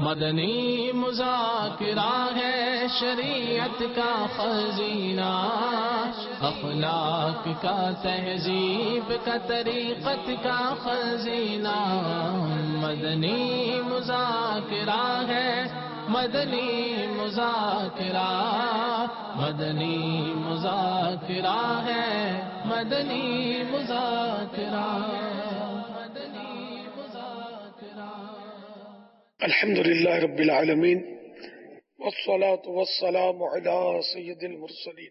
مدنی مذاکرہ ہے شریعت کا خزینہ، اخلاق کا تہذیب کا طریقت کا خزینہ، مدنی مذاکرہ ہے، مدنی مذاکرہ، مدنی مذاکرہ ہے، مدنی مذاکرہ، مدنی مذاکرہ۔ الحمد للہ رب العالمین والصلاة والسلام على سید المرسلین،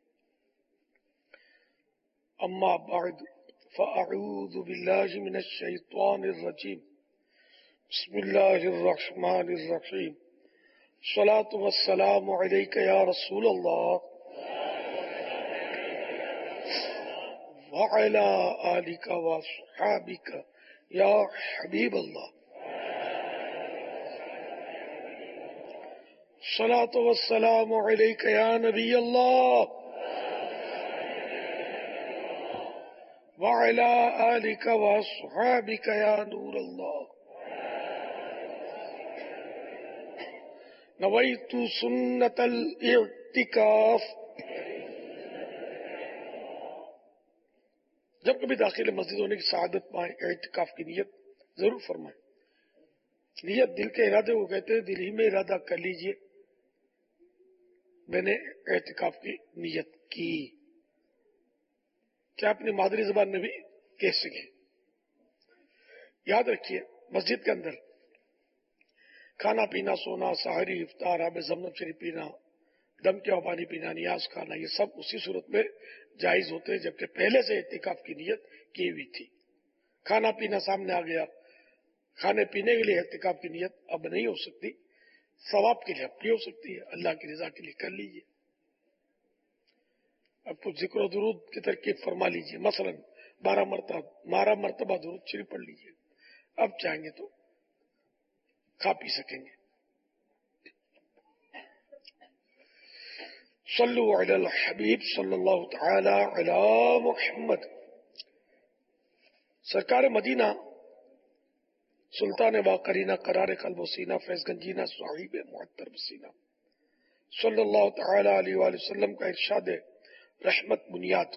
اما بعد فاعوذ باللہ من الشیطان الرجیم، بسم اللہ الرحمن الرحیم، الصلاة والسلام علیک یا رسول اللہ وعلی آلک وصحابک یا حبیب اللہ، الصلاة والسلام علیک یا نبی اللہ وعلی آلک وصحابک یا نور اللہ، نویت سنت الاعتکاف۔ جب کبھی داخل مسجد ہونے کی سعادت پائیں، اعتکاف کی نیت ضرور فرمائیں۔ نیت دل کے ارادے کو کہتے ہیں، دل ہی میں ارادہ کر لیجئے میں نے اعتکاف کی نیت کی، کیا اپنی مادری زبان میں بھی کہہ سکیں۔ یاد رکھیے، مسجد کے اندر کھانا پینا، سونا، سحری، افطار، آب زمزم شریف پینا، دم کیا پانی پینا، نیاز کھانا، یہ سب اسی صورت میں جائز ہوتے ہیں جبکہ پہلے سے اعتکاف کی نیت کی ہوئی تھی۔ کھانا پینا سامنے آ گیا، کھانے پینے کے لیے اعتکاف کی نیت اب نہیں ہو سکتی، ثواب کے لیے اپنی ہو سکتی ہے، اللہ کی رضا کے لیے کر لیجیے۔ اب کچھ ذکر و درود کی ترکیب فرما لیجیے، مثلا 12 مرتبہ درود شریف پڑھ لیجیے، اب چاہیں گے تو کھا پی سکیں گے۔ صلو علی الحبیب صلی اللہ تعالی علی محمد۔ سرکار مدینہ سلطان باقرینہ قرار قلب و سینہ فیض گنجینہ صاحب معطر بسینہ صلی اللہ تعالی علیہ وآلہ وسلم کا ارشاد رحمت بنیاد،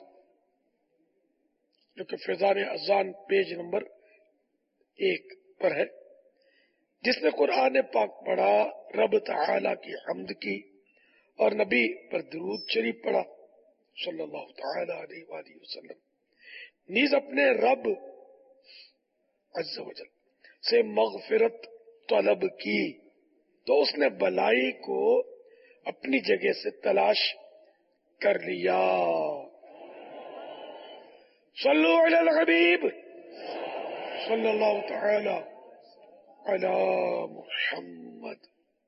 جو کہ فیضان اذان پیج نمبر 1 پر ہے، جس نے قرآن پاک پڑھا، رب تعالی کی حمد کی اور نبی پر درود شریف پڑھا صلی اللہ تعالی علیہ وآلہ وسلم، نیز اپنے رب عز و جل سے مغفرت طلب کی تو اس نے بلائی کو اپنی جگہ سے تلاش کر لیا۔ صلو علی الحبیب صلی اللہ تعالی علی محمد۔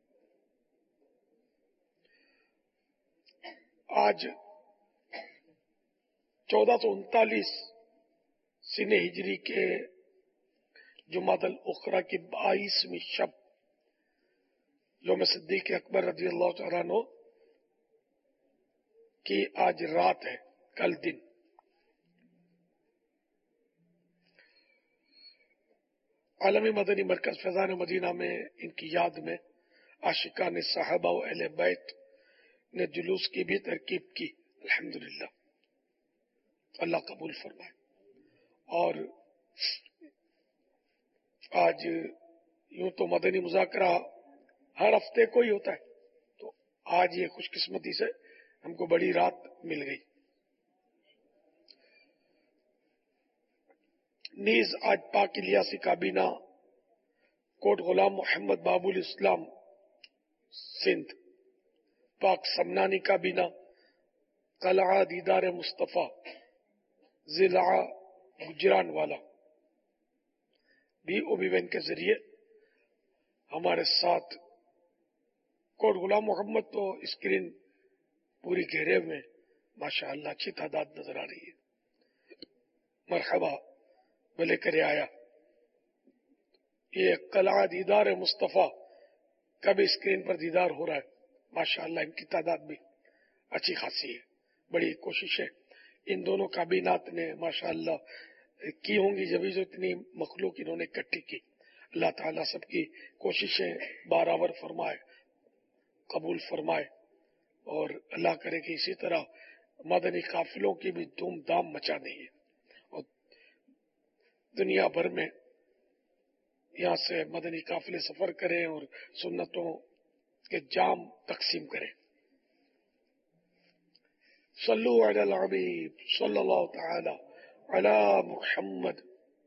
آج 1439 سنہ ہجری کے جمادی الاخری کی 22ویں شب، یوم صدیق اکبر رضی اللہ تعالیٰ عنہ کی آج رات ہے، کل دن۔ عالمی مدنی مرکز فیضان مدینہ میں ان کی یاد میں عاشقان صحابہ و اہل بیت نے جلوس کی بھی ترکیب کی، الحمدللہ، اللہ قبول فرمائے۔ اور آج یوں تو مدنی مذاکرہ ہر ہفتے کو ہی ہوتا ہے، تو آج یہ خوش قسمتی سے ہم کو بڑی رات مل گئی۔ نیز آج پاک الیاسی کابینہ کوٹ غلام محمد باب الاسلام سندھ، پاک سمنانی کابینہ قلعہ دیدار مصطفیٰ ضلع گجران والا بھی اوبی کے ذریعے ہمارے ساتھ، کوٹ غلام محمد تو اسکرین پوری گھیرے میں ماشاءاللہ اچھی تعداد نظر آ رہی ہے، مرحبا بلے کرے آیا۔ یہ قلعہ دیدار مصطفیٰ کا بھی اسکرین پر دیدار ہو رہا ہے، ماشاءاللہ ان کی تعداد بھی اچھی خاصی ہے، بڑی کوشش ہے ان دونوں کابینات نے ماشاءاللہ کی ہوں گی، جبھی جو اتنی مخلوق انہوں نے اکٹھی کی۔ اللہ تعالیٰ سب کی کوششیں برابر فرمائے، قبول فرمائے، اور اللہ کرے کہ اسی طرح مدنی قافلوں کی بھی دھوم دھام مچانی ہے اور دنیا بھر میں یہاں سے مدنی قافلے سفر کریں اور سنتوں کے جام تقسیم کریں۔ صلو علی الحبیب صلی اللہ تعالی علی محمد۔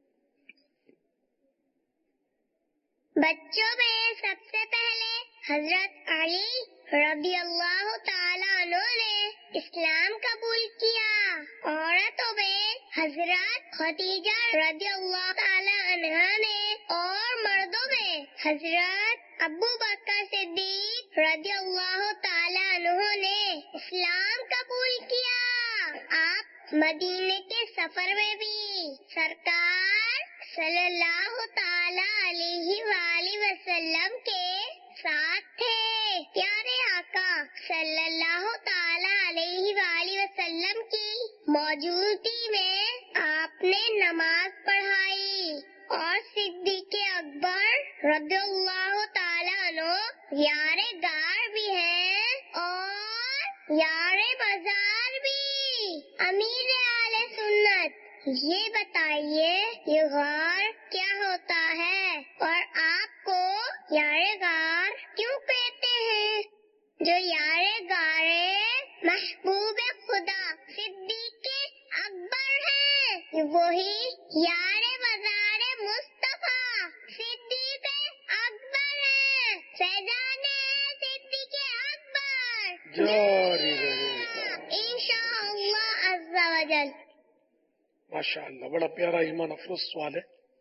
بچوں میں سب سے پہلے حضرت علی رضی اللہ تعالیٰ عنہ نے اسلام قبول کیا۔ عورتوں میں حضرت خدیجہ رضی اللہ تعالیٰ عنہا نے اور مردوں میں حضرت ابو بکر صدیق رضی اللہ تعالیٰ عنہ نے اسلام قبول کیا۔ آپ مدینے کے سفر میں بھی سرکار صلی اللہ تعالیٰ علیہ وآلہ وسلم کے ساتھ تھے۔ پیارے آقا صلی اللہ تعالیٰ علیہ وآلہ وسلم کی موجودگی میں آپ نے نماز پڑھائی اور صدیق اکبر رضی اللہ تعالیٰ عنہ یار غار بھی ہیں اور یار مزار بھی۔ امیر اہل سنت، یہ بتائیے یہ غار کیا ہوتا ہے اور آپ کو یار غار کیوں کہتے ہیں؟ جو یار غار محبوب خدا صدیق اکبر ہیں، وہی یار مزار مصطفیٰ صدیق اکبر ہیں۔ فیضان صدیق اکبر جاری رہے انشاءاللہ عز و جل۔ ماشاء اللہ، بڑا پیارا ایمان افروز سوال ہے۔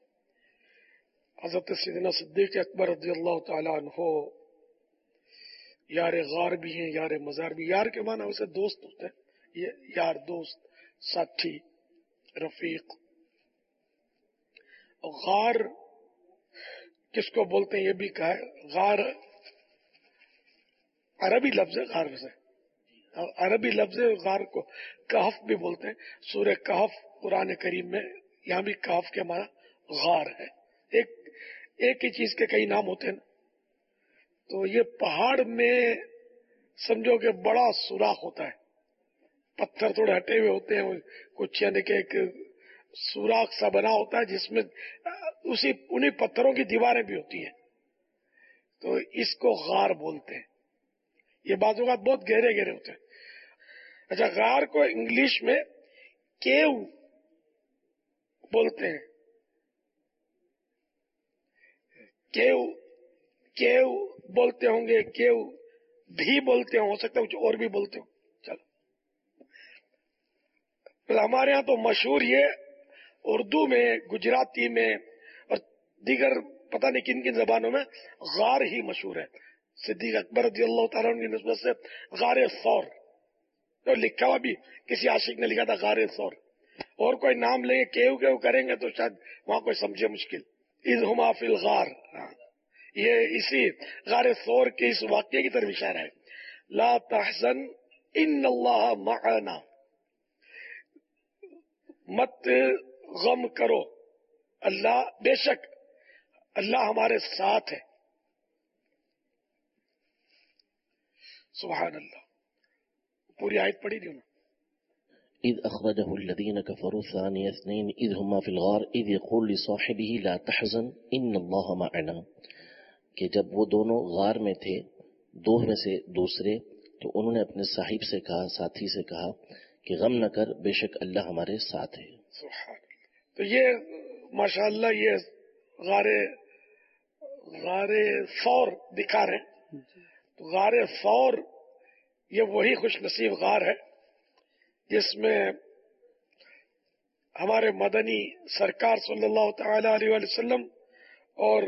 حضرت سیدنا صدیق اکبر رضی اللہ تعالیٰ عنہ یار غار بھی ہیں، یار مزار بھی۔ یار کے معنی ویسے دوست ہوتے ہیں، یہ یار دوست، ساتھی، رفیق۔ غار کس کو بولتے ہیں یہ بھی کہا ہے۔ غار عربی لفظ ہے، غار سے عربی لفظ غار کو کہف بھی بولتے ہیں۔ سورہ کہف قرآن کریم میں، یہاں بھی کہف کے معنی غار ہے۔ ایک ہی چیز کے کئی نام ہوتے ہیں نا، تو یہ پہاڑ میں سمجھو کہ بڑا سوراخ ہوتا ہے، پتھر تھوڑے ہٹے ہوئے ہوتے ہیں، کچھ یعنی کہ ایک سوراخ سا بنا ہوتا ہے جس میں انہی پتھروں کی دیواریں بھی ہوتی ہیں، تو اس کو غار بولتے ہیں۔ یہ بعض اوقات بہت گہرے گہرے ہوتے ہیں۔ اچھا، غار کو انگلش میں کیو بولتے ہیں۔ کیو بولتے ہوں گے، کیو بھی بولتے ہو سکتا ہے کچھ اور بھی بولتے ہو۔ چلو، ہمارے ہاں تو مشہور یہ اردو میں، گجراتی میں اور دیگر پتہ نہیں کن کن زبانوں میں غار ہی مشہور ہے۔ صدیق اکبر رضی اللہ تعالیٰ عنہ کی نسبت سے غار ثور، تو لکھا ہوا بھی کسی عاشق نے لکھا تھا غار ثور۔ اور کوئی نام لیں گے، کیو کیو کریں گے تو شاید وہاں کوئی سمجھے مشکل۔ اذ ہما فی الغار، یہ اسی غار ثور کے اس واقعے کی طرف اشارہ ہے۔ لا تحزن ان اللہ معنا، مت غم کرو، اللہ بے شک اللہ ہمارے ساتھ ہے۔ سبحان اللہ، پوری آیت پڑھی تھی نا۔ اذ اخرجه الذين كفروا ثاني اثنين اذ هما في الغار اذ يقول لصاحبه لا تحزن ان الله معنا، کہ جب وہ دونوں غار میں تھے، دو میں سے دوسرے، تو انہوں نے اپنے صاحب سے کہا، ساتھی سے کہا کہ غم نہ کر، بے شک اللہ ہمارے ساتھ ہے۔ سبحان اللہ۔ تو یہ ماشاءاللہ یہ غار ثور دکھا رہے ہیں۔ تو غار ثور یہ وہی خوش نصیب غار ہے جس میں ہمارے مدنی سرکار صلی اللہ تعالی علیہ وآلہ وسلم اور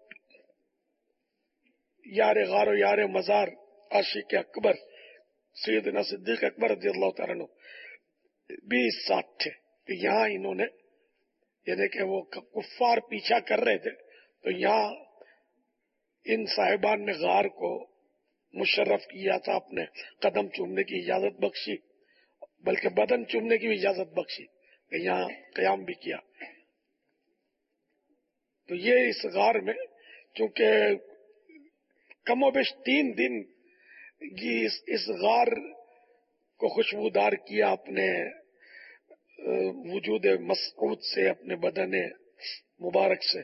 یار غار و یار مزار عاشق اکبر سیدنا صدیق اکبر رضی اللہ تعالیٰ عنہ بھی ساتھ تھے۔ تو یہاں انہوں نے یعنی کہ وہ کفار پیچھا کر رہے تھے، تو یہاں ان صاحبان نے غار کو مشرف کیا تھا، اپنے قدم چومنے کی اجازت بخشی، بلکہ بدن چومنے کی بھی اجازت بخشی، کہ یہاں قیام بھی کیا۔ تو یہ اس غار میں چونکہ کم و بیش 3 دن کی اس غار کو خوشبودار کیا اپنے وجود مسعود سے، اپنے بدن مبارک سے.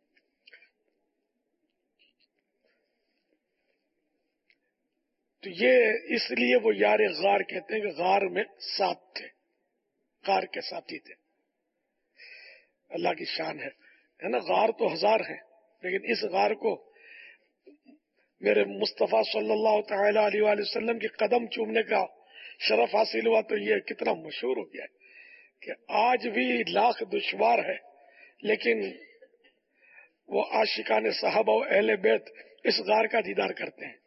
تو یہ اس لیے وہ یار غار کہتے ہیں کہ غار میں ساتھ تھے، غار کے ساتھی تھے. اللہ کی شان ہے نا. غار تو 1000 ہیں، لیکن اس غار کو میرے مصطفیٰ صلی اللہ تعالی علیہ وآلہ وسلم کی قدم چومنے کا شرف حاصل ہوا. تو یہ کتنا مشہور ہو گیا ہے کہ آج بھی لاکھ دشوار ہے، لیکن وہ عاشقان صحابہ و اہل بیت اس غار کا دیدار کرتے ہیں.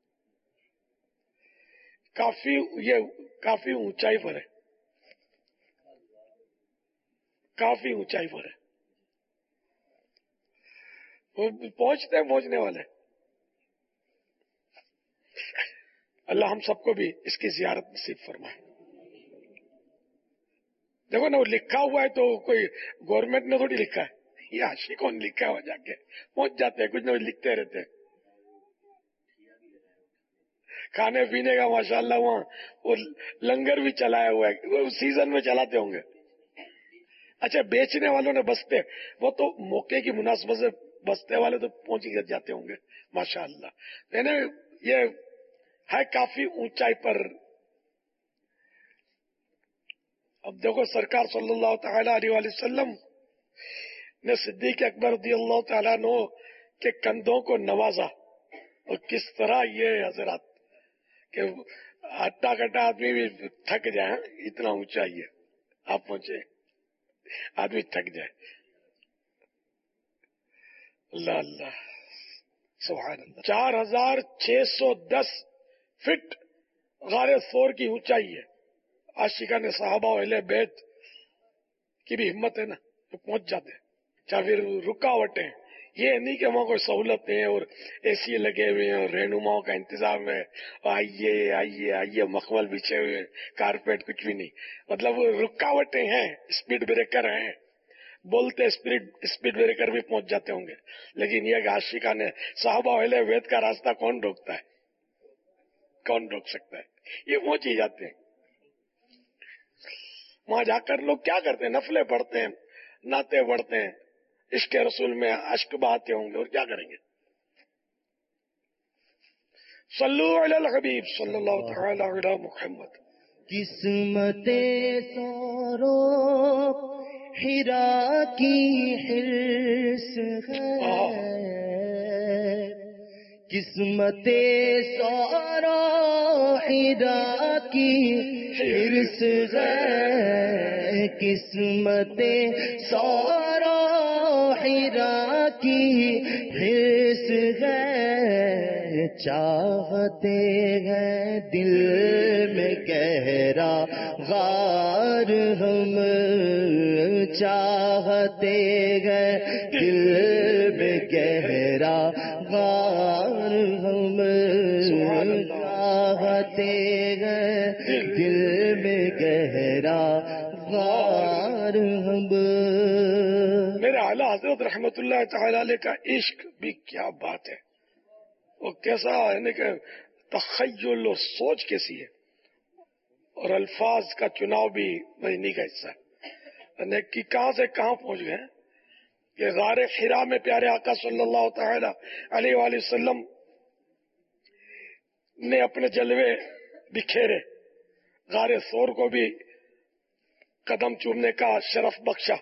کافی اونچائی پر ہے، کافی اونچائی پر ہے. وہ پہنچنے والے. اللہ ہم سب کو بھی اس کی زیارت نصیب فرمائے. دیکھو نا، وہ لکھا ہوا ہے تو کوئی گورنمنٹ نے تھوڑی لکھا ہے، یہ عاشقوں نے لکھا ہوا، جا کے پہنچ جاتے ہیں، کچھ نہ کچھ لکھتے رہتے ہیں. کھانے پینے کا ماشاءاللہ وہاں وہ لنگر بھی چلایا ہوا ہے، وہ سیزن میں چلاتے ہوں گے. اچھا، بیچنے والوں نے بستے، وہ تو موقع کی مناسبت سے بستے والے تو پہنچ ہی جاتے ہوں گے ماشاءاللہ. یعنی یہ ہے کافی اونچائی پر. اب دیکھو سرکار صلی اللہ تعالی علیہ وآلہ وسلم نے صدیق اکبر رضی اللہ تعالیٰ عنہ کے کندھوں کو نوازا، اور کس طرح یہ حضرات کہ ہٹا کٹا آدمی بھی تھک جائے، اتنا اونچا ہی ہے. آپ پہنچے آدمی تھک جائے. اللہ اللہ سبحان اللہ. 4610 فٹ غار ثور کی اونچائی ہے. عاشقان صحابہ و اہل بیت کی بھی ہمت ہے نا، تو پہنچ جاتے ہیں. چاہے پھر رکاوٹیں، یہ نہیں کہ وہاں کوئی سہولتیں اور اے سی لگے ہوئے ہیں اور رہنماؤں کا انتظام ہے، آئیے آئیے آئیے، مخمل بچھے ہوئے، کارپیٹ، کچھ بھی نہیں. مطلب رکاوٹیں ہیں، اسپیڈ بریکر ہیں، بولتے اسپیڈ بریکر بھی پہنچ جاتے ہوں گے. لیکن یہ کہ عاشقان صحابہ اہل بیت کا راستہ کون روکتا ہے؟ کون روک سکتا ہے؟ یہ پہنچ ہی جاتے ہیں. وہاں جا کر لوگ کیا کرتے ہیں؟ نفلیں پڑھتے ہیں، نعتیں پڑھتے ہیں، عشق رسول میں اشک بہاتے ہوں گے، اور کیا کریں گے؟ صلو علی الحبیب صلی اللہ تعالی علی محمد. قسمت سورو حرا کی حرص ہے، قسمت سورو حرا کی حرص ہے، قسمت سورو حرا کی حرص ہے، چاہتے ہیں دل میں گہرا غار ہم، چاہتے ہیں دل میں گہرا غار ہم، چاہتے ہیں دل میں گہرا غار ہم. میرے اعلیٰ حضرت رحمت اللہ تعالی علیہ کا عشق بھی کیا بات ہے. وہ کیسا یعنی کہ تخیل اور سوچ کیسی ہے، اور الفاظ کا چناؤ بھی مجنی کا حصہ ہے. یعنی کہ کہاں سے کہاں پہنچ گئے کہ غار حرا میں پیارے آقا صلی اللہ تعالی علیہ وآلہ وسلم نے اپنے جلوے بکھیرے، غار ثور کو بھی قدم چومنے کا شرف بخشا.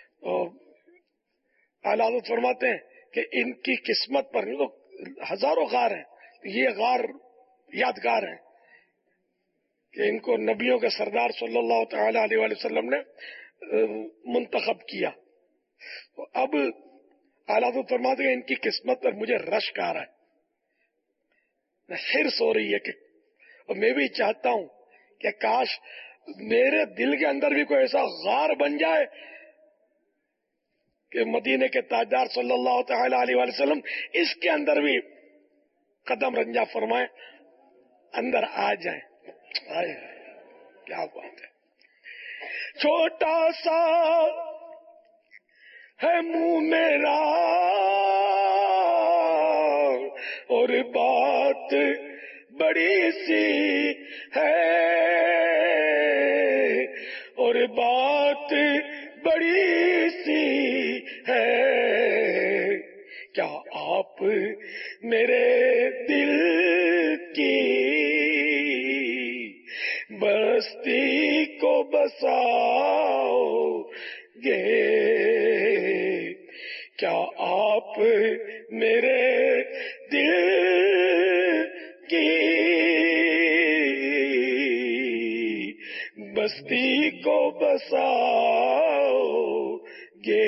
اعلیٰ حضرت فرماتے ہیں کہ ان کی قسمت پر تو ہزاروں غار ہیں، یہ غار یادگار ہیں کہ ان کو نبیوں کے سردار صلی اللہ تعالی علیہ وآلہ وسلم نے منتخب کیا. تو اب اعلیٰ حضرت فرماتے ہیں ان کی قسمت پر مجھے رشک آ رہا ہے، حرص ہو رہی ہے کہ، اور میں بھی چاہتا ہوں کہ کاش میرے دل کے اندر بھی کوئی ایسا غار بن جائے کہ مدینے کے تاجدار صلی اللہ تعالی علیہ وآلہ وسلم اس کے اندر بھی قدم رنجا فرمائیں، اندر آ جائیں. کیا بات ہے. چھوٹا سا ہے منہ میرا اور بات بڑی سی ہے اور بات بڑی سی ہے کیا آپ میرے دل کی بستی کو بساؤ گے کیا آپ میرے دل کی بستی کو بساؤ گے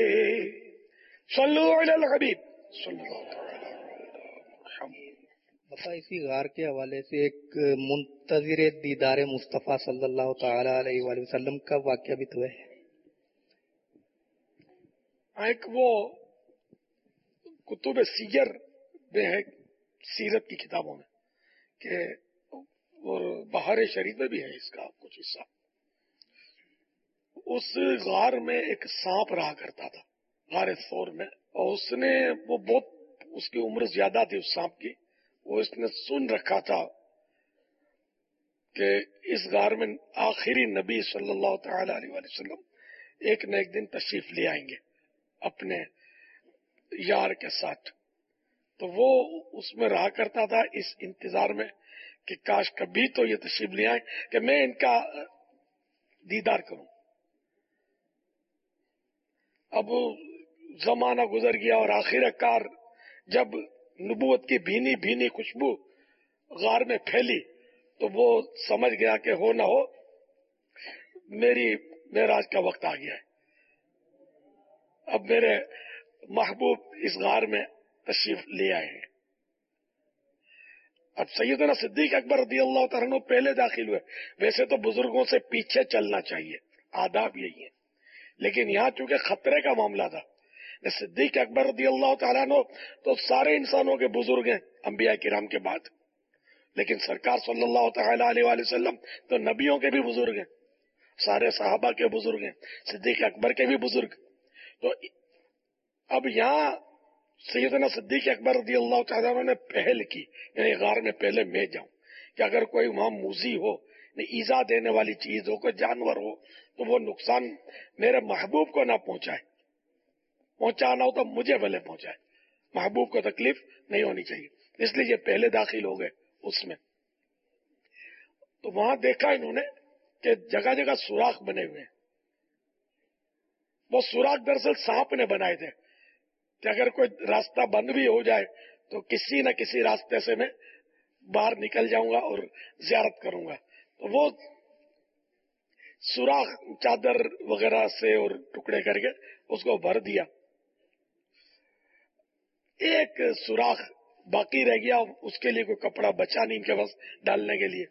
صلو علی الحبیب صلی اللہ علیہ وسلم. اسی غار کے حوالے سے ایک منتظر دیدار مصطفیٰ صلی اللہ تعالی علیہ وآلہ وسلم کا واقعہ بھی تو ہے. ایک وہ کتب سیر میں ہے، سیرت کی کتابوں میں، کہ اور بہار شریف میں بھی ہے اس کا کچھ حصہ. اس غار میں ایک سانپ رہا کرتا تھا، غار ثور میں، اور اس نے وہ بہت، اس کی عمر زیادہ تھی اس سانپ کی. وہ اس نے سن رکھا تھا کہ اس غار میں آخری نبی صلی اللہ تعالی علیہ وآلہ وسلم ایک نہ ایک دن تشریف لے آئیں گے اپنے یار کے ساتھ. تو وہ اس میں رہا کرتا تھا اس انتظار میں کہ کاش کبھی تو یہ تشریف لے آئیں کہ میں ان کا دیدار کروں. اب زمانہ گزر گیا اور آخر کار جب نبوت کی بھینی بھینی خوشبو غار میں پھیلی تو وہ سمجھ گیا کہ ہو نہ ہو میری معراج کا وقت آ گیا ہے، اب میرے محبوب اس غار میں تشریف لے آئے ہیں. اب سیدنا صدیق اکبر رضی اللہ تعالیٰ عنہ پہلے داخل ہوئے. ویسے تو بزرگوں سے پیچھے چلنا چاہیے، آداب یہی ہے، لیکن یہاں چونکہ خطرے کا معاملہ تھا، صدیق اکبر رضی اللہ تعالیٰ عنہ تو سارے انسانوں کے بزرگ ہیں انبیاء کرام کے بعد، لیکن سرکار صلی اللہ تعالی علیہ وآلہ وسلم تو نبیوں کے بھی بزرگ ہیں، سارے صحابہ کے بزرگ ہیں، صدیق اکبر کے بھی بزرگ. تو اب یہاں سیدنا صدیق اکبر رضی اللہ تعالیٰ عنہ نے پہل کی، یعنی غار میں پہلے میں جاؤں کہ اگر کوئی وہاں موذی ہو، ایذا دینے والی چیز ہو، کوئی جانور ہو، تو وہ نقصان میرے محبوب کو نہ پہنچائے، پہنچانا ہو تو مجھے بھلے پہنچائے، محبوب کو تکلیف نہیں ہونی چاہیے. اس لیے یہ پہلے داخل ہو گئے اس میں. تو وہاں دیکھا انہوں نے کہ جگہ جگہ سوراخ بنے ہوئے ہیں. وہ سوراخ دراصل سانپ نے بنائے تھے کہ اگر کوئی راستہ بند بھی ہو جائے تو کسی نہ کسی راستے سے میں باہر نکل جاؤں گا اور زیارت کروں گا. تو وہ سوراخ چادر وغیرہ سے اور ٹکڑے کر کے اس کو بھر دیا. ایک سوراخ باقی رہ گیا، اس کے لیے کوئی کپڑا بچا نہیں ان کے پاس ڈالنے کے لیے.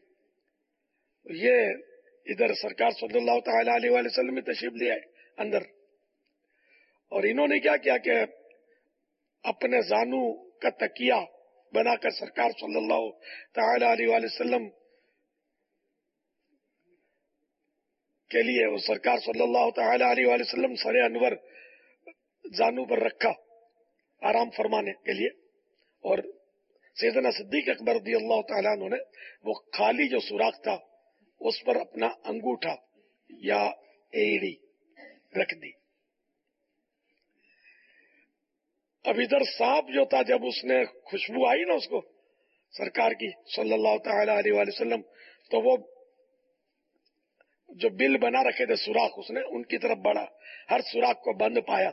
یہ ادھر سرکار صلی اللہ تعالی علیہ وآلہ وسلم میں تشریف لے آئے اندر، اور انہوں نے کیا کیا کہ اپنے زانو کا تکیہ بنا کر سرکار صلی اللہ تعالی علیہ وآلہ وسلم کے لیے، وہ سرکار صلی اللہ تعالی علیہ وآلہ وسلم سر انور زانو پر رکھا آرام فرمانے کے لیے، اور سیدنا صدیق اکبر رضی اللہ تعالیٰ عنہ نے وہ خالی جو سوراخ تھا اس پر اپنا انگوٹھا یا ایڑی رکھ دی. اب ادھر سانپ جو تھا، جب اس نے خوشبو آئی نا اس کو سرکار کی صلی اللہ تعالی علیہ وآلہ وسلم، تو وہ جو بل بنا رکھے تھے سوراخ، اس نے ان کی طرف بڑھا، ہر سوراخ کو بند پایا.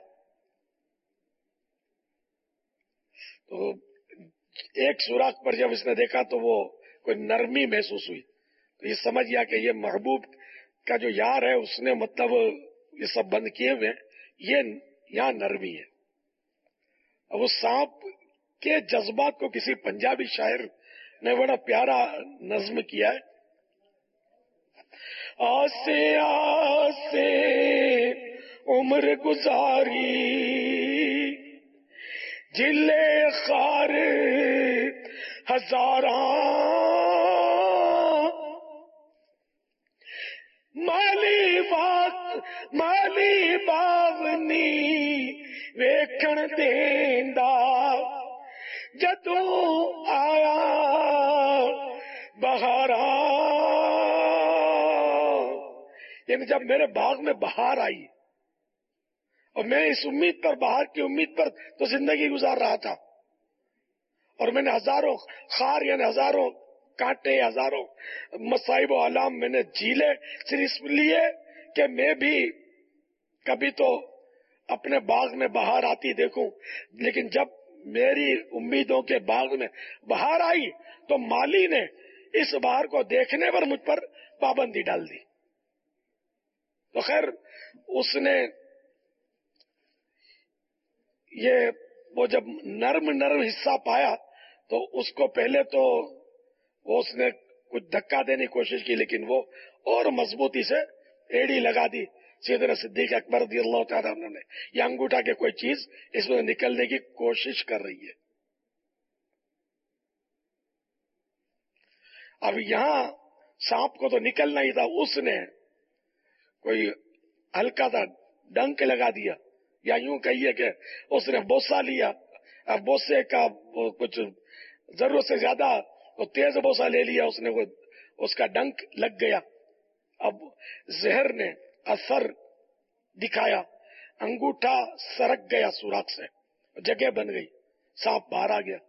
تو ایک سوراخ پر جب اس نے دیکھا تو وہ کوئی نرمی محسوس ہوئی، تو یہ سمجھ گیا کہ یہ محبوب کا جو یار ہے اس نے مطلب یہ سب بند کیے ہوئے ہیں، یہ یہاں نرمی ہے. اب اس سانپ کے جذبات کو کسی پنجابی شاعر نے بڑا پیارا نظم کیا ہے. آسے آسے عمر گزاری جلے خار ہزاراں مالی بات مالی باونی ویکھن دیندا جدوں آیا بہارا، یعنی جب میرے باغ میں بہار آئی اور میں اس امید پر، بہار کی امید پر تو زندگی گزار رہا تھا، اور میں نے ہزاروں خار یعنی ہزاروں کانٹے، ہزاروں مصائب و آلام میں نے جھیلے صرف اس لیے کہ میں بھی کبھی تو اپنے باغ میں بہار آتی دیکھوں. لیکن جب میری امیدوں کے باغ میں بہار آئی تو مالی نے اس بہار کو دیکھنے پر مجھ پر پابندی ڈال دی. تو خیر اس نے یہ وہ جب نرم حصہ پایا تو اس کو پہلے تو اس نے کچھ دھکا دینے کی کوشش کی، لیکن وہ اور مضبوطی سے ایڑی لگا دی. سیدنا صدیق اکبر رضی اللہ تعالیٰ عنہ نے یہ انگوٹھا کے کوئی چیز اس میں نکلنے کی کوشش کر رہی ہے. اب یہاں سانپ کو تو نکلنا ہی تھا، اس نے کوئی ہلکا سا ڈنک لگا دیا، یا یوں کہیے کہ اس نے بوسہ لیا. اب بوسے کا کچھ ضرورت سے زیادہ وہ تیز بوسہ لے لیا اس نے، وہ اس کا ڈنک لگ گیا. اب زہر نے اثر دکھایا، انگوٹھا سرک گیا سوراخ سے، جگہ بن گئی، سانپ باہر آ گیا.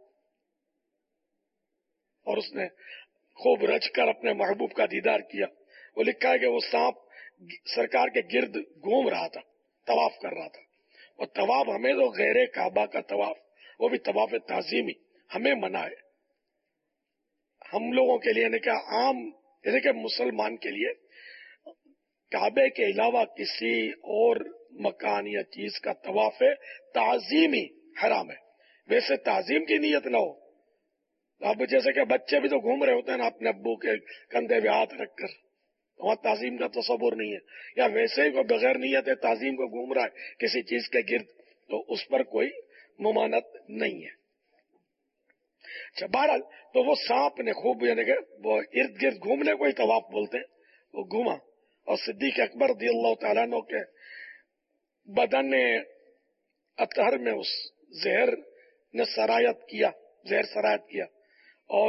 اور اس نے خوب رچ کر اپنے محبوب کا دیدار کیا. وہ لکھا ہے کہ وہ سانپ سرکار کے گرد گھوم رہا تھا، طواف کر رہا تھا. اور طواف ہمیں تو غیر کعبہ کا طواف، وہ بھی طواف تعظیمی ہمیں منع ہے. ہم لوگوں کے لیے یعنی کہ عام یعنی کہ مسلمان کے لیے کعبے کے علاوہ کسی اور مکان یا چیز کا طواف تعظیمی حرام ہے. ویسے تعظیم کی نیت نہ ہو. اب جیسے کہ بچے بھی تو گھوم رہے ہوتے ہیں نا اپنے ابو کے کندھے پہ ہاتھ رکھ کر، وہاں تعظیم کا تصور نہیں ہے. یا ویسے ہی کوئی بغیر نیت تعظیم کو گھوم رہا ہے کسی چیز کے گرد، تو اس پر کوئی ممانعت نہیں ہے. اچھا بہرحال تو وہ سانپ نے خوب یعنی کہ وہ ارد گرد گھومنے کو ہی طواف بولتے ہیں، وہ گھوما. اور صدیق اکبر رضی اللہ تعالیٰ عنہ کے بدن اطہر میں اس زہر نے سرایت کیا، زہر سرایت کیا، اور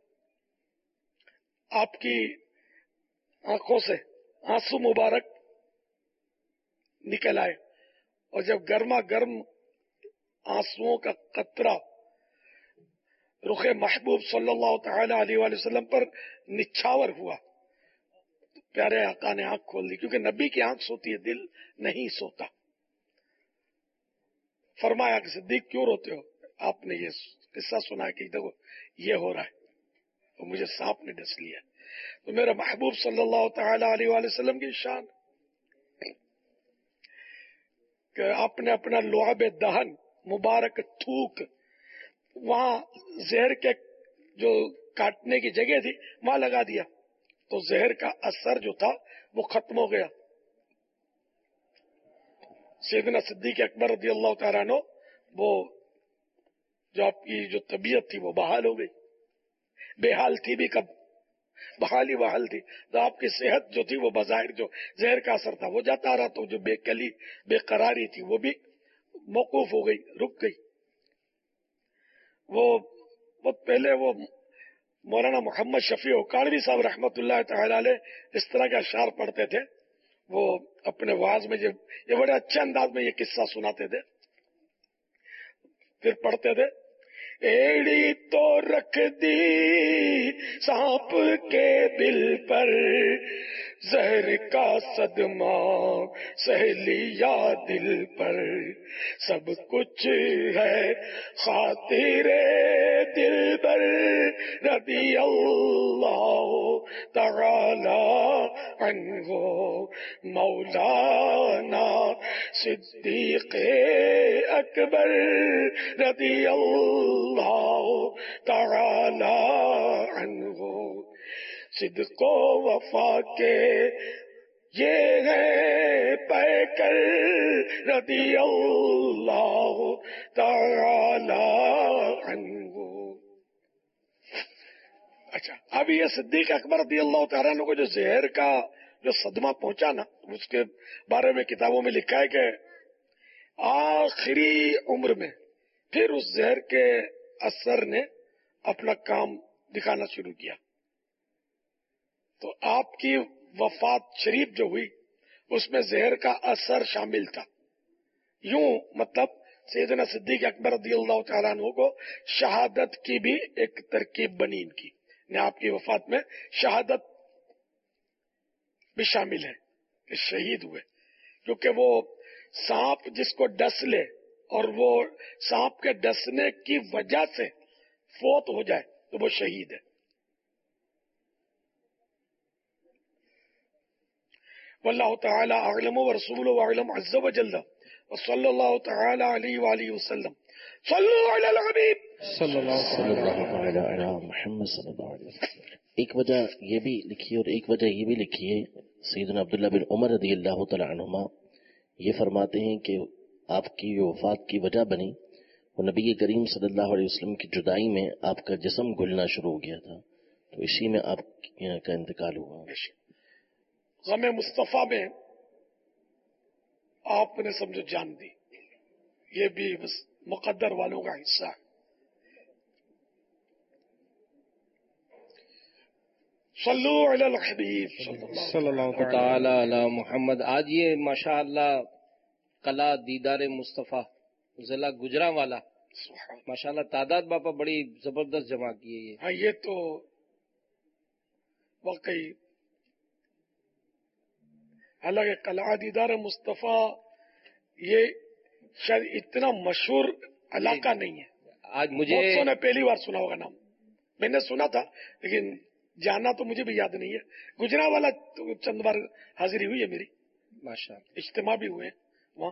آپ کی آنکھوں سے آنسو مبارک نکل آئے. اور جب گرما گرم آنسوؤں کا قطرہ رخ محبوب صلی اللہ تعالی علیہ وآلہ وسلم پر نچھاور ہوا، پیارے آقا نے آنکھ کھول دی، کیونکہ نبی کی آنکھ سوتی ہے، دل نہیں سوتا. فرمایا کہ صدیق کیوں روتے ہو؟ آپ نے یہ قصہ سنا کہ دیکھو یہ ہو رہا ہے، تو مجھے سانپ نے ڈس لیا. تو میرا محبوب صلی اللہ تعالی علیہ وآلہ وسلم کی شان کہ آپ نے اپنا لعاب دہن مبارک تھوک وہاں زہر کے جو کاٹنے کی جگہ تھی وہاں لگا دیا، تو زہر کا اثر جو تھا وہ ختم ہو گیا. سیدنا صدیق اکبر رضی اللہ تعالیٰ عنہ وہ جو آپ کی جو طبیعت تھی وہ بحال ہو گئی. بے حال تھی بھی کب، بحالی بحال تھی. تو آپ کی صحت جو تھی وہ بظاہر جو زہر کا اثر تھا وہ جاتا رہا، تو جو بے قراری تھی وہ بھی موقوف ہو گئی، رک گئی. وہ پہلے وہ مولانا محمد شفیع اوکاڑوی صاحب رحمت اللہ تعالی علیہ اس طرح کے اشعار پڑھتے تھے. وہ اپنے واعظ میں یہ بڑے اچھے انداز میں یہ قصہ سناتے تھے. پھر پڑھتے تھے، ایڑی تو رکھ دی سانپ کے بل پر، زہر کا صدمہ سہ لیا دل پر، سب کچھ ہے خاطر دل بر، رضی اللہ تعالی عنہ مولانا صدیق اکبر، رضی اللہ تعالی عنہ. صدق و وفا کے یہ ہے پیکر، رضی اللہ تعالی عنہ. اچھا اب یہ صدیق اکبر رضی اللہ تعالیٰ عنہ کو جو زہر کا جو صدمہ پہنچا نا، اس کے بارے میں کتابوں میں لکھا ہے کہ آخری عمر میں پھر اس زہر کے اثر نے اپنا کام دکھانا شروع کیا. تو آپ کی وفات شریف جو ہوئی اس میں زہر کا اثر شامل تھا. یوں مطلب سیدنا صدیق اکبر رضی اللہ تعالیٰ عنہ کو شہادت کی بھی ایک ترکیب بنی ان کی، آپ کی وفات میں شہادت بھی شامل ہے کہ شہید ہوئے، کیونکہ وہ سانپ جس کو ڈس لے اور وہ سانپ کے ڈسنے کی وجہ سے فوت ہو جائے تو وہ شہید ہے. واللہ تعالی اعلم ورسولہ اعلم عز وجل وصلی اللہ تعالی علیہ وآلہ وسلم. صلوا علی الحبیب صلی اللہ تعالی علی محمد صلی اللہ علیہ وسلم. ایک وجہ یہ بھی لکھی اور ایک وجہ یہ بھی لکھی ہے، سیدنا عبداللہ بن عمر رضی اللہ تعالی عنہما یہ فرماتے ہیں کہ آپ کی جو وفات کی وجہ بنی وہ نبی کریم صلی اللہ علیہ وسلم کی جدائی میں آپ کا جسم گلنا شروع ہو گیا تھا، تو اسی میں آپ کا انتقال ہوا. غم مصطفیٰ میں آپ نے سمجھو جان دی، یہ بھی بس مقدر والوں کا حصہ ہے. صلو علی الحبیب صلی اللہ تعالی علی محمد. آج یہ ماشاءاللہ قلعہ دیدار مصطفیٰ ضلع گجرانوالا، ماشاءاللہ تعداد باپا بڑی زبردست جمع کی ہے. ہاں یہ تو واقعی، حالانکہ قلعہ دیدار مصطفیٰ یہ شاید اتنا مشہور علاقہ نہیں ہے. آج مجھے بہت نے پہلی بار سنا ہوگا نام، میں نے سنا تھا لیکن جانا تو مجھے بھی یاد نہیں ہے. گجرانوالا تو چند بار حاضری ہوئی ہے میری، ماشاءاللہ اجتماع بھی ہوئے وہاں.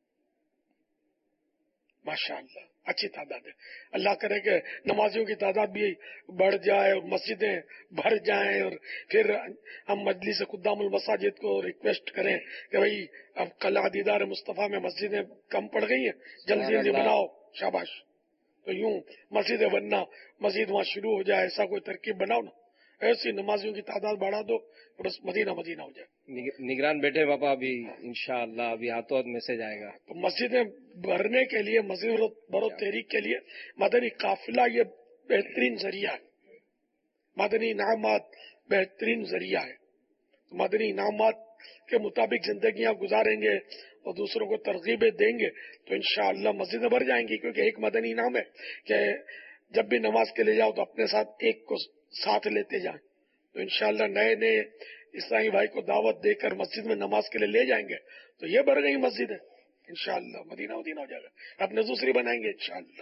ماشاءاللہ اچھی تعداد ہے. اللہ کرے کہ نمازیوں کی تعداد بھی بڑھ جائے اور مسجدیں بھر جائیں، اور پھر ہم مجلس قدام المساجد کو ریکویسٹ کریں کہ بھائی اب قلعہ دیدار مصطفیٰ میں مسجدیں کم پڑ گئی ہیں، جلدی جلدی بناؤ. شاباش. تو یوں مسجدیں بننا، مسجد وہاں شروع ہو جائے، ایسا کوئی ترکیب بناؤ نا، ایسی نمازیوں کی تعداد بڑھا دو، بس مدینہ مدینہ ہو جائے. نگران بیٹھے باپا، ابھی انشاءاللہ ابھی ہاتھوں ہاتھ میسج آئے گا. تو مسجدیں بھرنے کے لیے، مسجد برو تحریک کے لیے مدنی قافلہ یہ بہترین ذریعہ ہے. مدنی انعامات بہترین ذریعہ ہے. مدنی انعامات کے مطابق زندگیاں گزاریں گے اور دوسروں کو ترغیبیں دیں گے تو انشاءاللہ مسجدیں بھر جائیں گی. کیونکہ ایک مدنی انعام ہے کہ جب بھی نماز کے لے جاؤ تو اپنے ساتھ ایک کو ساتھ لیتے جائیں. تو انشاءاللہ نئے نئے اسلامی بھائی کو دعوت دے کر مسجد میں نماز کے لیے لے جائیں گے تو یہ بھر گئی مسجد ہے انشاءاللہ. مدینہ مدینہ ہو جائے گا. اپنے دوسری بنائیں گے انشاءاللہ.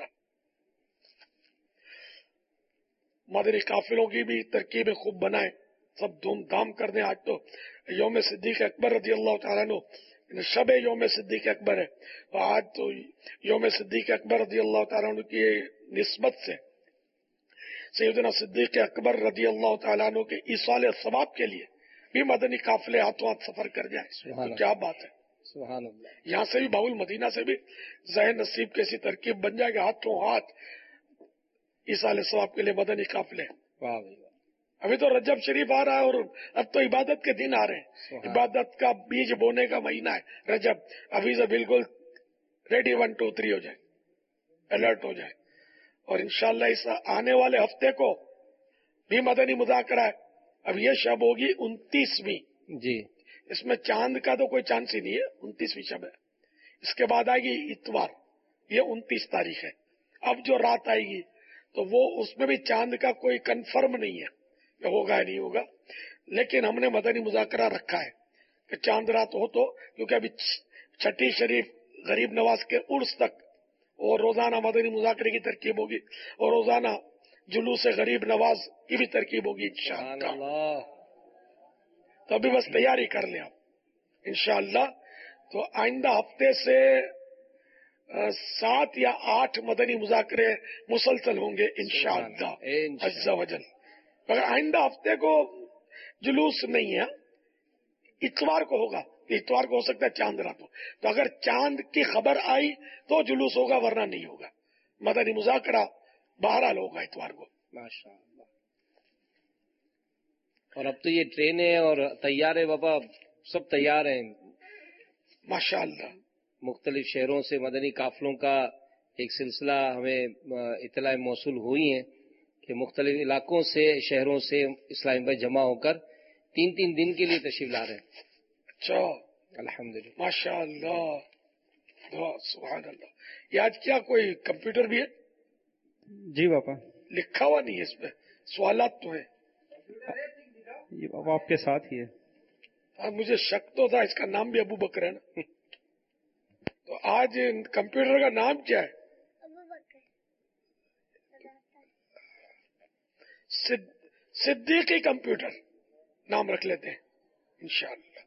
مدنی قافلوں کی بھی ترکیبیں خوب بنائیں، سب دھوم دھام کر دیں. آج تو یوم صدیق اکبر رضی اللہ تعالیٰ عنہ، شب یوم صدیق اکبر ہے، تو آج تو یوم صدیق اکبر رضی اللہ تعالیٰ عنہ کی نسبت سے سیدنا صدیق اکبر رضی اللہ تعالیٰ عنہ کے ایصال ثواب کے لیے بھی مدنی قافلے ہاتھوں ہاتھ سفر کر جائیں. تو کیا بات ہے. سبحان اللہ. یہاں سے بھی باول مدینہ سے بھی ذہن نصیب کی ایسی ترکیب بن جائے گا، ہاتھوں ہاتھ ایصال ثواب کے لیے مدنی قافلے. واہ بھائی واہ. ابھی تو رجب شریف آ رہا ہے اور اب تو عبادت کے دن آ رہے ہیں. عبادت کا بیج بونے کا مہینہ ہے رجب. ابھی سے بالکل ریڈی 1 2 3 ہو جائے، الرٹ ہو جائے. اور انشاءاللہ اس آنے والے ہفتے کو بھی مدنی مذاکرہ ہے. اب یہ شب ہوگی 29ویں جی. اس میں چاند کا تو کوئی چانس ہی نہیں ہے، 29ویں شب ہے. اس کے بعد آئے گی اتوار، یہ 29 تاریخ ہے. اب جو رات آئے گی تو وہ اس میں بھی چاند کا کوئی کنفرم نہیں ہے کہ ہوگا یا نہیں ہوگا، لیکن ہم نے مدنی مذاکرہ رکھا ہے کہ چاند رات ہو تو، کیونکہ ابھی چھٹی شریف غریب نواز کے عرس تک اور روزانہ مدنی مذاکرے کی ترکیب ہوگی اور روزانہ جلوس غریب نواز کی بھی ترکیب ہوگی انشاءاللہ. تو ابھی بس تیاری کر لیں آپ انشاءاللہ. تو آئندہ ہفتے سے 7 یا 8 مدنی مذاکرے مسلسل ہوں گے انشاءاللہ عز و جل. مگر آئندہ ہفتے کو جلوس نہیں ہے، اتوار کو ہوگا. اتوار کو ہو سکتا ہے چاند رات ہو، تو اگر چاند کی خبر آئی تو جلوس ہوگا، ورنہ نہیں ہوگا. مدنی مذاکرہ بہرحال ہوگا اتوار کو. ماشاءاللہ. اور اب تو یہ ٹرینیں اور طیارے بابا سب تیار ہیں ماشاءاللہ. مختلف شہروں سے مدنی قافلوں کا ایک سلسلہ ہمیں اطلاع موصول ہوئی ہیں کہ مختلف علاقوں سے شہروں سے اسلام بھائی جمع ہو کر 3 دن کے لیے تشریف لا رہے ہیں. اچھا الحمدللہ. ماشاءاللہ. سبحان اللہ. یہ آج کیا کوئی کمپیوٹر بھی ہے؟ جی باپا. لکھا ہوا نہیں ہے اس پہ، سوالات تو ہیں. یہ بابا آپ کے ساتھ ہی ہے. ہاں مجھے شک تو تھا، اس کا نام بھی ابو بکر ہے نا. تو آج کمپیوٹر کا نام کیا ہے؟ صدیقی کمپیوٹر نام رکھ لیتے ہیں انشاءاللہ.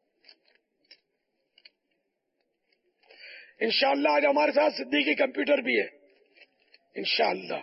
انشاءاللہ آج ہمارے ساتھ صدیقی کمپیوٹر بھی ہے انشاءاللہ.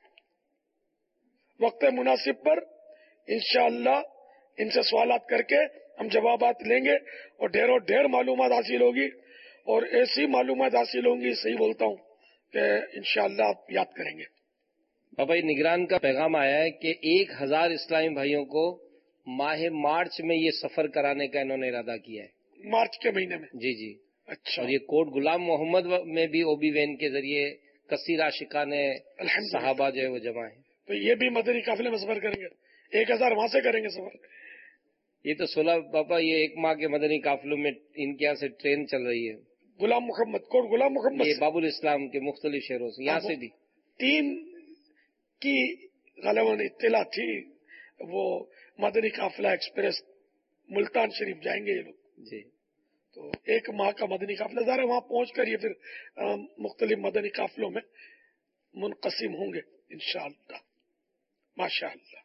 وقت مناسب پر انشاءاللہ ان سے سوالات کر کے ہم جوابات لیں گے اور ڈھیر معلومات حاصل ہوگی، اور ایسی معلومات حاصل ہوں گی، صحیح بولتا ہوں، کہ انشاءاللہ آپ یاد کریں گے. بابا یہ نگران کا پیغام آیا ہے کہ 1000 اسلامی بھائیوں کو ماہ مارچ میں یہ سفر کرانے کا انہوں نے ارادہ کیا ہے. مارچ کے مہینے میں؟ جی جی. اچھا. اور یہ کوٹ غلام محمد میں بھی او بی وین کے ذریعے کثیر عاشقان صحابہ جو ہے وہ جمع ہیں. تو یہ بھی مدنی قافلے میں سفر کریں گے؟ 1000 وہاں سے کریں گے سفر؟ یہ تو 16 پاپا یہ 1 ماہ کے مدنی قافلوں میں ان کے یہاں سے ٹرین چل رہی ہے. غلام محمد، کوٹ غلام محمد، یہ باب الاسلام کے مختلف شہروں سے، یہاں سے بھی 3 کی غالباً اطلاع تھی. وہ مدنی قافلہ ایکسپریس ملتان شریف جائیں گے یہ لوگ جی. تو 1 ماہ کا مدنی قافلہ ظاہر ہے وہاں پہنچ کر یہ پھر مختلف مدنی قافلوں میں منقسم ہوں گے انشاءاللہ. ماشاءاللہ.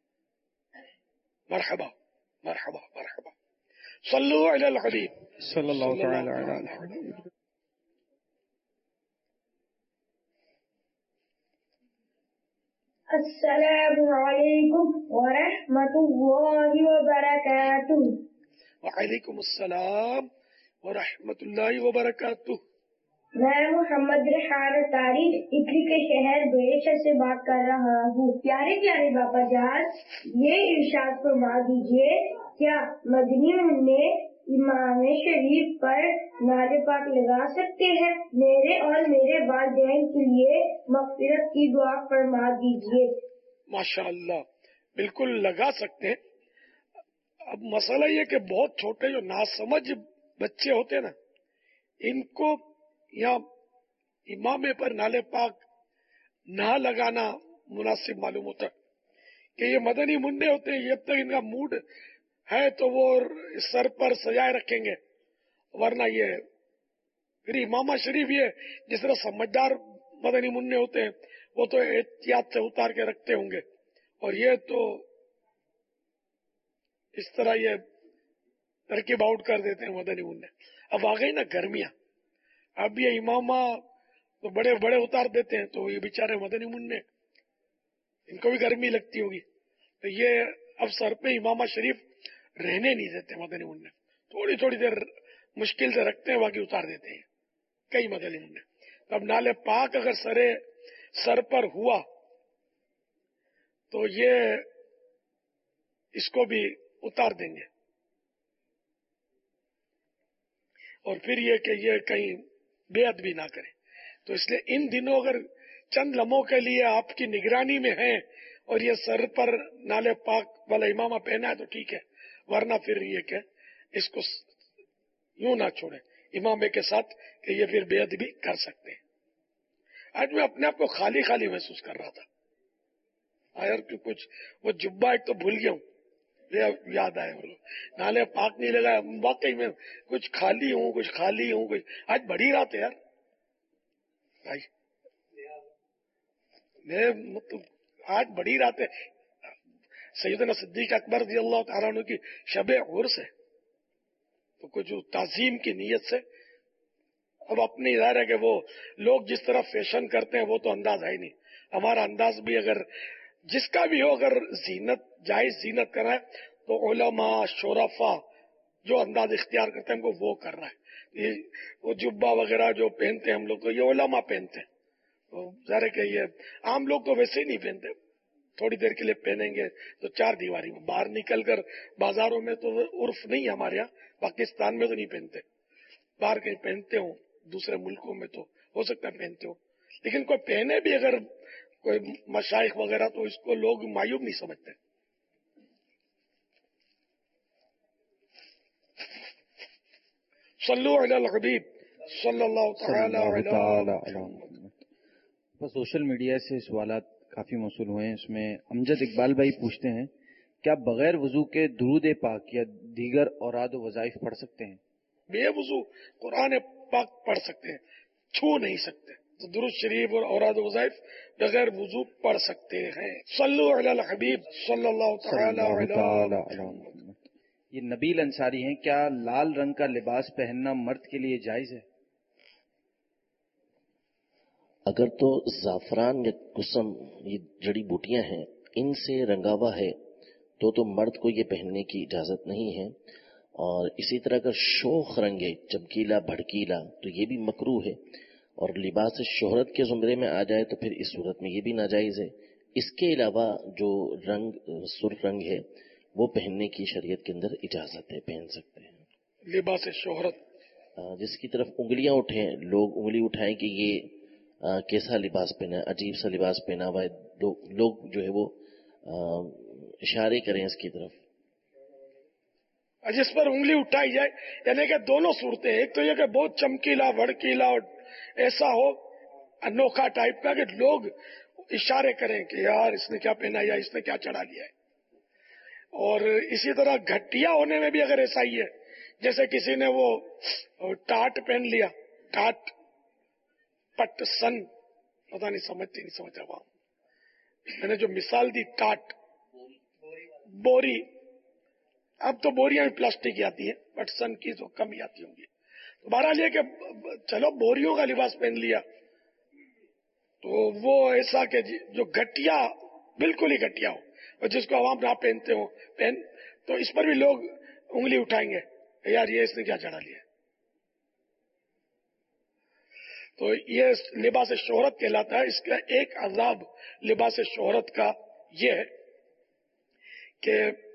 مرحبا مرحبا مرحبا. صلو علی الحبیب صلی اللہ تعالی علی محمد. السلام علیکم ورحمۃ اللہ وبرکاتہ. وعلیکم السلام ورحمۃ اللہ وبرکاتہ. میں محمد ریحان طارق اٹلی کے شہر بیرشہ سے بات کر رہا ہوں. پیارے پیارے باپا جان، یہ ارشاد فرما دیجئے کیا مدنی منع امام شریف پر نعرے پاک لگا سکتے ہیں؟ میرے اور میرے والدین کے لیے مغفرت کی دعا فرما دیجئے. ماشاءاللہ بالکل لگا سکتے ہیں. اب مسئلہ یہ کہ بہت چھوٹے جو ناسمجھ بچے ہوتے ہیں نا، ان کو یا امام پر نعرے پاک نہ لگانا مناسب معلوم ہوتا کہ یہ مدنی منع ہوتے ہیں. جب تک ان کا موڈ ہے تو وہ سر پر سجائے رکھیں گے، ورنہ یہ پھر امامہ شریف یہ جس طرح سمجھدار مدنی منع ہوتے ہیں وہ تو احتیاط سے اتار کے رکھتے ہوں گے، اور یہ تو اس طرح یہ ترکیب آؤٹ کر دیتے ہیں مدنی منع. اب آ گئی نا گرمیاں، اب یہ امامہ تو بڑے بڑے اتار دیتے ہیں، تو یہ بیچارے مدنی منع ان کو بھی گرمی لگتی ہوگی، تو یہ اب سر پہ امامہ شریف رہنے نہیں دیتے مدنی منع. تھوڑی تھوڑی دیر مشکل سے رکھتے ہیں، باقی اتار دیتے ہیں کئی مدنی منع. اب نالے پاک اگر سر پر ہوا تو یہ اس کو بھی اتار دیں گے، اور پھر یہ کہ یہ کہیں بیعت بھی نہ کریں. تو اس لیے ان دنوں اگر چند لمحوں کے لیے آپ کی نگرانی میں ہیں اور یہ سر پر نالے پاک والا امامہ پہنا ہے تو ٹھیک ہے، ورنہ پھر یہ کہ اس کو یوں نہ چھوڑیں امامے کے ساتھ کہ یہ پھر بیعت بھی کر سکتے ہیں. آج میں اپنے آپ کو خالی خالی محسوس کر رہا تھا یار، کچھ وہ جبہ ایک تو بھول گیا ہوں، یاد آئے نالے پاک نہیں لگا. واقعی میں کچھ خالی ہوں کچھ آج بڑی رات ہے یار بھائی، مطلب آج بڑی رات ہے. سیدنا صدیق اکبر رضی اللہ تعالیٰ عنہ کی شب عرس ہے، تو کچھ تعظیم کی نیت سے اب اپنی ظاہر ہے کہ وہ لوگ جس طرح فیشن کرتے ہیں وہ تو انداز ہے ہی نہیں. ہمارا انداز بھی اگر جس کا بھی ہو، اگر زینت جائز زینت کر رہا ہے تو علماء شرفاء جو انداز اختیار کرتے ہیں ہم کو وہ کر رہا ہے. وہ جبہ وغیرہ جو پہنتے ہیں ہم لوگ تو یہ علماء پہنتے ہیں، ظاہر ہے کہ یہ عام لوگ تو ویسے ہی نہیں پہنتے. थोड़ी देर के लिए पहनेंगे तो चार दीवारी में, बाहर निकल कर बाजारों में तो उर्फ नहीं है हमारे यहाँ, पाकिस्तान में तो नहीं पहनते, बाहर कहीं पहनते हो, दूसरे मुल्कों में तो हो सकता है पहनते हो, लेकिन कोई पहने भी अगर कोई मशाइख वगैरह तो इसको लोग मायूब नहीं समझते। सल्लु अलल हबीब सल्लल्लाहु तआला अलैहि। सोशल मीडिया से सवालात काफी मौसूल हुए हैं। इसमें अमजद इकबाल भाई पूछते हैं, क्या बगैर वजू के दुरूद पाक या दीगर औराद वज़ाइफ पढ़ सकते हैं? बेवजू कुरान पाक पढ़ सकते हैं, छू नहीं सकते। तो दुरूद शरीफ और औराद वज़ाइफ बगैर वजू पढ़ सकते हैं। सल्लु अलल हबीब सल्लल्लाहु तआला अलैहि। ये नबील अंसारी हैं, क्या लाल रंग का लिबास पहनना मर्द के लिए जायज है? अगर तो ज़ाफ़रान या कुसम, ये जड़ी बूटियां हैं, इनसे रंगावा है तो मर्द को ये पहनने की इजाज़त नहीं है। और इसी तरह अगर शोख रंग है, चमकीला भड़कीला, तो ये भी मकरूह है। और लिबास शोहरत के ज़ुमरे में आ जाए तो फिर इस सूरत में ये भी नाजायज़ है। इसके अलावा जो रंग सुर्ख रंग है वो पहनने की शरीयत के अंदर इजाज़त है, पहन सकते हैं। लिबास शोहरत जिसकी तरफ उंगलियां उठें, लोग उंगली उठाएं कि ये कैसा लिबास पहना है, अजीब सा लिबास पहना हुआ है, लोग जो है वो इशारे करें इसकी तरफ। जिस पर उंगली उठाई जाए, यानी कि दोनों सूरतें, एक तो ये कि बहुत चमकीला भड़कीला और ऐसा हो अनोखा टाइप का कि लोग इशारे करें कि यार इसने क्या पहना या इसने क्या चढ़ा लिया है। और इसी तरह घटिया होने में भी अगर ऐसा ही है, जैसे किसी ने वो टाट पहन लिया, टाट पट सन, पता नहीं समझती नहीं समझ रहा, मैंने जो मिसाल दी टाट बोरी, अब तो बोरियां भी प्लास्टिक की आती है, बट सन की तो कम ही आती होंगी। तो बहरहाल ये कि चलो बोरियों का लिबास पहन लिया, तो वो ऐसा कि जो घटिया, बिल्कुल ही घटिया हो और जिसको आवाम ना पहनते हो पहन, तो इस पर भी लोग उंगली उठाएंगे, यार ये इसने क्या चढ़ा लिया। तो ये लिबास शोहरत कहलाता है। इसका एक अजाब लिबास शोहरत का ये है कि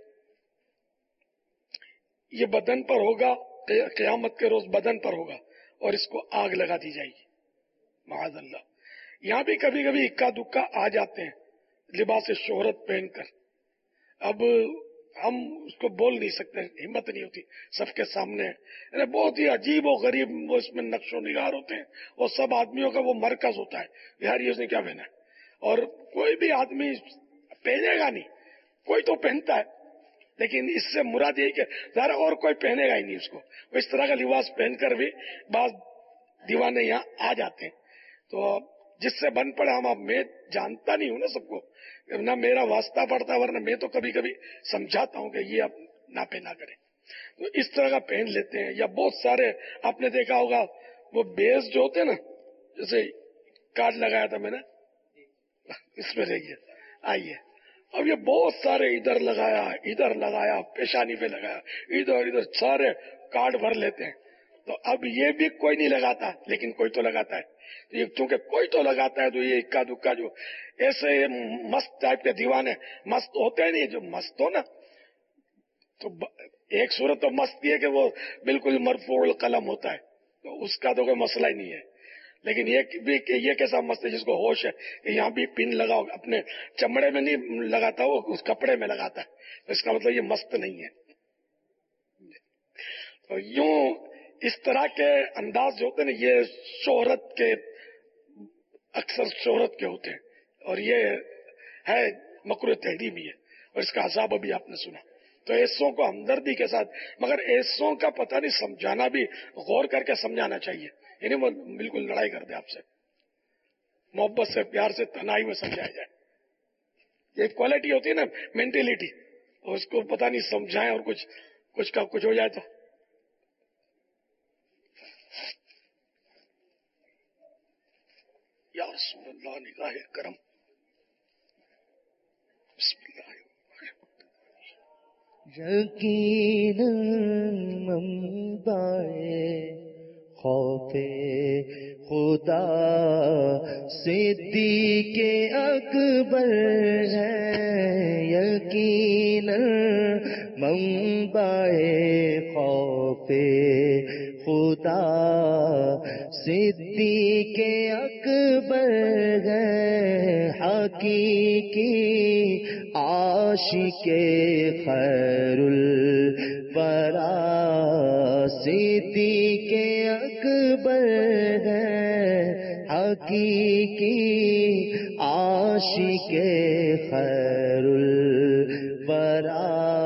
ये बदन पर होगा, क़यामत के रोज बदन पर होगा और इसको आग लगा दी जाएगी, माअज़ल्लाह। यहां भी कभी कभी इक्का दुक्का आ जाते हैं लिबास शोहरत पहनकर। अब हम उसको बोल नहीं सकते, हिम्मत नहीं होती सबके सामने। अरे बहुत ही अजीब और गरीब वो इसमें नक्शो निगार होते हैं और सब आदमियों का वो मरकज होता है, यार ये उसने क्या पहना है। और कोई भी आदमी पहनेगा नहीं, कोई तो पहनता है, लेकिन इससे मुराद यही कि ज़रा और कोई पहनेगा ही नहीं उसको। वो इस तरह का लिबास पहनकर भी बाज दीवाने यहाँ आ जाते हैं। तो जिससे बन पड़े हम, अब मैं जानता नहीं हूं ना सबको, ना मेरा वास्ता पड़ता, वरना मैं तो कभी कभी समझाता हूं कि ये अब ना पहना करें। तो इस तरह का पहन लेते हैं। या बहुत सारे आपने देखा होगा वो बेस जो होते हैं ना, जैसे कार्ड लगाया था मैंने, इसमें रहिए आइए, अब ये बहुत सारे इधर लगाया, पेशानी पे लगाया, इधर सारे कार्ड भर लेते हैं। तो अब ये भी कोई नहीं लगाता, लेकिन कोई तो लगाता है। तो ये चूंकि कोई तो लगाता है, तो ये इक्का दुक्का जो ऐसे मस्त टाइप के दीवाने, मस्त होते हैं नहीं, जो मस्त हो ना, तो एक सूरत तो मस्त है कि वो बिल्कुल मरफूल कलम होता है, तो उसका तो कोई मसला ही नहीं है। लेकिन ये कैसा मस्त है जिसको होश है कि यहाँ भी पिन लगाओ, अपने चमड़े में नहीं लगाता, वो उस कपड़े में लगाता है, तो इसका मतलब ये मस्त नहीं है। तो यूं इस तरह के अंदाज जो होते हैं ना, ये शोहरत के, अक्सर शोहरत के होते हैं, और ये है मकरूह तहरीमी है, और इसका अज़ाब अभी आपने सुना। तो ऐसों को हमदर्दी के साथ, मगर ऐसों का पता नहीं समझाना भी गौर करके समझाना चाहिए, यानी वो बिल्कुल लड़ाई कर दे आपसे, मोहब्बत से प्यार से तनाई में समझाया जाए। ये क्वालिटी होती है ना, मेंटेलिटी, तो उसको पता नहीं समझाएं और कुछ का कुछ हो जाए तो। या रसूलल्लाह निगाह करम, बिस्मिल्लाह। यकीनन मंबाए खौफे खुदा सिद्दीक़ अकबर है। خدا صدیق اکبر گئے حقیقی عاشق خیر الورا صدیق اکبر گئے حقیقی عاشق خیر الورا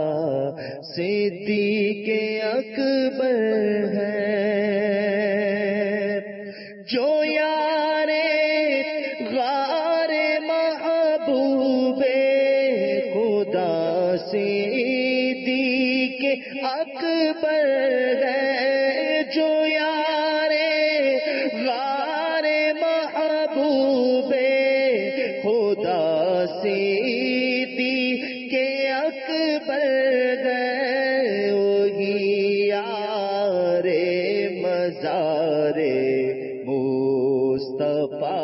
صدیق اکبر ہے جو یار غار محبوب خدا صدیق اکبر ہے جو یار غار محبوب خدا صدیق اکبر ہے وہی یار مزار مصطفیٰ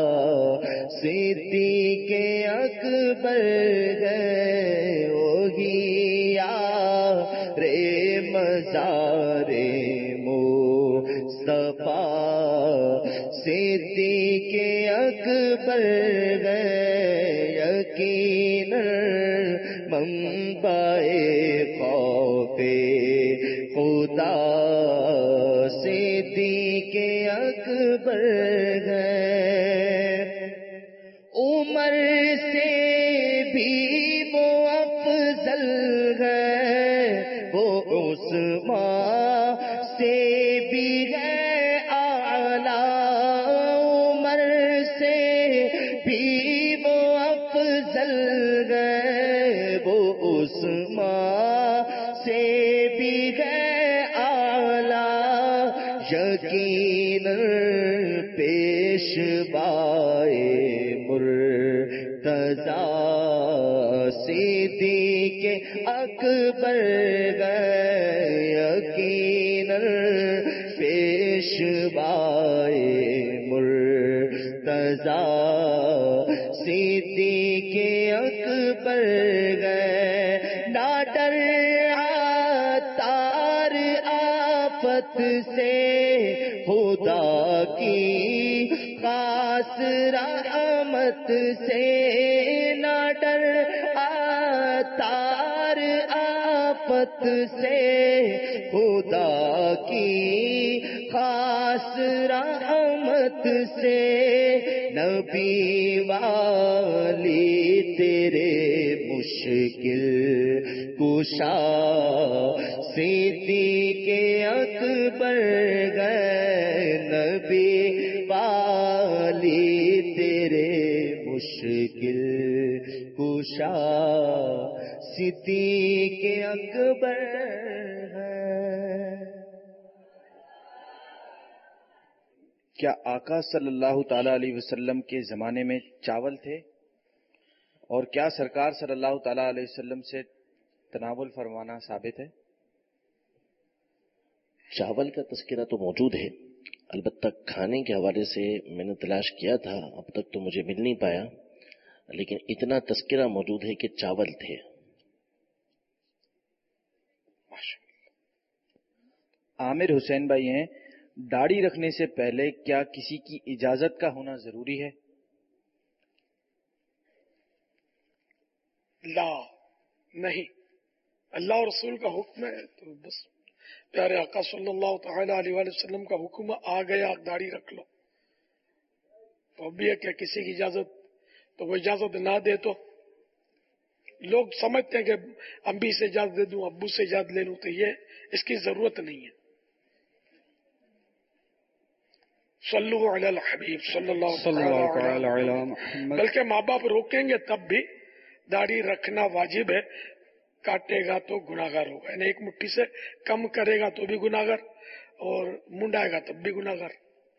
صدیق اکبر گئے وہی یار مزار مصطفیٰ صدیق اکبر گئے یقیناً منبع خوف خدا صدیق اکبر گئے عمر سے بھی وہ افضل ہے وہ عثمان سے بھی ہے اعلیٰ عمر سے بھی وہ افضل ہے وہ عثمان سے بھی ہے اعلیٰ یقیناً پیشوائے مرتضیٰ صدیق اکبر گئے یقیناً پیشوائے مرتضیٰ صدیق اکبر گئے نہ ڈر تار آفت سے خدا کی خاص رحمت سے نہ ڈر تار آفت سے خدا کی خاص رحمت سے نبی والی تیرے مشکل کشا صدیق اکبر گئے نبی والی تیرے مشکل کشا صدیق اکبر ہے۔ کیا آقا صلی اللہ تعالی علیہ وسلم کے زمانے میں چاول تھے اور کیا سرکار صلی اللہ تعالی علیہ وسلم سے تناول فرمانا ثابت ہے؟ چاول کا تذکرہ تو موجود ہے، البتہ کھانے کے حوالے سے میں نے تلاش کیا تھا، اب تک تو مجھے مل نہیں پایا، لیکن اتنا تذکرہ موجود ہے کہ چاول تھے۔ عامر حسین بھائی ہیں، داڑھی رکھنے سے پہلے کیا کسی کی اجازت کا ہونا ضروری ہے؟ لا نہیں، اللہ اور رسول کا حکم ہے تو بس پیارے آقا صلی اللہ تعالی علیہ وآلہ وسلم کا حکم آ گیا داڑھی رکھ لو، تو اب بھی ہے کہ کسی کی اجازت تو وہ اجازت نہ دے تو لوگ سمجھتے ہیں کہ امی سے اجازت دے دوں ابو سے اجازت لے لوں، تو یہ اس کی ضرورت نہیں ہے۔ صلو علی الحبیب صلی اللہ تعالی علی محمد۔ بلکہ ماں باپ روکیں گے تب بھی داڑھی رکھنا واجب ہے، کاٹے گا تو گناہگار ہوگا، یعنی ایک مٹھی سے کم کرے گا تو بھی گناہگار اور منڈائے گا تب بھی گناہگار۔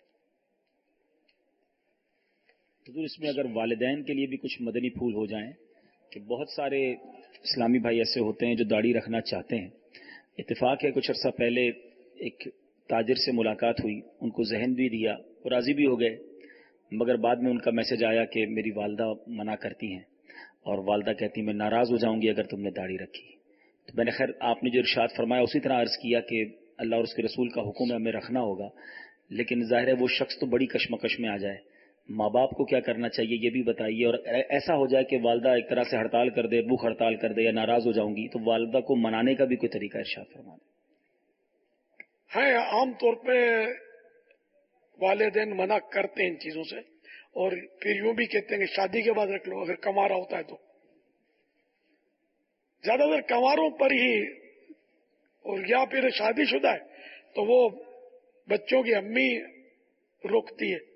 حضور اس میں اگر والدین کے لیے بھی کچھ مدنی پھول ہو جائیں کہ بہت سارے اسلامی بھائی ایسے ہوتے ہیں جو داڑھی رکھنا چاہتے ہیں، اتفاق ہے کچھ عرصہ پہلے ایک تاجر سے ملاقات ہوئی، ان کو ذہن بھی دیا، وہ راضی بھی ہو گئے، مگر بعد میں ان کا میسج آیا کہ میری والدہ منع کرتی ہیں اور والدہ کہتی میں ناراض ہو جاؤں گی اگر تم نے داڑھی رکھی۔ تو میں نے خیر آپ نے جو ارشاد فرمایا اسی طرح عرض کیا کہ اللہ اور اس کے رسول کا حکم ہے ہمیں رکھنا ہوگا، لیکن ظاہر ہے وہ شخص تو بڑی کشمکش میں آ جائے، ماں باپ کو کیا کرنا چاہیے یہ بھی بتائیے، اور ایسا ہو جائے کہ والدہ ایک طرح سے ہڑتال کر دے، بھوک ہڑتال کر دے یا ناراض ہو جاؤں گی، تو والدہ کو منانے کا بھی کوئی طریقہ ارشاد فرما دیں۔ ہے عام طور پہ والدین منع کرتے ہیں ان چیزوں سے، اور پھر یوں بھی کہتے ہیں کہ شادی کے بعد رکھ لو اگر کما رہا ہوتا ہے تو۔ زیادہ تر کنواروں پر ہی، اور یا پھر شادی شدہ ہے تو وہ بچوں کی امی روکتی ہے،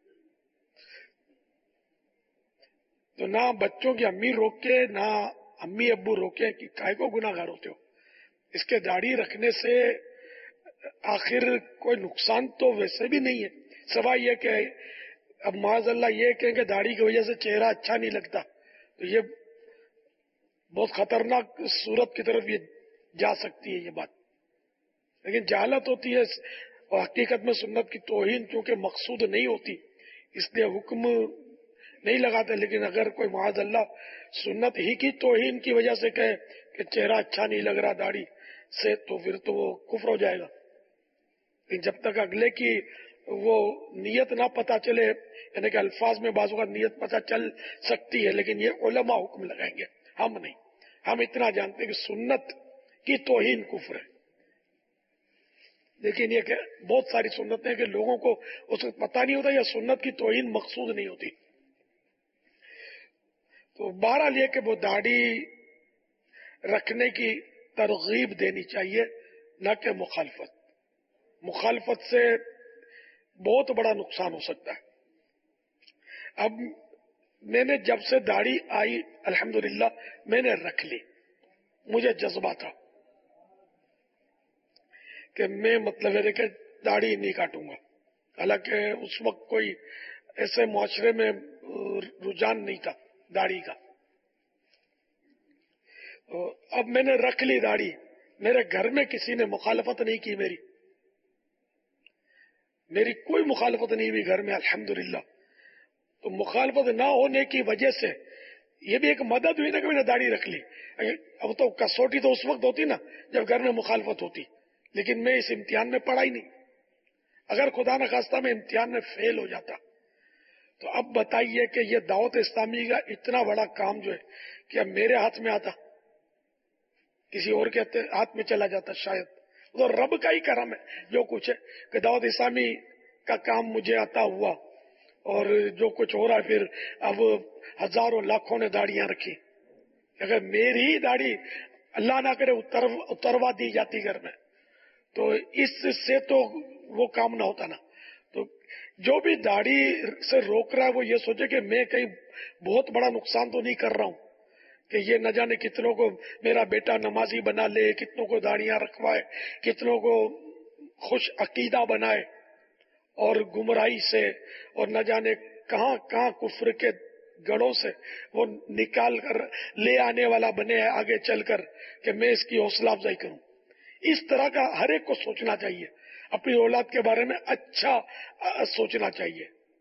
تو نہ بچوں کی امی روکے نہ امی ابو روکے کہ کائے کو گناہگار ہوتے ہو۔ اس کے داڑھی رکھنے سے آخر کوئی نقصان تو ویسے بھی نہیں ہے، سوائے یہ کہ اب معاذ اللہ یہ کہیں کہ داڑھی کی وجہ سے چہرہ اچھا نہیں لگتا، تو یہ بہت خطرناک صورت کی طرف یہ جا سکتی ہے یہ بات، لیکن جہالت ہوتی ہے اور حقیقت میں سنت کی توہین چونکہ مقصود نہیں ہوتی اس لیے حکم نہیں لگاتے، لیکن اگر کوئی معاذ اللہ سنت ہی کی توہین کی وجہ سے کہے کہ چہرہ اچھا نہیں لگ رہا داڑھی سے، تو پھر تو وہ کفر ہو جائے گا۔ لیکن جب تک اگلے کی وہ نیت نہ پتا چلے، یعنی کہ الفاظ میں بعض اوقات نیت پتا چل سکتی ہے، لیکن یہ علماء حکم لگائیں گے، ہم نہیں۔ ہم اتنا جانتے ہیں کہ سنت کی توہین کفر ہے، لیکن یہ کہ بہت ساری سنتیں ہیں کہ لوگوں کو اس وقت پتہ نہیں ہوتا یا سنت کی توہین مقصود نہیں ہوتی۔ تو بہرحال یہ کہ وہ داڑھی رکھنے کی ترغیب دینی چاہیے، نہ کہ مخالفت۔ مخالفت سے بہت بڑا نقصان ہو سکتا ہے۔ اب میں نے جب سے داڑھی آئی الحمدللہ میں نے رکھ لی، مجھے جذبہ تھا کہ میں مطلب ہے کہ داڑھی نہیں کاٹوں گا، حالانکہ اس وقت کوئی ایسے معاشرے میں رجحان نہیں تھا داڑھی کا۔ تو اب میں نے رکھ لی داڑھی، میرے گھر میں کسی نے مخالفت نہیں کی، میری کوئی مخالفت نہیں ہوئی گھر میں الحمدللہ۔ تو مخالفت نہ ہونے کی وجہ سے یہ بھی ایک مدد ہوئی نا کہ میں نے داڑھی رکھ لی۔ اب تو کسوٹی تو اس وقت ہوتی نا جب گھر میں مخالفت ہوتی، لیکن میں اس امتحان میں پڑا ہی نہیں۔ اگر خدا نخواستہ میں امتحان میں فیل ہو جاتا تو اب بتائیے کہ یہ دعوت اسلامی کا اتنا بڑا کام جو ہے کہ اب میرے ہاتھ میں آتا، کسی اور کے ہاتھ میں چلا جاتا شاید۔ تو رب کا ہی کرم ہے جو کچھ ہے کہ دعوت اسلامی کا کام مجھے عطا ہوا، اور جو کچھ ہو رہا ہے پھر اب ہزاروں لاکھوں نے داڑیاں رکھی۔ اگر میری ہی داڑھی اللہ نہ کرے اتروا دی جاتی گھر میں تو اس سے تو وہ کام نہ ہوتا نا۔ تو جو بھی داڑھی سے روک رہا ہے وہ یہ سوچے کہ میں کہیں بہت بڑا نقصان تو نہیں کر رہا ہوں کہ یہ نہ جانے کتنوں کو میرا بیٹا نمازی بنا لے، کتنوں کو داڑیاں رکھوائے، کتنوں کو خوش عقیدہ بنائے، اور گمراہی سے اور نہ جانے کہاں کہاں کفر کے گڑھوں سے وہ نکال کر لے آنے والا بنے آگے چل کر کہ میں اس کی حوصلہ افزائی کروں۔ اس طرح کا ہر ایک کو سوچنا چاہیے، اپنی اولاد کے بارے میں اچھا سوچنا چاہیے۔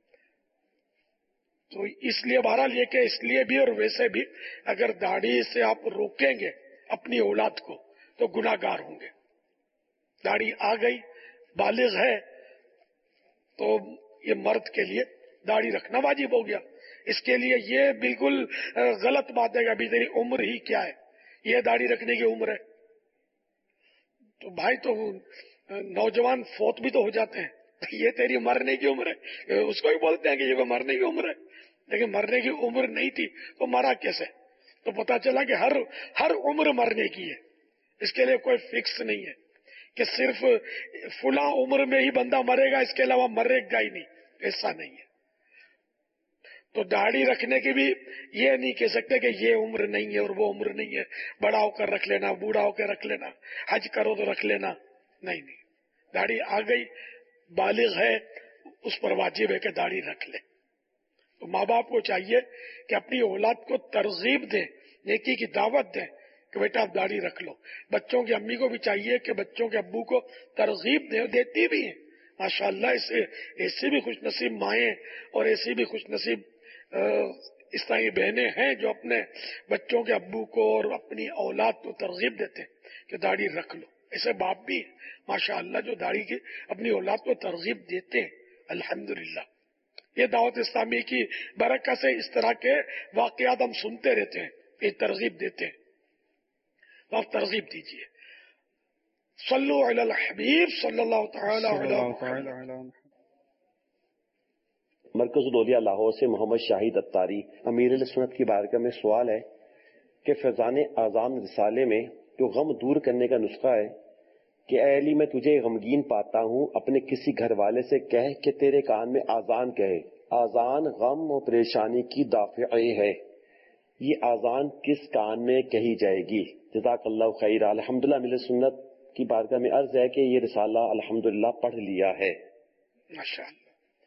تو اس لیے بہرحال یہ کہ اس لیے بھی اور ویسے بھی اگر داڑھی سے آپ روکیں گے اپنی اولاد کو تو گناہ گار ہوں گے۔ داڑھی آ گئی، بالغ ہے، تو یہ مرد کے لیے داڑھی رکھنا واجب ہو گیا۔ اس کے لیے یہ بالکل غلط بات ہے کہ ابھی تیری عمر ہی کیا ہے، یہ داڑھی رکھنے کی عمر ہے۔ تو بھائی تو نوجوان فوت بھی تو ہو جاتے ہیں، یہ تیری مرنے کی عمر ہے، اس کو بھی بولتے ہیں کہ یہ مرنے کی عمر ہے، لیکن مرنے کی عمر نہیں تھی تو مرا کیسے؟ تو پتا چلا کہ ہر عمر مرنے کی ہے، اس کے لیے کوئی فکس نہیں ہے کہ صرف فلاں عمر میں ہی بندہ مرے گا، اس کے علاوہ مرے گا ہی نہیں، ایسا نہیں ہے۔ تو داڑھی رکھنے کی بھی یہ نہیں کہہ سکتے کہ یہ عمر نہیں ہے اور وہ عمر نہیں ہے، بڑا ہو کر رکھ لینا، بوڑھا ہو کے رکھ لینا، حج کرو تو رکھ لینا، نہیں۔ داڑھی آ گئی، بالغ ہے، اس پر واجب ہے کہ داڑھی رکھ لے۔ تو ماں باپ کو چاہیے کہ اپنی اولاد کو ترغیب دیں، نیکی کی دعوت دیں کہ بیٹا آپ داڑھی رکھ لو۔ بچوں کی امی کو بھی چاہیے کہ بچوں کے ابو کو ترغیب دیں، دیتی بھی ہیں ماشاءاللہ، ایسی بھی خوش نصیب مائیں اور ایسی بھی خوش نصیب اسلامی بہنیں ہیں جو اپنے بچوں کے ابو کو اور اپنی اولاد کو ترغیب دیتے ہیں کہ داڑھی رکھ لو، ایسے باپ بھی ماشاء اللہ جو داڑھی کی اپنی اولاد کو ترغیب دیتے ہیں. الحمدللہ یہ دعوت اسلامی کی برکت سے اس طرح کے واقعات ہم سنتے رہتے ہیں، یہ ترغیب دیتے ہیں. آپ ترغیب دیجیے. صلو علی الحبیب صلی اللہ تعالی علی محمد. مرکز الاولیاء لاہور سے محمد شاہد اتاری. امیر اہل سنت کی بارگاہ میں سوال ہے کہ فیضان اعظام رسالے میں جو غم دور کرنے کا نسخہ ہے کہ اے علی میں تجھے غمگین پاتا ہوں، اپنے کسی گھر والے سے کہہ کہ تیرے کان میں آذان کہے. آذان غم و پریشانی کی دافع ہے. یہ آذان کس کان میں کہی جائے گی؟ جزاک اللہ خیر. الحمدللہ امیر اہل سنت کی بارگاہ میں عرض ہے کہ یہ رسالہ الحمدللہ پڑھ لیا ہے. ماشاءاللہ.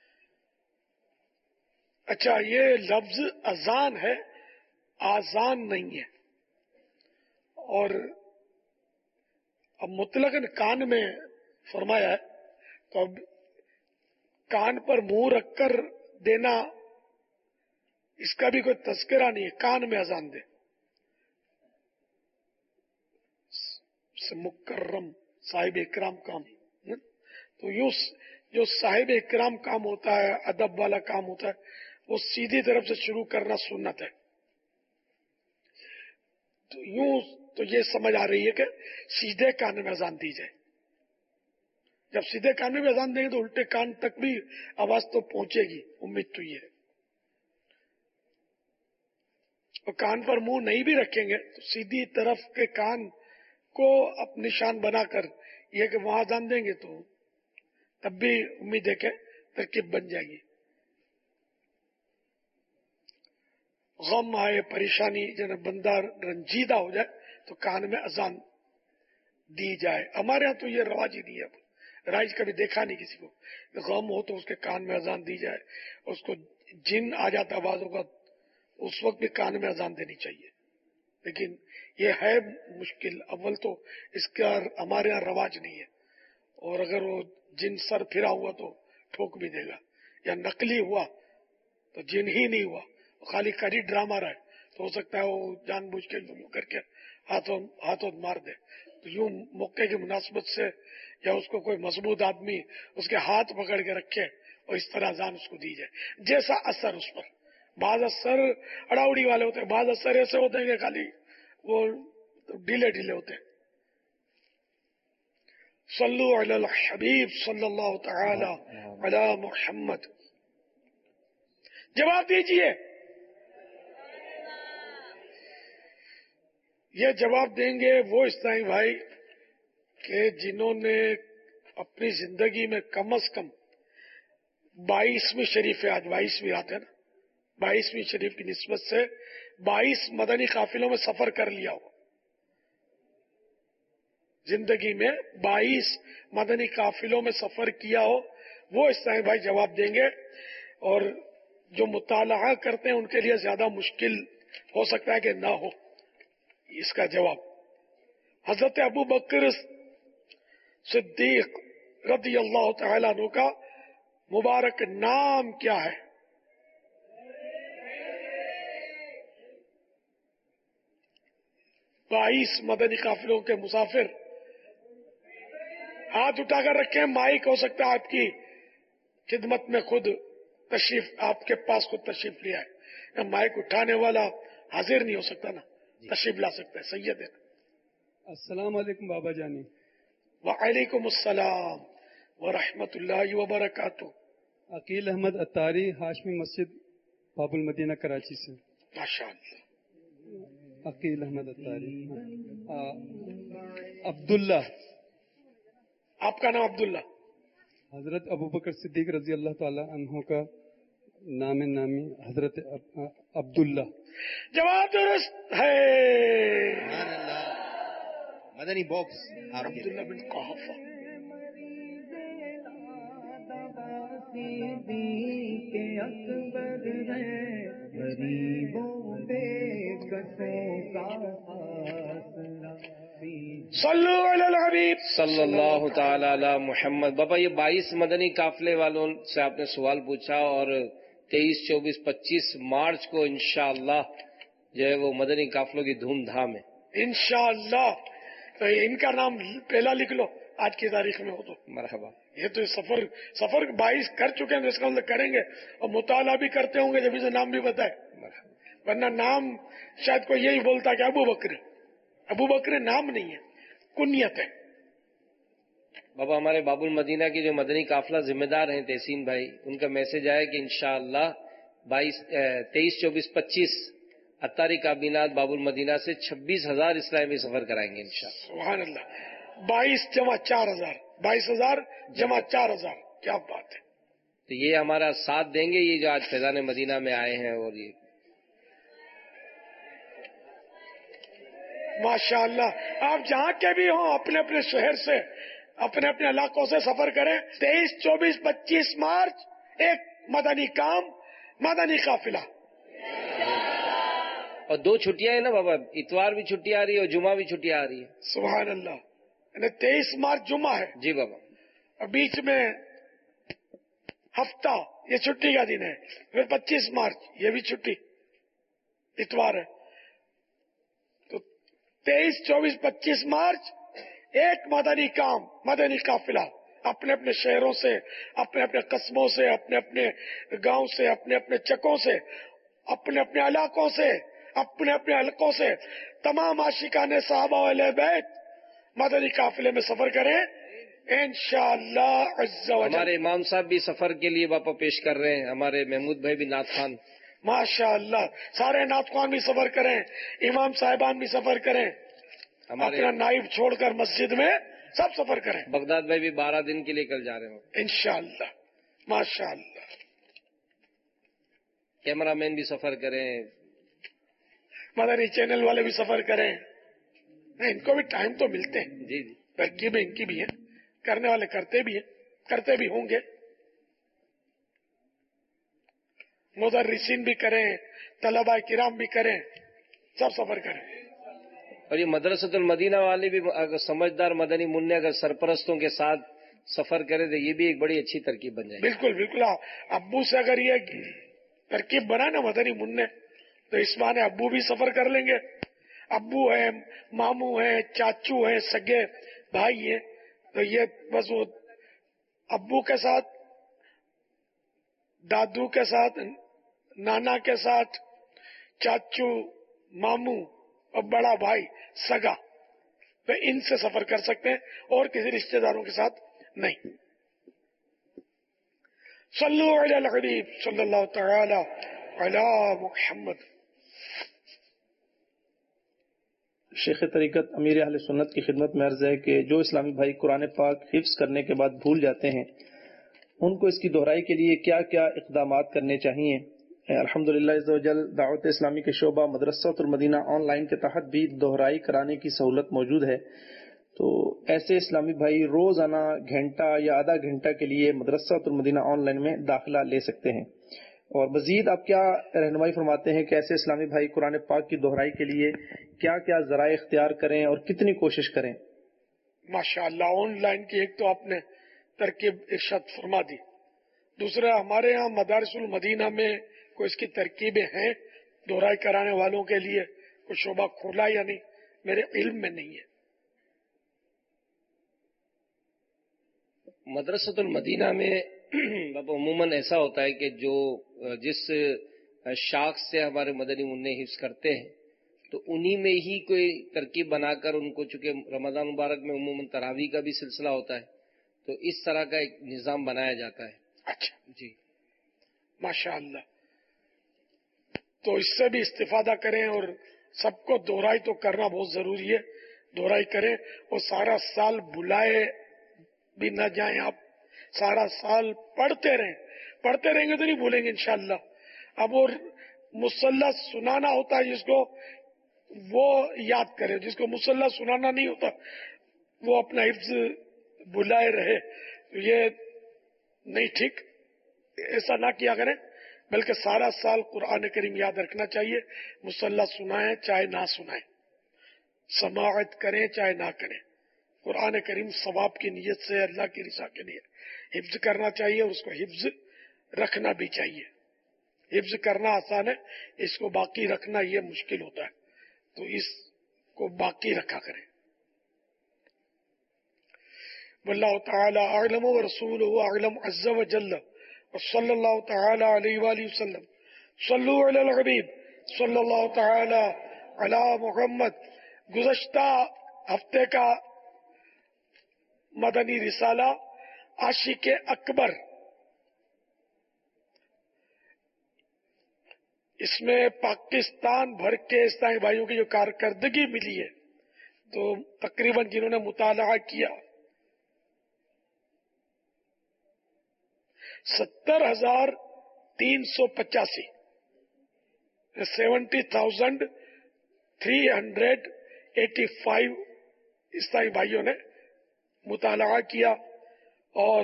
اچھا، یہ لفظ اذان ہے، آذان نہیں ہے. اور اب مطلقاً کان میں فرمایا ہے تو اب کان پر منہ رکھ کر دینا اس کا بھی کوئی تذکرہ نہیں ہے. کان میں اذان دے. مکرم صاحب اکرام کام. تو یوں جو صاحب اکرام کام ہوتا ہے، ادب والا کام ہوتا ہے، وہ سیدھی طرف سے شروع کرنا سنت ہے. تو یوں تو یہ سمجھ آ رہی ہے کہ سیدھے کان میں اذان دی جائے. جب سیدھے کان میں بھی اذان دیں گے تو الٹے کان تک بھی آواز تو پہنچے گی، امید تو یہ ہے. اور کان پر منہ نہیں بھی رکھیں گے تو سیدھی طرف کے کان کو اب نشان بنا کر یہ کہ وہاں اذان دیں گے تو تب بھی امید ہے کہ ترکیب بن جائے گی. غم آئے، پریشانی جب بندہ رنجیدہ ہو جائے تو کان میں اذان دی جائے. ہمارے ہاں تو یہ رواج ہی نہیں ہے، رائج کبھی دیکھا نہیں کسی کو. غم ہو تو اس کے کان میں اذان دی جائے. اس کو جن آ جاتا بعضوں کا اس وقت بھی کان میں اذان دینی چاہیے. لیکن یہ ہے مشکل. اول تو اس کا ہمارے یہاں رواج نہیں ہے، اور اگر وہ جن سر پھرا ہوا تو ٹھوک بھی دے گا، یا نقلی ہوا تو جن ہی نہیں ہوا، خالی کری ڈرامہ رہا ہے تو ہو سکتا ہے وہ جان بوجھ کے کر کے ہاتھوں مار دے. تو یوں موقع کی مناسبت سے یا اس کو کوئی مضبوط آدمی اس کے ہاتھ پکڑ کے رکھے اور اس طرح اذان اس کو دی جائے جیسا اثر اس پر. بعض اثر اڑاوڑی والے ہوتے ہیں، بعض اثر ایسے ہوتے ہیں کہ خالی وہ ڈھیلے ڈھیلے ہوتے ہیں. صلو علی الحبیب صلی اللہ تعالی علی محمد. جواب دیجئے. یہ جواب دیں گے وہ اسلامی بھائی کہ جنہوں نے اپنی زندگی میں کم از کم 22ویں شریف ہے، آج 22ویں رات ہے نا، 22ویں شریف کی نسبت سے 22 مدنی قافلوں میں سفر کر لیا ہو. زندگی میں 22 مدنی قافلوں میں سفر کیا ہو وہ اسلامی بھائی جواب دیں گے. اور جو مطالعہ کرتے ہیں ان کے لیے زیادہ مشکل ہو سکتا ہے کہ نہ ہو. اس کا جواب حضرت ابو بکر صدیق رضی اللہ تعالی عنہ کا مبارک نام کیا ہے؟ بائیس مدنی قافلوں کے مسافر ہاتھ اٹھا کر رکھیں. مائک ہو سکتا ہے آپ کی خدمت میں خود تشریف، آپ کے پاس خود تشریف لیا ہے. مائک اٹھانے والا حاضر نہیں ہو سکتا نا، تشریف لا سکتا ہے. سید ہے. السلام علیکم بابا جانی. وعلیکم السلام ورحمۃ اللہ وبرکاتہ. عقیل احمد اتاری، ہاشمی مسجد، باب المدینہ، کراچی سے. ماشاء اللہ. عقیل احمد اتاری. عبداللہ. آپ کا نام عبداللہ؟ حضرت ابوبکر صدیق رضی اللہ تعالی عنہ کا نام نامی حضرت عبداللہ. جواب درست ہے. مدنی باکس عبداللہ بن قحافہ. صلو علی الحبیب صلی اللہ تعالی علی محمد. بابا یہ 22 مدنی قافلے والوں سے آپ نے سوال پوچھا، اور 23, 24, 25 مارچ کو انشاءاللہ جو ہے وہ مدنی قافلوں کی دھوم دھام ہے. انشاءاللہ تو ان کا نام پہلا لکھ لو آج کی تاریخ میں ہو تو مرحبا. یہ تو سفر 22 کر چکے ہیں تو اس کا مطلب کریں گے اور مطالعہ بھی کرتے ہوں گے جب اسے نام بھی بتائے. ورنہ نام شاید کوئی یہی بولتا کہ ابو بکر نام نہیں ہے، کنیت ہے. بابا ہمارے باب المدینہ کی جو مدنی قافلہ ذمہ دار ہیں تحسین بھائی، ان کا میسج آیا کہ انشاءاللہ 23، 24، 25 اتاری کابینات باب المدینہ سے 26,000 اسلامی سفر کرائیں گے انشاءاللہ. سبحان اللہ. 22 جمع 4,000، 22,000 جمع 4,000، کیا بات ہے. تو یہ ہمارا ساتھ دیں گے، یہ جو آج فیضان مدینہ میں آئے ہیں. اور یہ ماشاء اللہ آپ جہاں کے بھی ہوں اپنے اپنے شہر سے اپنے اپنے علاقوں سے سفر کریں. 23، 24، 25 مارچ ایک مدنی کام، مدنی قافلہ. اور 2 چھٹیاں ہیں نا بابا، اتوار بھی چھٹی آ رہی ہے اور جمعہ بھی چھٹی آ رہی ہے. سبحان اللہ. یعنی 23 مارچ جمعہ ہے جی بابا، اور بیچ میں ہفتہ یہ چھٹی کا دن ہے. پھر 25 مارچ یہ بھی چھٹی اتوار ہے. تو 23، 24، 25 مارچ ایک مدنی کام، مدنی قافلہ اپنے اپنے شہروں سے، اپنے اپنے قصبوں سے، اپنے اپنے گاؤں سے، اپنے اپنے چکوں سے، اپنے اپنے علاقوں سے، اپنے اپنے حلقوں سے تمام عاشقان صحابہ و اہل بیت مدنی قافلے میں سفر کریں انشاءاللہ عز و جل. ہمارے امام صاحب بھی سفر کے لیے باپا پیش کر رہے ہیں، ہمارے محمود بھائی بھی نعت خوان. ماشاء اللہ سارے نعت خوان بھی سفر کریں، امام صاحبان بھی سفر کریں، اپنا نائب چھوڑ کر مسجد میں سب سفر کریں. بغداد بھائی بھی 12 دن کے لیے کل جا رہے ہیں انشاءاللہ. ماشاء اللہ. کیمرہ مین بھی سفر کریں، مدنی چینل والے بھی سفر کریں. ان کو بھی ٹائم تو ملتے ہیں. جی جی، ترکیبیں ان کی بھی ہیں، کرنے والے کرتے بھی ہیں، کرتے بھی ہوں گے. مدرسین بھی کریں، طلباء کرام بھی کریں، سب سفر کریں. اور یہ مدرسۃ المدینہ والے بھی اگر سمجھدار مدنی منع اگر سرپرستوں کے ساتھ سفر کرے تو یہ بھی ایک بڑی اچھی ترکیب بن جائے گی. بالکل بالکل. ابو سے اگر یہ ترکیب بنا نا مدنی منع تو اس بہانے ابو بھی سفر کر لیں گے. ابو ہیں، ماموں ہیں، چاچو ہیں، سگے بھائی ہیں، تو یہ بس وہ ابو کے ساتھ، دادو کے ساتھ، نانا کے ساتھ، چاچو، ماموں اور بڑا بھائی سگا، تو ان سے سفر کر سکتے ہیں اور کسی رشتہ داروں کے ساتھ نہیں. صلو علی الحبیب صلی اللہ تعالی علی محمد. شیخ طریقت امیر اہل سنت کی خدمت میں عرض ہے کہ جو اسلامی بھائی قرآن پاک حفظ کرنے کے بعد بھول جاتے ہیں ان کو اس کی دہرائی کے لیے کیا کیا اقدامات کرنے چاہیے؟ الحمدللہ عز و جل دعوت اسلامی کے شعبہ مدرسۃ المدینہ آن لائن کے تحت بھی دہرائی کرانے کی سہولت موجود ہے. تو ایسے اسلامی بھائی روزانہ گھنٹہ یا آدھا گھنٹہ کے لیے مدرسۃ المدینہ آن لائن میں داخلہ لے سکتے ہیں. اور مزید آپ کیا رہنمائی فرماتے ہیں کہ ایسے اسلامی بھائی قرآن پاک کی دہرائی کے لیے کیا کیا ذرائع اختیار کریں اور کتنی کوشش کریں؟ ماشاءاللہ آن لائن کی ایک تو آپ نے ترکیب ارشاد فرما دی. دوسرا ہمارے ہاں مدارس المدینہ میں کوئی اس کی ترکیبیں ہیں دہرائی کرانے والوں کے لیے؟ کوئی شعبہ کھولا یا نہیں؟ میرے علم میں نہیں ہے. مدرسۃ المدینہ میں عموماً ایسا ہوتا ہے کہ جو جس شاخ سے ہمارے مدنی منع حفظ کرتے ہیں تو انہی میں ہی کوئی ترکیب بنا کر ان کو، چونکہ رمضان مبارک میں عموماً تراویح کا بھی سلسلہ ہوتا ہے تو اس طرح کا ایک نظام بنایا جاتا ہے. اچھا جی ماشاء اللہ. تو اس سے بھی استفادہ کریں اور سب کو دہرائی تو کرنا بہت ضروری ہے. دہرائی کریں اور سارا سال بلائے بھی نہ جائیں. آپ سارا سال پڑھتے رہیں گے تو نہیں بھولیں گے انشاءاللہ. اب اور مصلح سنانا ہوتا ہے جس کو وہ یاد کرے، جس کو مصلح سنانا نہیں ہوتا وہ اپنا حفظ بلائے رہے. یہ نہیں ٹھیک، ایسا نہ کیا کریں بلکہ سارا سال قرآن کریم یاد رکھنا چاہیے. مصلح سنائیں چاہے نہ سنائیں، سماعت کریں چاہے نہ کریں. قرآن کریم ثواب کی نیت سے اللہ کی رضا کے لیے حفظ کرنا چاہیے اور اس کو حفظ رکھنا بھی چاہیے. حفظ کرنا آسان ہے، اس کو باقی رکھنا یہ مشکل ہوتا ہے. تو اس کو باقی رکھا کریں. واللہ تعالی اعلم ورسولہ اعلم عز وجل وصلی اللہ تعالی علیہ وآلہ وسلم صلو علی الحبیب صلی اللہ تعالی علی محمد. گزشتہ ہفتے کا مدنی رسالہ عاشق اکبر، اس میں پاکستان بھر کے اسلامی بھائیوں کی جو کارکردگی ملی ہے تو تقریباً جنہوں نے مطالعہ کیا 70,385 70,385 اسلامی بھائیوں نے مطالعہ کیا، اور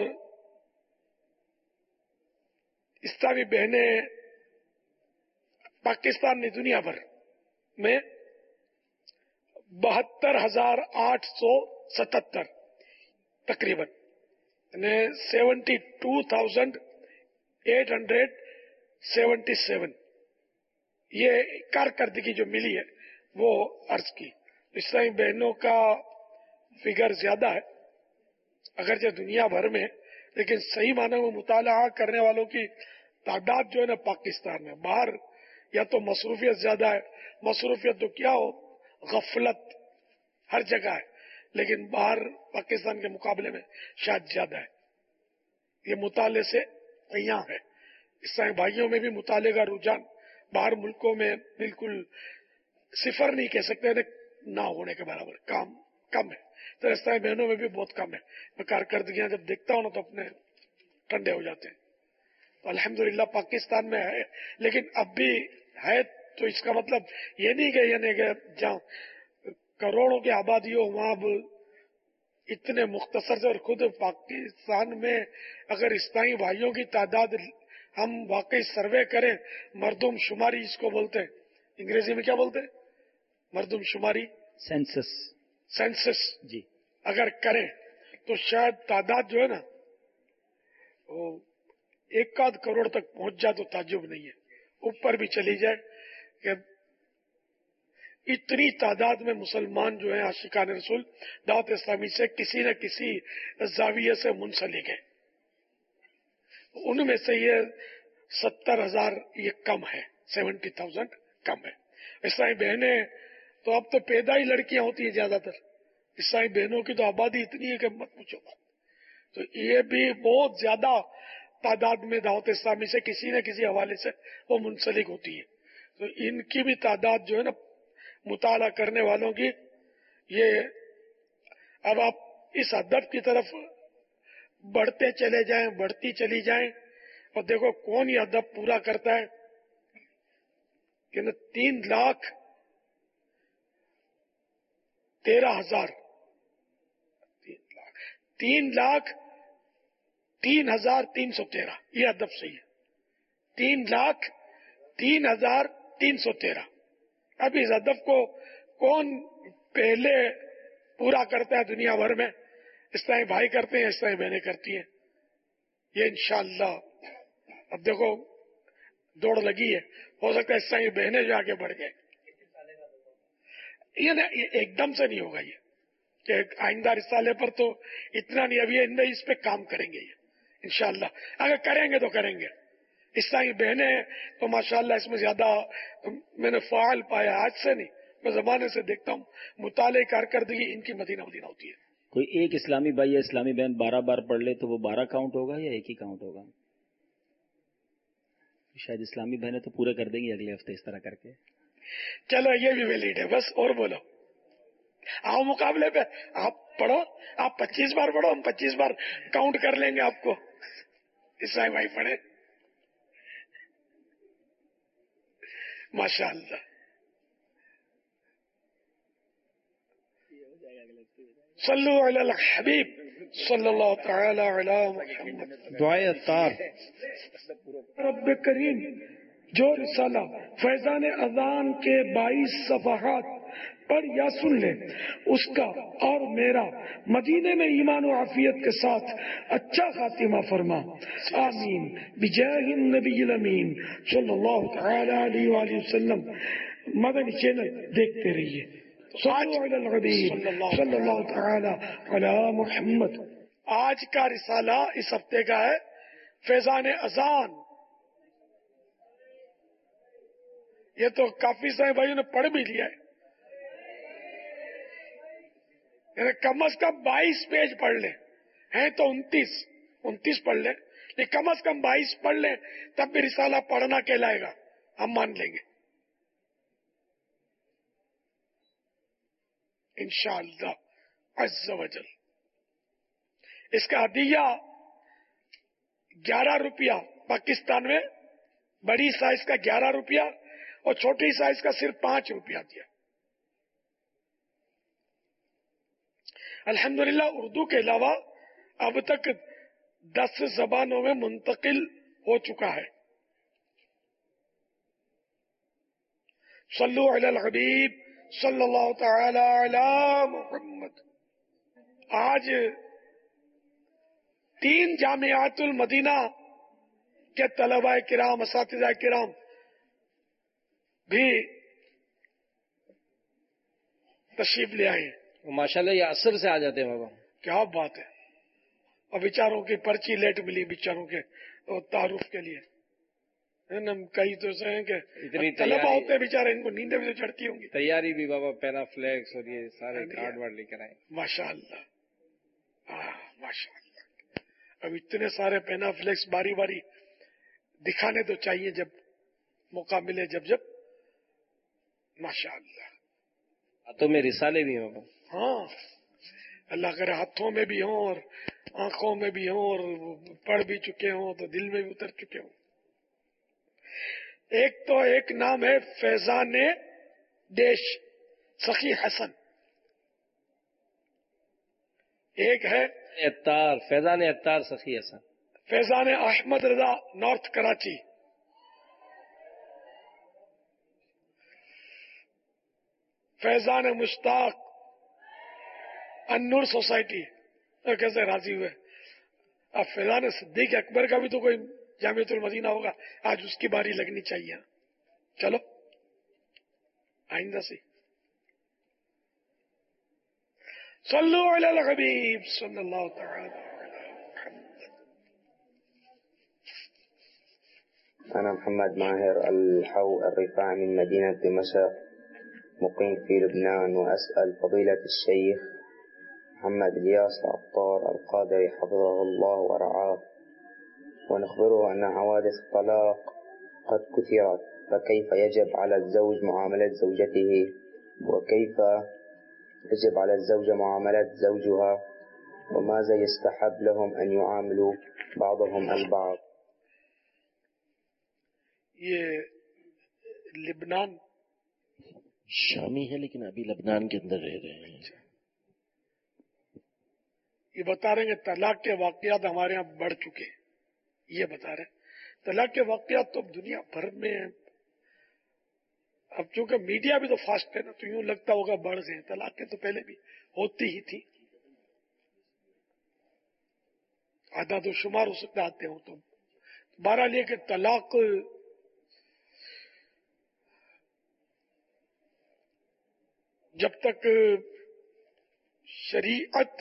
اسلامی بہنیں پاکستان میں دنیا بھر میں 72,877 تقریباً 72,877 یہ کارکردگی جو ملی ہے وہ عرض کی. اسلامی بہنوں کا فگر زیادہ ہے اگرچہ دنیا بھر میں، لیکن صحیح معنی میں مطالعہ کرنے والوں کی تعداد جو ہے نا پاکستان میں، باہر یا تو مصروفیت زیادہ ہے، مصروفیت تو کیا ہو، غفلت ہر جگہ ہے، لیکن باہر پاکستان کے مقابلے میں شاید زیادہ ہے. یہ مطالعے سے یہاں ہے. اسلامی بھائیوں میں بھی مطالعے کا رجحان باہر ملکوں میں بالکل صفر نہیں کہہ سکتے، نہ ہونے کے برابر کم ہے. تو اسلامی بہنوں میں بھی بہت کم ہے. میں کارکردگیاں جب دیکھتا ہوں نا تو اپنے ٹھنڈے ہو جاتے ہیں. تو الحمدللہ پاکستان میں ہے، لیکن اب بھی ہے تو اس کا مطلب یہ نہیں کہ جہاں کروڑوں کی آبادی ہو وہاں اب اتنے مختصر سے، اور خود پاکستان میں اگر اسلامی بھائیوں کی تعداد ہم واقعی سروے کریں، مردم شماری اس کو بولتے ہیں، انگریزی میں کیا بولتے ہیں؟ مردم شماری، سینسس جی. اگر کریں تو شاید تعداد جو ہے نا وہ 1 کروڑ تک پہنچ جائے تو تعجب نہیں ہے، اوپر بھی چلی جائے کہ اتنی تعداد میں مسلمان جو ہیں عاشقان رسول دعوت اسلامی سے کسی نہ کسی زاویے سے منسلک ہیں. ان میں سے یہ 70,000 یہ کم ہے، 70,000 کم ہے. اسلامی بہنیں تو اب تو پیدا ہی لڑکیاں ہوتی ہیں زیادہ تر. اسلامی بہنوں کی تو آبادی اتنی ہے کہ مت پوچھو بات. تو یہ بھی بہت زیادہ تعداد میں دعوت اسلامی سے کسی نہ کسی حوالے سے وہ منسلک ہوتی ہے. تو ان کی بھی تعداد جو ہے نا مطالعہ کرنے والوں کی، یہ اب آپ اس ہدف کی طرف بڑھتے چلے جائیں، بڑھتی چلی جائیں، اور دیکھو کون یہ ہدف پورا کرتا ہے کہ 3,03,313 یہ ہدف صحیح ہے. 3,03,313. اب اس ہدف کو کون پہلے پورا کرتا ہے دنیا بھر میں؟ اسلامی بھائی کرتے ہیں، اسلامی بہنیں کرتی ہیں. یہ انشاءاللہ اب دیکھو دوڑ لگی ہے، ہو سکتا ہے اسلامی بہنیں جو آگے بڑھ جائیں. یہ ایک دم سے نہیں ہوگا، یہ کہ آئندہ رسالے پر تو اتنا نہیں، ابھی اس پہ کام کریں گے یہ انشاءاللہ. اگر کریں گے تو کریں گے. اسلامی بہنیں تو ماشاءاللہ اس میں زیادہ میں نے فعال پایا، آج سے نہیں، میں زمانے سے دیکھتا ہوں مطالعہ کارکردگی ان کی مدینہ ہوتی ہے. کوئی ایک اسلامی بھائی یا اسلامی بہن 12 بار پڑھ لے تو وہ 12 کاؤنٹ ہوگا یا ایک ہی کاؤنٹ ہوگا؟ شاید اسلامی بہنیں تو پورے کر دیں گی اگلے ہفتے اس طرح کر کے. چلو یہ بھی ویلڈ ہے. بس اور بولو، آؤ مقابلے پہ، آپ پڑھو، آپ 25 بار پڑھو، ہم 25 بار کاؤنٹ کر لیں گے آپ کو. اسلامی بھائی پڑھے ماشاء اللہ. صلو علی الحبیب صلی اللہ تعالی علی محمد. دعائے اتار. رب کریم جو رسالہ فیضان اذان کے 22 صفحات پڑھ یا سن لے، اس کا اور میرا مدینے میں ایمان و عافیت کے ساتھ اچھا خاتمہ فرما. آمین بجاہ النبی الامین صلی اللہ تعالی علیہ وآلہ وسلم. مدنی چینل دیکھتے رہیے. صلو علی الحبیب صلی اللہ تعالی علی محمد. آج کا رسالہ اس ہفتے کا ہے فیضان اذان. یہ تو کافی سارے بھائیوں نے پڑھ بھی لیا ہے. یعنی کم از کم 22 پیج پڑھ لیں. ہیں تو 29 پڑھ لیں، لیکن کم از کم 22 پڑھ لیں، تب بھی رسالہ پڑھنا کہلائے گا، ہم مان لیں گے انشاءاللہ عز و جل. اس کا عدیہ 11 روپیہ پاکستان میں، بڑی سائز کا 11 روپیہ اور چھوٹی سائز کا صرف 5 روپیہ دیا. الحمدللہ اردو کے علاوہ اب تک 10 زبانوں میں منتقل ہو چکا ہے. صلو علی الحبیب صلی اللہ تعالی علی محمد. آج 3 جامعات المدینہ کے طلباء کرام، اساتذہ کرام بھی تشریف لے آئے. ماشاءاللہ یہ عصر سے آ جاتے ہیں بابا. کیا بات ہے. اور بیچاروں کی پرچی لیٹ ملی بیچاروں کے تعارف کے لیے. کئی تو ہیں کہ طلبا ہوتے ہیں بیچارے، ان کو نیندیں بھی تو چڑھتی ہوں گی. تیاری بھی بابا، پینا فلیکس اور یہ سارے کارڈ وارڈ لے کر آئے. ماشاء اللہ ماشاء اللہ. اب اتنے سارے پینا فلیکس باری باری دکھانے تو چاہیے جب موقع ملے، جب ماشاء اللہ. ہاتھوں میں رسالے بھی ہوں. ہاں اللہ کرے ہاتھوں میں بھی ہوں اور آنکھوں میں بھی ہوں اور پڑھ بھی چکے ہوں تو دل میں بھی اتر چکے ہوں. ایک نام ہے فیضان دیش سخی حسن، ایک ہے اتار فیضان اتار سخی حسن، فیضان احمد رضا نارتھ کراچی، فیضان مشتاق النور سوسائٹی. کیسے راضی ہوئے. اب فیضان صدیق اکبر کا بھی تو کوئی جامعۃ المدینہ ہوگا، آج اس کی باری لگنی چاہیے. چلو آئندہ سے. صلو علی الحبیب صلی اللہ تعالی علی محمد. أنا محمد ماهر الحو الرفاعي من مدينة دمشق مقيم في لبنان، وأسأل فضيلة الشيخ محمد الياس العطار القادري حفظه الله ورعاه، ونخبره أن حوادث الطلاق قد كثرت، فكيف يجب على الزوج معاملة زوجته، وكيف يجب على الزوجة معاملة زوجها، وماذا يستحب لهم أن يعاملوا بعضهم البعض. یہ لبنان شامی ہے لیکن ابھی لبنان کے اندر رہ رہے ہیں. یہ بتا رہے ہیں کہ طلاق کے واقعات ہمارے یہاں بڑھ چکے ہیں. یہ بتا رہے ہیں طلاق کے واقعات تو اب دنیا بھر میں ہیں. اب چونکہ میڈیا بھی تو فاسٹ ہے نا، تو یوں لگتا ہوگا بڑھ گئے. طلاقیں تو پہلے بھی ہوتی ہی تھی. اعداد و شمار ہو سکتا آتے ہوں تو. بہرحال یہ کہ طلاق جب تک شریعت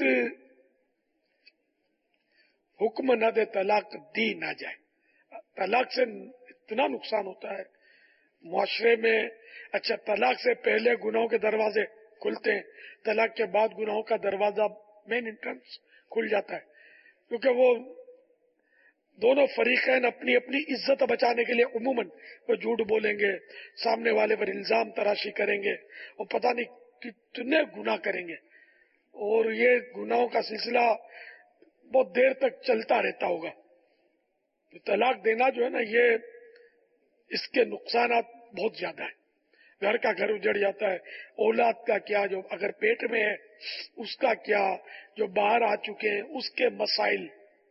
حکم نہ دے طلاق دی نہ جائے. طلاق سے اتنا نقصان ہوتا ہے معاشرے میں. اچھا طلاق سے پہلے گناہوں کے دروازے کھلتے ہیں، طلاق کے بعد گناہوں کا دروازہ مین انٹرنس کھل جاتا ہے، کیونکہ وہ دونوں فریقین اپنی اپنی عزت بچانے کے لیے عموماً وہ جھوٹ بولیں گے، سامنے والے پر الزام تراشی کریں گے اور پتہ نہیں کتنے گناہ کریں گے، اور یہ گناہوں کا سلسلہ بہت دیر تک چلتا رہتا ہوگا. طلاق دینا جو ہے نا، یہ اس کے نقصانات بہت زیادہ ہیں. گھر کا گھر اجڑ جاتا ہے، اولاد کا کیا، جو اگر پیٹ میں ہے اس کا کیا، جو باہر آ چکے ہیں اس کے مسائل،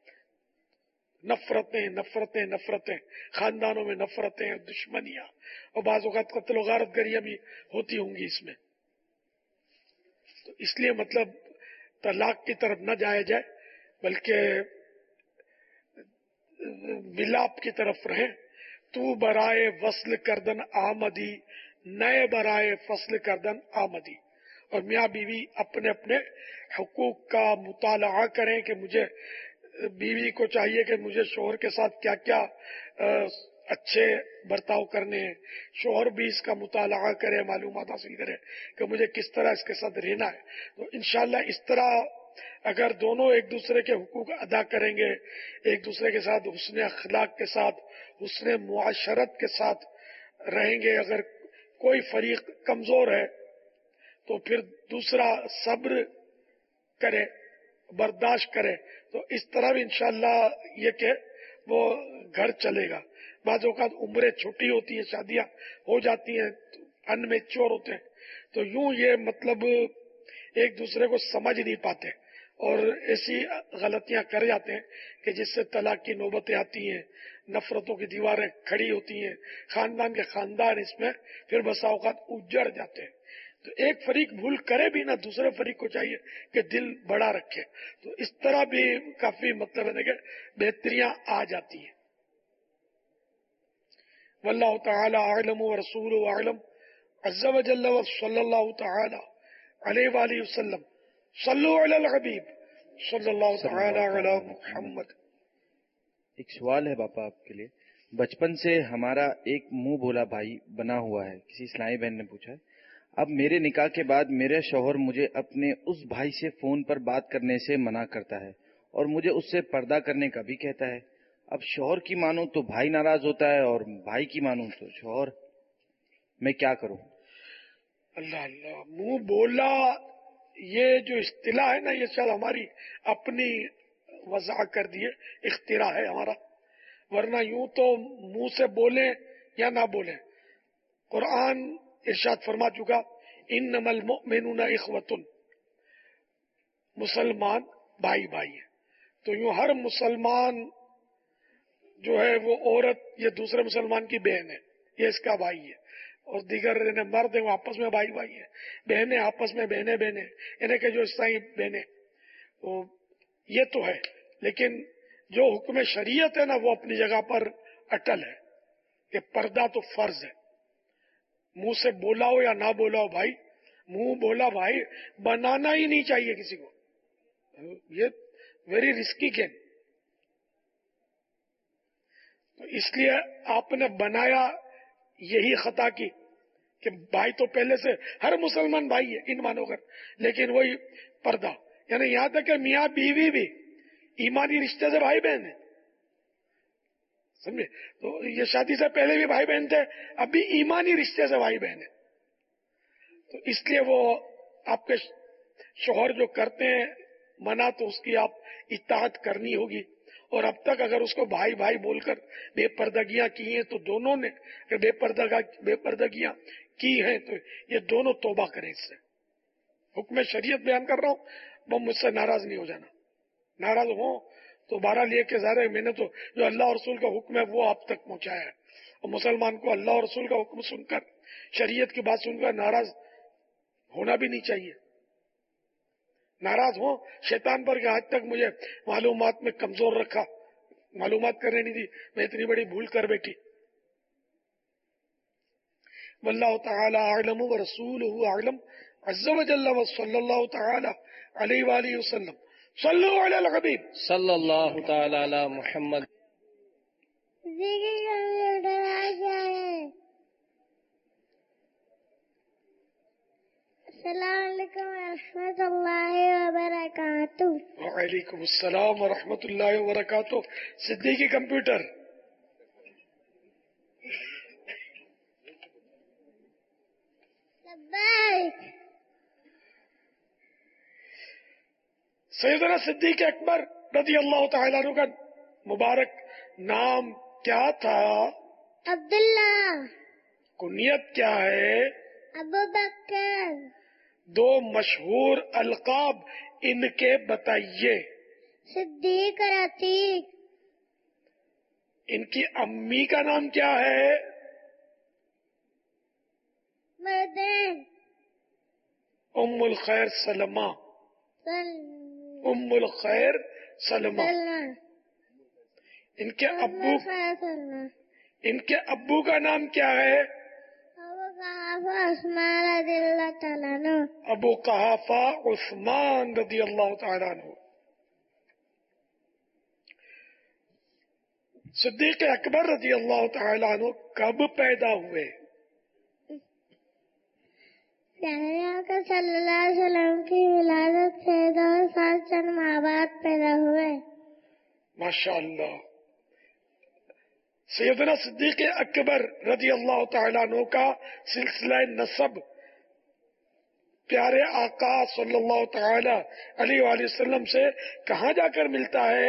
نفرتیں خاندانوں میں نفرتیں، دشمنیاں، اور بعض اوقات قتل و غارت گریاں بھی ہوتی ہوں گی اس میں. تو اس لیے مطلب طلاق کی طرف نہ جایا جائے، بلکہ ملاپ کی طرف رہیں. تو برائے وصل کردن آمدی، نئے برائے فصل کردن آمدی. اور میاں بیوی اپنے اپنے حقوق کا مطالعہ کریں کہ مجھے بیوی کو چاہیے کہ مجھے شوہر کے ساتھ کیا کیا اچھے برتاؤ کرنے ہیں، شوہر بھی اس کا مطالعہ کرے، معلومات حاصل کرے کہ مجھے کس طرح اس کے ساتھ رہنا ہے۔ تو انشاءاللہ اس طرح اگر دونوں ایک دوسرے کے حقوق ادا کریں گے، ایک دوسرے کے ساتھ حسن اخلاق کے ساتھ، حسن معاشرت کے ساتھ رہیں گے، اگر کوئی فریق کمزور ہے تو پھر دوسرا صبر کرے، برداشت کرے، تو اس طرح بھی انشاءاللہ یہ کہ وہ گھر چلے گا۔ بعض اوقات عمریں چھوٹی ہوتی ہیں، شادیاں ہو جاتی ہیں، ان میچور ہوتے ہیں، تو یوں یہ مطلب ایک دوسرے کو سمجھ نہیں پاتے اور ایسی غلطیاں کر جاتے ہیں کہ جس سے طلاق کی نوبتیں آتی ہیں، نفرتوں کی دیواریں کھڑی ہوتی ہیں، خاندان کے خاندان اس میں پھر بسا اوقات اجڑ جاتے ہیں۔ تو ایک فریق بھول کرے بھی نہ، دوسرے فریق کو چاہیے کہ دل بڑا رکھے، تو اس طرح بھی کافی مطلب ہے کہ بہتریاں آ جاتی ہیں۔ واللہ تعالی اعلم ورسولہ اعلم عز وجل وصلی اللہ تعالی علیہ وآلہ وسلم۔ صلو علی الحبیب صلی اللہ تعالی علی محمد۔ ایک سوال ہے باپا آپ کے لیے، بچپن سے ہمارا ایک منہ بولا بھائی بنا ہوا ہے، کسی اسلامی بہن نے پوچھا ہے، اب میرے نکاح کے بعد میرے شوہر مجھے اپنے اس بھائی سے فون پر بات کرنے سے منع کرتا ہے اور مجھے اس سے پردہ کرنے کا بھی کہتا ہے۔ اب شوہر کی مانوں تو بھائی ناراض ہوتا ہے اور بھائی کی مانوں تو شوہر، میں کیا کروں؟ اللہ اللہ، منہ بولا یہ جو اصطلاح ہے نا، یہ شاید ہماری اپنی وضع کر دیے، اختراع ہے ہمارا، ورنہ یوں تو منہ سے بولیں یا نہ بولیں، قرآن ارشاد فرما چکا انما المؤمنون اخوۃ، مسلمان بھائی بھائی ہے، تو یوں ہر مسلمان جو ہے وہ عورت یہ دوسرے مسلمان کی بہن ہے، یہ اس کا بھائی ہے، اور دیگر مرد ہیں وہ آپس میں بھائی بھائی ہیں، بہنیں آپس میں بہنیں بہنیں، یعنی کہ جو عیسائی بہنیں، تو یہ تو ہے، لیکن جو حکم شریعت ہے نا وہ اپنی جگہ پر اٹل ہے کہ پردہ تو فرض ہے، منہ سے بولا ہو یا نہ بولا ہو بھائی، منہ بولا بھائی بنانا ہی نہیں چاہیے کسی کو، یہ ویری رسکی گیم، تو اس لیے آپ نے بنایا یہی خطا کی کہ بھائی تو پہلے سے ہر مسلمان بھائی ہے ان مانو کر، لیکن وہی پردہ، یعنی یہاں تک کہ میاں بیوی بھی ایمانی رشتے سے بھائی بہن ہیں، سمجھے؟ تو یہ شادی سے پہلے بھی بھائی بہن تھے، اب بھی ایمانی رشتے سے بھائی بہن ہیں، تو اس لیے وہ آپ کے شوہر جو کرتے ہیں منع تو اس کی آپ اطاعت کرنی ہوگی، اور اب تک اگر اس کو بھائی بھائی بول کر بے پردگیاں کی ہیں تو دونوں نے بے پردگیاں کی ہیں تو یہ دونوں توبہ کریں اس سے۔ حکم شریعت بیان کر رہا ہوں، وہ مجھ سے ناراض نہیں ہو جانا، ناراض ہوں تو بہرحال یہ کہ ظاہر ہے میں نے تو جو اللہ اور رسول کا حکم ہے وہ آپ تک پہنچایا ہے، اور مسلمان کو اللہ اور رسول کا حکم سن کر، شریعت کی بات سن کر ناراض ہونا بھی نہیں چاہیے، ناراض ہوں شیطان پر کہ آج تک مجھے معلومات میں کمزور رکھا، معلومات کرنے نہیں دی، میں اتنی بڑی بھول کر بیٹھی۔ واللہ تعالی اعلم ورسولہ اعلم عز وجل وصلی اللہ تعالی علیہ وآلہ وسلم۔ صلو علی الحبیب صلی اللہ تعالی علی محمد۔ السلام علیکم ورحمۃ اللہ وبرکاتہ۔ وعلیکم السلام ورحمۃ اللہ وبرکاتہ۔ صدیقی کمپیوٹر، لبیک۔ سیدنا صدیق اکبر رضی اللہ تعالیٰ عنہ کا مبارک نام کیا تھا؟ عبداللہ۔ کنیت کیا ہے؟ ابو بکر۔ دو مشہور القاب ان کے بتائیے۔ صدیق اور عتیق۔ ان کی امی کا نام کیا ہے؟ مردین۔ ام الخیر سلمہ۔ ام الخیر سلمہ۔ ان کے ابو کا نام کیا ہے؟ قحافہ عثمان رضی اللہ تعالیٰ عنہ. ابو قحافہ عثمان رضی اللہ تعالیٰ عنہ. صدیق اکبر رضی اللہ تعالیٰ عنہ کب پیدا ہوئے؟ پیارے آقا صلی اللہ علیہ وسلم کی ولادت سے 2 سال چند ماہ بعد پیدا ہوئے. ماشاء اللہ. سیدنا صدیق اکبر رضی اللہ تعالیٰ عنہ کا سلسلہ نسب پیارے آقا صلی اللہ تعالی علیہ وآلہ وسلم سے کہاں جا کر ملتا ہے؟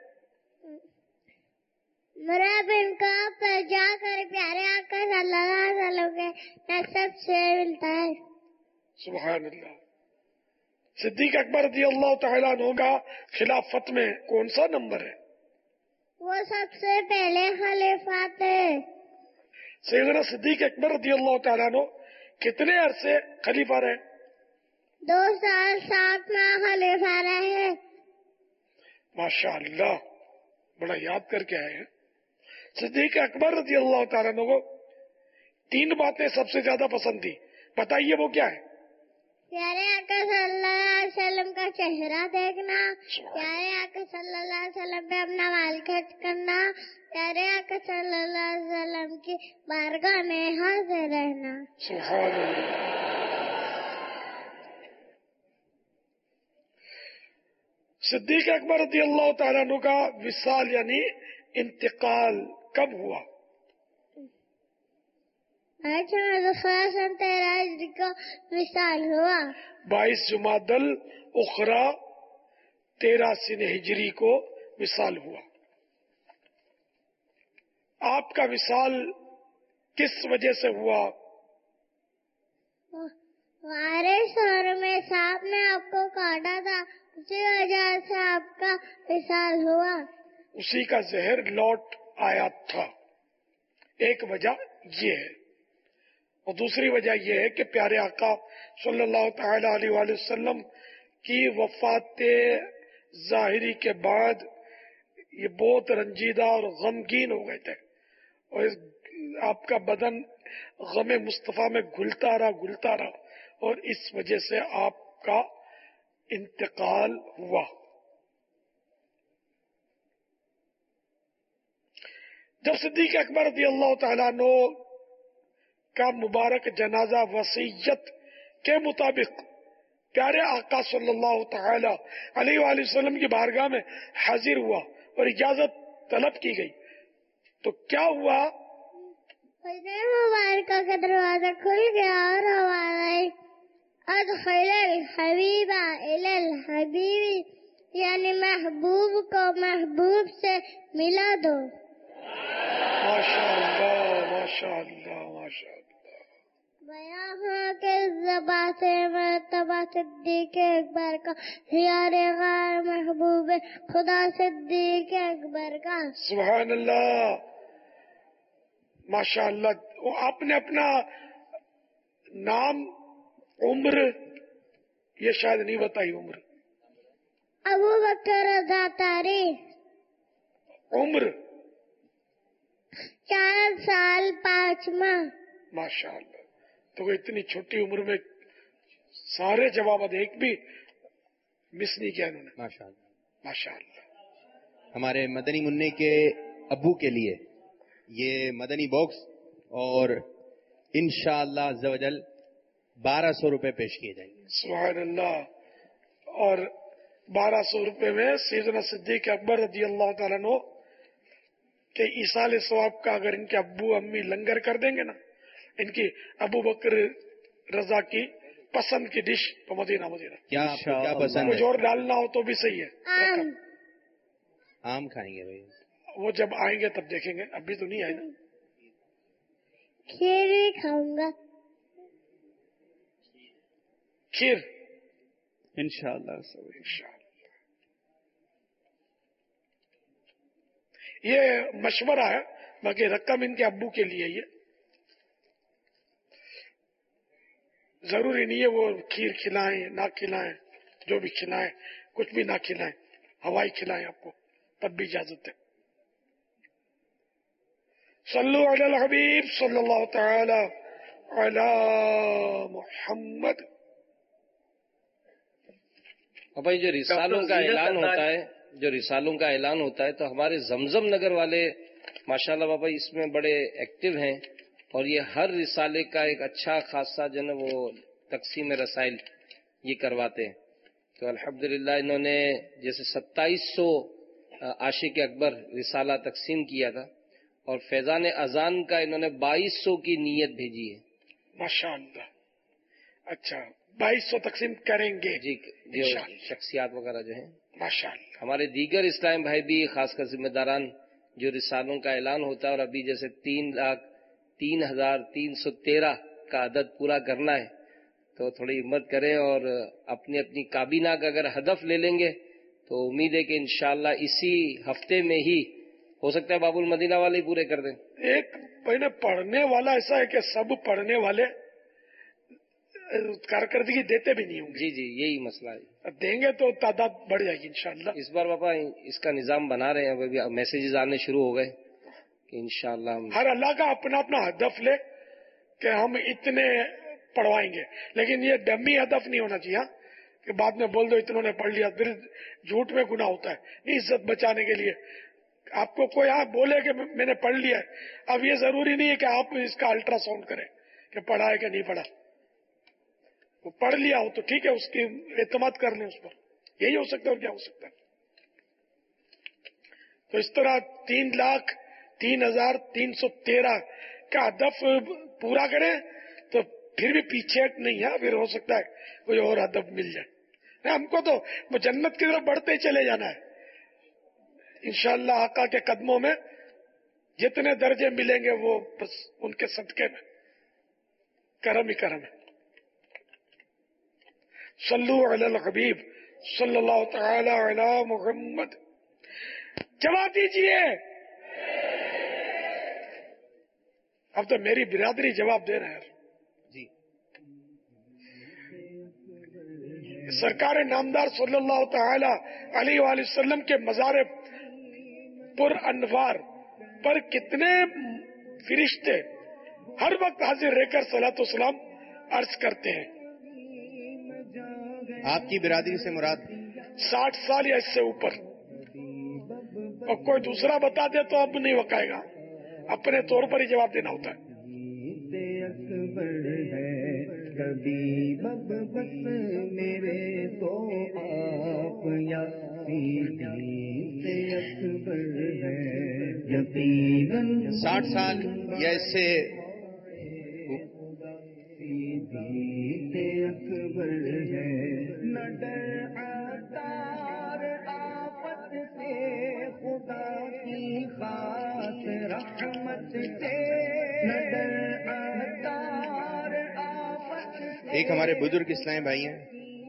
مرا بن کا پر جا کر پیارے آقا صلی اللہ علیہ وسلم کے نسب سے ملتا ہے. سبحان اللہ. صدیق اکبر رضی اللہ تعالیٰ عنہ کا خلافت میں کون سا نمبر ہے؟ وہ سب سے پہلے خلیفہ تھے. سیدنا صدیق اکبر رضی اللہ تعالیٰ عنہ کتنے عرصے خلیفہ رہے؟ 2 سال 7 ماہ خلیفہ رہے. ماشاء اللہ، بڑا یاد کر کے آئے ہیں. صدیق اکبر رضی اللہ تعالیٰ عنہ کو 3 باتیں سب سے زیادہ پسند تھی، بتائیے وہ کیا ہے؟ پیارے آقا صلی اللہ علیہ وسلم کا چہرہ دیکھنا، پیارے آقا صلی اللہ علیہ وسلم پہ اپنا مال خرچ کرنا، پیارے آقا صلی اللہ علیہ وسلم کی بارگاہ میں حاضر رہنا. سبحان اللہ. صدیق اکبر رضی اللہ تعالیٰ عنہ کا وصال یعنی انتقال کب ہوا؟ 13 کو وصال ہوا. 22 جمادی الاخری 13 سن ہجری کو وصال ہوا. آپ کا وصال کس وجہ سے ہوا؟ وارث اور میں سانپ نے آپ کو کاٹا تھا، اسی وجہ سے آپ کا وصال ہوا. اسی کا زہر لوٹ آیا تھا، ایک وجہ یہ ہے. اور دوسری وجہ یہ ہے کہ پیارے آقا صلی اللہ تعالی علیہ وآلہ وسلم کی وفات ظاہری کے بعد یہ بہت رنجیدہ اور غمگین ہو گئے تھے، اور آپ کا بدن غم مصطفیٰ میں گھلتا رہا اور اس وجہ سے آپ کا انتقال ہوا. جب صدیق اکبر رضی اللہ تعالیٰ عنہ کا مبارک جنازہ وصیت کے مطابق پیارے آقا صلی اللہ تعالی علیہ وآلہ وسلم کی بارگاہ میں حاضر ہوا اور اجازت طلب کی گئی تو کیا ہوا؟ مبارکہ کا دروازہ کھل گیا اور ہمارا ادخل الحبیب الی الحبیب یعنی محبوب کو محبوب سے ملا دو. ماشاء اللہ ماشاء اللہ ماشاء اللہ. بیاں کے زبان سے مرتبہ صدیق اکبر کا خیار غار محبوب خدا صدیق اکبر کا. سبحان اللہ ماشاء اللہ. آپ نے اپنا نام عمر یہ شاید نہیں بتائی. عمر ابو بکر رضا تاریخ. عمر 4 سال 5 ماہ. ماشاء اللہ. تو اتنی چھوٹی عمر میں سارے جوابات ایک بھی مس نہیں کیا انہوں نے. ماشاء اللہ ماشاء اللہ. ہمارے مدنی منع کے ابو کے لیے یہ مدنی باکس اور انشاءاللہ عز و جل 1200 روپے پیش کیے جائیں گے. سبحان اللہ. اور 1200 روپے میں سیدنا صدیق اکبر رضی اللہ تعالیٰ عنہ کہ ایصال ثواب کا اگر ان کے ابو امی لنگر کر دیں گے نا، ان کی ابو بکر رضا کی پسند کی ڈش تو مدینہ کیا پسند ہے؟ کچھ اور ڈالنا ہو تو بھی صحیح ہے. آم کھائیں گے بھائی؟ وہ جب آئیں گے تب دیکھیں گے، ابھی تو نہیں آئے نا. کھیر بھی کھاؤں گا. کھیر انشاءاللہ. یہ مشورہ ہے، باقی رقم ان کے ابو کے لیے. یہ ضروری نہیں ہے وہ کھیر کھلائیں نہ کھلائیں، جو بھی کھلائیں، کچھ بھی نہ کھلائیں، ہوائی کھلائیں آپ کو تب بھی اجازت ہے. صلو علی الحبیب صلی اللہ تعالی अला मुहम्मद। और भाई जो रिसालों का ऐलान होता है, तो हमारे जमजम नगर वाले माशाल्लाह बाबा इसमें बड़े एक्टिव हैं और ये हर रिसाले का एक अच्छा खासा जो है वो तकसीम रसाइल ये करवाते हैं। तो अल्हम्दुलिल्लाह इन्होंने जैसे 2700 आशिक अकबर रिसाला तकसीम किया था और फैजान अजान का इन्होंने 2200 की नीयत भेजी है। माशाअल्लाह। अच्छा, 2200 तकसीम करेंगे जी, जो शख्सियात वगैरह जो है माशाअल्लाह। हमारे दीगर इस्लामी भाई भी खासकर जिम्मेदारान जो रिसालों का ऐलान होता है और अभी जैसे 3,0313 का अदद पूरा करना है, तो थोड़ी हिम्मत करें और अपनी अपनी काबीना का अगर हदफ ले लेंगे तो उम्मीद है कि इंशाअल्लाह इसी हफ्ते में ही हो सकता है बाबुल मदीना वाले ही पूरे कर दें। एक पहले पढ़ने वाला ऐसा है कि सब पढ़ने वाले कारकर्दगी देते भी नहीं होंगे। जी जी, यही मसला है। देंगे तो तादाद बढ़ जाएगी इंशाअल्लाह। इस बार पापा इसका निजाम बना रहे हैं, अभी मैसेजेस आने शुरू हो गए कि इंशाअल्लाह हर अल्लाह का अपना अपना हदफ ले कि हम इतने पढ़वाएंगे, लेकिन ये डमी हदफ नहीं होना चाहिए कि बाद में बोल दो इतनों ने पढ़ लिया, फिर झूठ में गुनाह होता है। इज्जत बचाने के लिए आपको कोई बोले कि मैंने पढ़ लिया है, अब ये जरूरी नहीं है कि आप इसका अल्ट्रासाउंड करें कि पढ़ा है कि नहीं पढ़ा। वो पढ़ लिया हो तो ठीक है, उसकी एतमाद कर लें उस पर, यही हो सकता है और क्या हो सकता है। तो इस तरह 3,0313 का हदफ पूरा करें तो फिर भी पीछे नहीं है, फिर हो सकता है कोई और हदफ मिल जाए। हमको तो वो जन्नत की तरफ बढ़ते ही चले जाना है इंशाअल्लाह। आका के कदमों में जितने दर्जे मिलेंगे वो बस उनके सदके में करम ही करम है। सल्लु अलल हबीब सल्लल्लाहु तआला अला मुहम्मद। जवाब दीजिए। अब तो मेरी बिरादरी जवाब दे रहे हैं जी। सरकार नामदार सल्लल्लाहु तआला अलैहि वसल्लम के मज़ार पुर अनवार पर कितने फरिश्ते हर वक्त हाजिर रहकर सलातो सलाम अर्ज करते हैं। आपकी बिरादरी से मुराद 60 साल या इससे ऊपर। और कोई दूसरा बता दे तो अब नहीं वकाएगा, अपने तौर पर ही जवाब देना होता है। कभी बस मेरे तो आप या से अकबर है यकीनन 60 साल या इससे अकबर है। न डर आतार आफत से खुदा की खास रहमत से, न डर आतार आफत से। एक हमारे बुजुर्ग इस्लामी भाई हैं,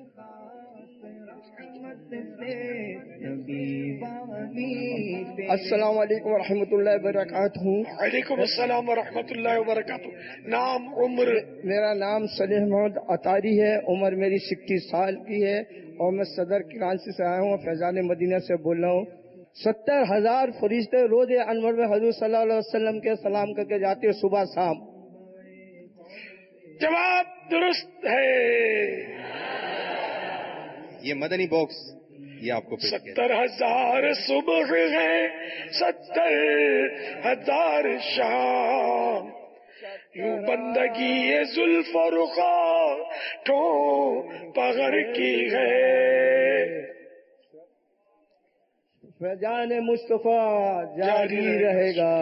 अस्सलाम वालेकुम रहमतुल्लाहि व बरकातहू। वालेकुम अस्सलाम व रहमतुल्लाहि व बरकातहू। नाम उम्र? मेरा नाम सलीह मोहम्मद अतारी है, उम्र मेरी 60 साल की है और मैं सदर कराची से आया हूँ, फैजान मदीना से बोल रहा हूँ। 70,000 फरिश्ते रोज अनवर में हजूर सल्लल्लाहु अलैहि वसल्लम के सलाम करके जाते हैं सुबह शाम। जवाब दुरुस्त है। ये मदनी बॉक्स ये आपको 70,000 सुबह है, 70,000 शाम, यूं बंदगी ये जुल्फ और पगड़ की है। फैजान मुस्तफा जारी रहेगा।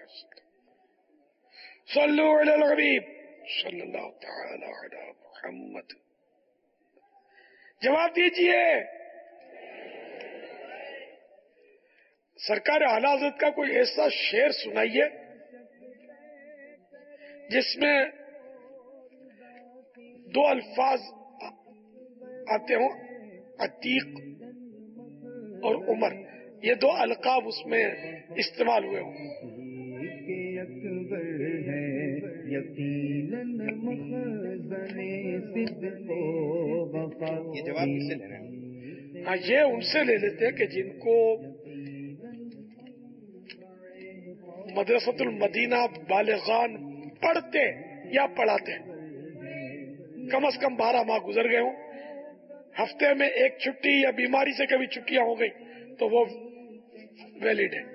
सल्लु अलल हबीब सल्लल्लाहु तआला अला मुहम्मद। जवाब दीजिए। सरकार आला हज़रत का कोई ऐसा शेर सुनाइए जिसमें 2 अल्फाज आते हों, अतीक और उमर, ये 2 अलकाब उसमें इस्तेमाल हुए हों। ये जवाब किससे लेना है? हाँ, ये उनसे ले लेते हैं कि जिनको मदरसतुल मदीना बालिगान पढ़ते یا پڑھاتے ہیں. کم از کم 12 ماہ گزر گئے ہوں. ہفتے میں ایک چھٹی یا بیماری سے کبھی چھٹیاں ہو گئی تو وہ ویلڈ ہے.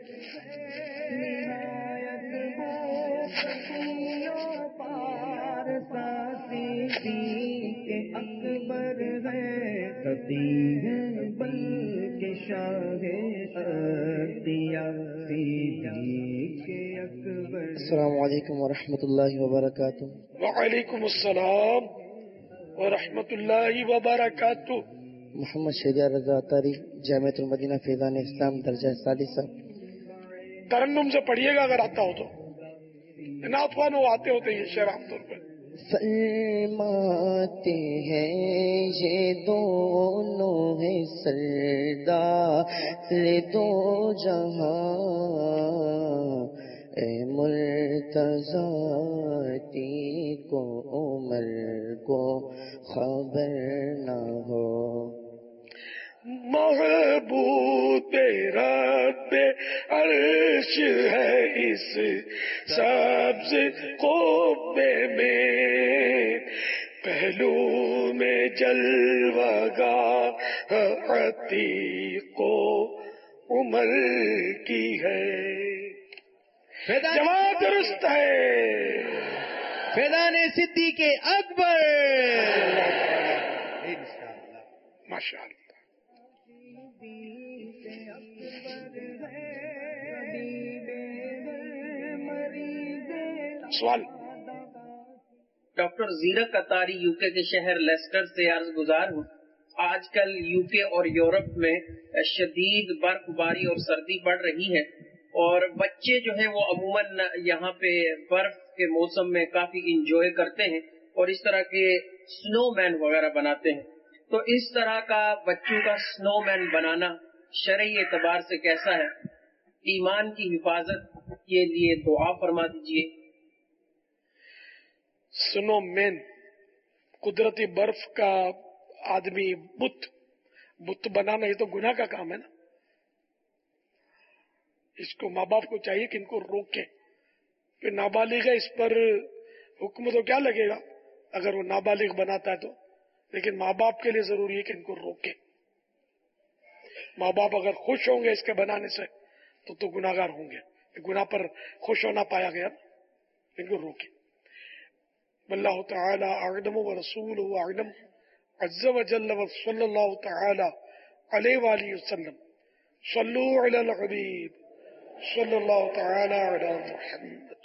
السلام علیکم ورحمۃ اللہ وبرکاتہ. وعلیکم السلام ورحمۃ اللہ وبرکاتہ. محمد شہریار رضا اطاری، جامعۃ المدینہ فیضان اسلام، درجہ ثالثہ. ترنم سے پڑھیے گا اگر آتا ہو تو. نعت خوان وہ آتے ہوتے ہیں شعر عام طور پر. فرماتے ہیں یہ دونوں ہیں سردار دو جہاں، اے مرتضیٰ کو عمر کو خبر نہ ہو. محبوب رب عرش ہے اس سبز قبے میں، پہلو میں جلوہ گاہ عتیق و عمر کی ہے. جواب درست ہے. فیضان صدیق اکبر. ماشاء اللہ. سوال. ڈاکٹر زیرک اطاری یو کے شہر لیسٹر سے عرض گزار ہوں. آج کل یو کے اور یورپ میں شدید برف باری اور سردی پڑ رہی ہے، اور بچے جو ہیں وہ عموماً یہاں پہ برف کے موسم میں کافی انجوائے کرتے ہیں اور اس طرح کے سنو مین وغیرہ بناتے ہیں. تو اس طرح کا بچوں کا سنو مین بنانا شرعی اعتبار سے کیسا ہے؟ ایمان کی حفاظت کے لیے دعا فرما دیجیے. سنو مین قدرتی برف کا آدمی بت بنانا، یہ تو گناہ کا کام ہے نا. اس کو ماں باپ کو چاہیے کہ ان کو روکیں. پھر نابالغ ہے، اس پر حکم تو کیا لگے گا اگر وہ نابالغ بناتا ہے تو. لیکن ماں باپ کے لیے ضروری ہے کہ ان کو روکیں. ماں باپ اگر خوش ہوں گے اس کے بنانے سے تو گناہگار ہوں گے. گناہ پر خوش ہونا پایا گیا، ان کو روکیں. واللہ تعالی اعلم ورسولہ اعلم عز وجل وصلی اللہ تعالی علیہ وآلہ وسلم. صلو علی الحبیب صلی اللہ تعالی علی محمد.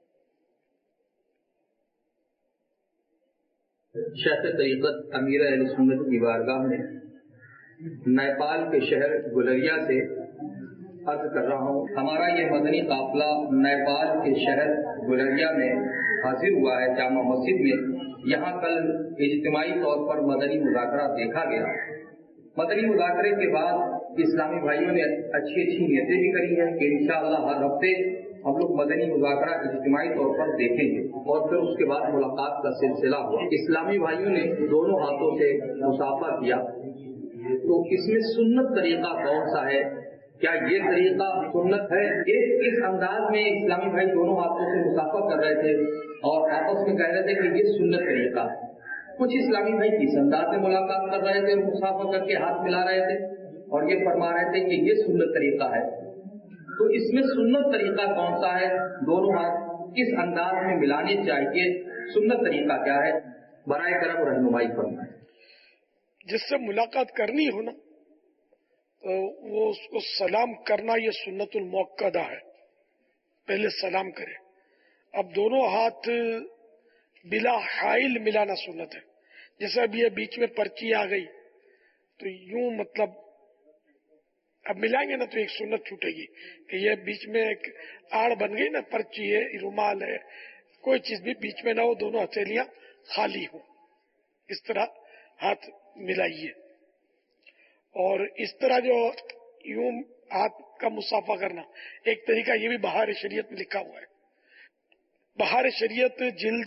شیخ طریقت امیر اہل سنت کی بارگاہ میں نیپال کے شہر گلریا سے عرض کر رہا ہوں. ہمارا یہ مدنی قافلہ نیپال کے شہر گلریا میں حاضر ہوا ہے جامع مسجد میں. یہاں کل اجتماعی طور پر مدنی مذاکرہ دیکھا گیا. مدنی مذاکرے کے بعد اسلامی بھائیوں نے اچھی نیتیں بھی کری ہیں کہ انشاءاللہ ہر ہفتے ہم لوگ مدنی مذاکرہ اجتماعی طور پر دیکھیں گے. اور پھر اس کے بعد ملاقات کا سلسلہ ہوا. اسلامی بھائیوں نے دونوں ہاتھوں سے مصافحہ کیا. تو اس میں سنت طریقہ کون سا ہے؟ کیا یہ طریقہ سنت ہے؟ اس انداز میں اسلامی بھائی دونوں ہاتھوں سے مصافحہ کر رہے تھے اور آپس میں کہہ رہے تھے کہ یہ سنت طریقہ. کچھ اسلامی بھائی کس انداز میں ملاقات کر رہے تھے، مصافحہ کر کے ہاتھ ملا رہے تھے اور یہ فرما رہے تھے کہ یہ سنت طریقہ ہے. تو اس میں سنت طریقہ کون سا ہے؟ دونوں ہاتھ کس انداز میں ملانے چاہیے؟ سنت طریقہ کیا ہے؟ برائے کرم رہنمائی فرمائیں. جس سے ملاقات کرنی ہو نا تو وہ اس کو سلام کرنا یہ سنت المؤکدہ ہے. پہلے سلام کرے. اب دونوں ہاتھ بلا حائل ملانا سنت ہے. جیسے اب یہ بیچ میں پرچی آ گئی تو یوں مطلب اب ملائیں گے نا تو ایک سنت چھوٹے گی کہ یہ بیچ میں ایک آڑ بن گئی نا، پرچی ہے، رومال ہے، کوئی چیز بھی بیچ میں نہ ہو، دونوں ہتھیلیاں خالی ہوں. اس طرح ہاتھ ملائیے. اور اس طرح جو یوں ہاتھ کا مصافحہ کرنا ایک طریقہ یہ بھی بہار شریعت میں لکھا ہوا ہے. بہار شریعت جلد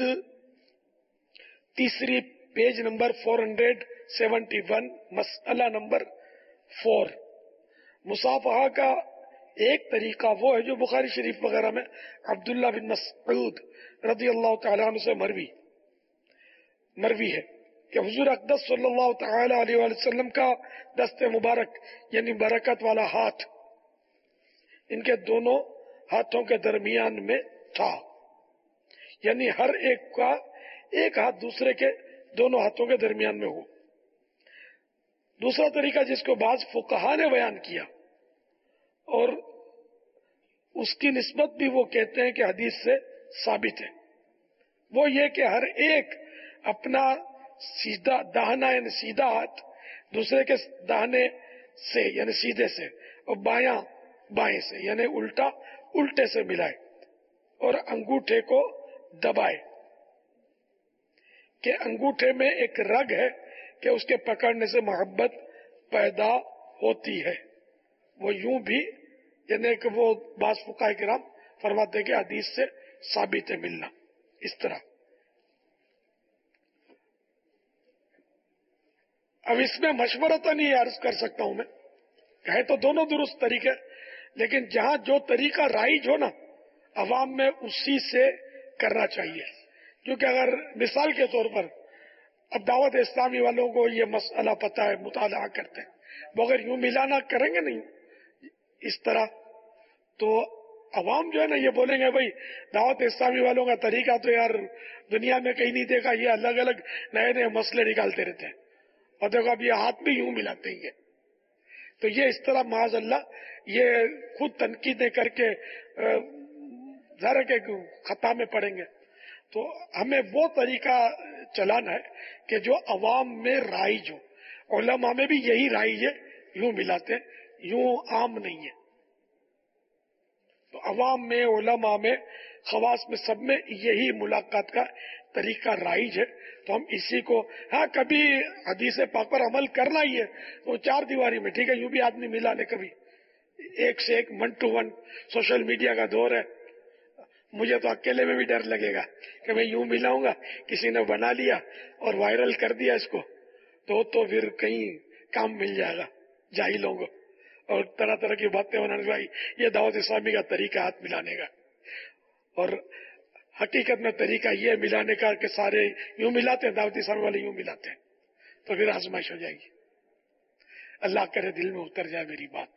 3 پیج نمبر 471 مسئلہ نمبر 4. مصافحہ کا ایک طریقہ وہ ہے جو بخاری شریف وغیرہ میں عبداللہ بن مسعود رضی اللہ تعالیٰ عنہ سے مروی ہے کہ حضور اقدس صلی اللہ تعالی علیہ وآلہ وسلم کا دست مبارک یعنی برکت والا ہاتھ ان کے دونوں ہاتھوں کے درمیان میں تھا، یعنی ہر ایک کا ایک ہاتھ دوسرے کے دونوں ہاتھوں کے درمیان میں ہو۔ دوسرا طریقہ جس کو بعض فقہا نے بیان کیا اور اس کی نسبت بھی وہ کہتے ہیں کہ حدیث سے ثابت ہے، وہ یہ کہ ہر ایک اپنا سیدھا داہنا یعنی سیدھا ہاتھ دوسرے کے داہنے سے یعنی سیدھے سے اور بایاں بائیں سے یعنی الٹا الٹے سے ملائے اور انگوٹھے کو دبائے کہ انگوٹھے میں ایک رگ ہے کہ اس کے پکڑنے سے محبت پیدا ہوتی ہے۔ وہ یوں بھی یعنی کہ وہ بعض فقہاء کرام فرماتے ہیں کہ حدیث سے ثابت ہے ملنا اس طرح۔ اب اس میں مشورتاً یہ عرض کر سکتا ہوں میں کہے تو دونوں درست طریقے، لیکن جہاں جو طریقہ رائج ہو نا عوام میں اسی سے کرنا چاہیے، کیونکہ اگر مثال کے طور پر اب دعوت اسلامی والوں کو یہ مسئلہ پتہ ہے، مطالعہ کرتے ہیں، وہ اگر یوں ملانا کریں گے نہیں اس طرح تو عوام جو ہے نا یہ بولیں گے بھائی دعوت اسلامی والوں کا طریقہ تو یار دنیا میں کہیں نہیں دیکھا، یہ الگ الگ نئے نئے مسئلے نکالتے رہتے ہیں اور دیکھو اب یہ ہاتھ بھی یوں ملاتے ہیں، تو یہ اس طرح معاذ اللہ یہ خود تنقیدیں کر کے ذرا کے خطا میں پڑیں گے۔ تو ہمیں وہ طریقہ چلانا ہے کہ جو عوام میں رائج ہو، علماء میں بھی یہی رائج ہے، یوں ملاتے ہیں، یوں عام نہیں ہے، تو عوام میں علماء میں خواص میں سب میں یہی ملاقات کا طریقہ رائج ہے، تو ہم اسی کو ہاں کبھی حدیث پاک پر عمل کرنا ہی ہے تو چار دیواری میں ٹھیک ہے، یوں بھی آدمی ملا لے، کبھی ایک سے ایک 1 to 1 سوشل میڈیا کا دور ہے، مجھے تو اکیلے میں بھی ڈر لگے گا کہ میں یوں ملاؤں گا، کسی نے بنا لیا اور وائرل کر دیا اس کو تو پھر کہیں کام مل جائے گا جاہلوں کو اور طرح طرح کی باتیں بنانے بھائی یہ دعوت اسلامی کا طریقہ ہاتھ ملانے کا، اور حقیقت میں طریقہ یہ ملانے کا کہ سارے یوں ملاتے ہیں، دعوت اسلامی والے یوں ملاتے ہیں، تو پھر آزمائش ہو جائے گی۔ اللہ کرے دل میں اتر جائے میری بات۔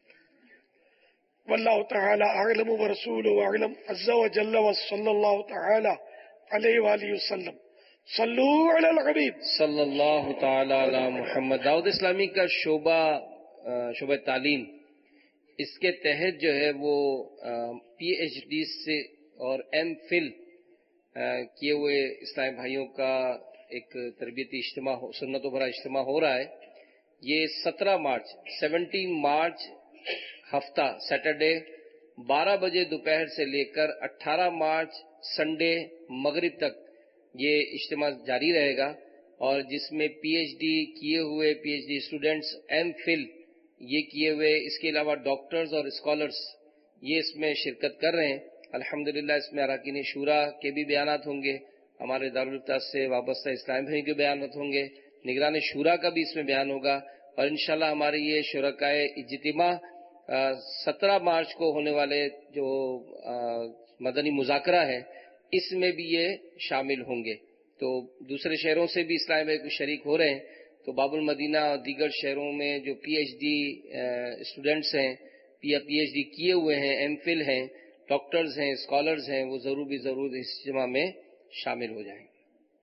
واللہ تعالی اعلم ورسولہ اعلم عز وجل وصلی اللہ تعالی علیہ وآلہ وسلم۔ صلو علی الحبیب صلی اللہ تعالی علی محمد۔ دعوت اسلامی کا شعبہ تعلیم، اس کے تحت جو ہے وہ پی ایچ ڈی سے اور ایم فل کیے ہوئے اسلامی بھائیوں کا ایک تربیتی اجتماع سنت و بھرا اجتماع ہو رہا ہے۔ یہ 17 مارچ ہفتہ سیٹرڈے 12 بجے دوپہر سے لے کر 18 مارچ سنڈے مغرب تک یہ اجتماع جاری رہے گا، اور جس میں پی ایچ ڈی کیے ہوئے P H D students, M Phil یہ کیے ہوئے، اس کے علاوہ ڈاکٹرز اور اسکالرز یہ اس میں شرکت کر رہے ہیں۔ الحمدللہ اس میں اراکین شورا کے بھی بیانات ہوں گے، ہمارے دارالفتہ سے وابستہ اسلامی بھائیوں کے بیانات ہوں گے، نگران شورا کا بھی اس میں بیان ہوگا، اور انشاءاللہ ہمارے یہ شرکائے اجتماع 17 مارچ کو ہونے والے جو مدنی مذاکرہ ہے اس میں بھی یہ شامل ہوں گے۔ تو دوسرے شہروں سے بھی اسلامی بھائی شریک ہو رہے ہیں، تو باب المدینہ اور دیگر شہروں میں جو پی ایچ ڈی اسٹوڈنٹس ہیں، پی ایچ ڈی کیے ہوئے ہیں، ایم فل ہیں، ڈاکٹرز ہیں، اسکالرز ہیں، وہ ضرور اس اجتماع میں شامل ہو جائیں۔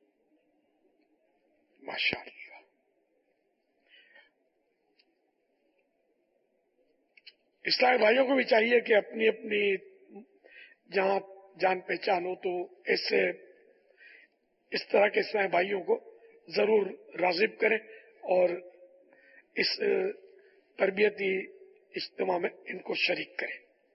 ماشاءاللہ۔ اسلامی بھائیوں کو بھی چاہیے کہ اپنی اپنی جہاں جان پہچان ہو تو اس طرح کے اسلامی بھائیوں کو ضرور راغب کریں اور اس تربیتی اجتماع میں ان کو شریک کریں۔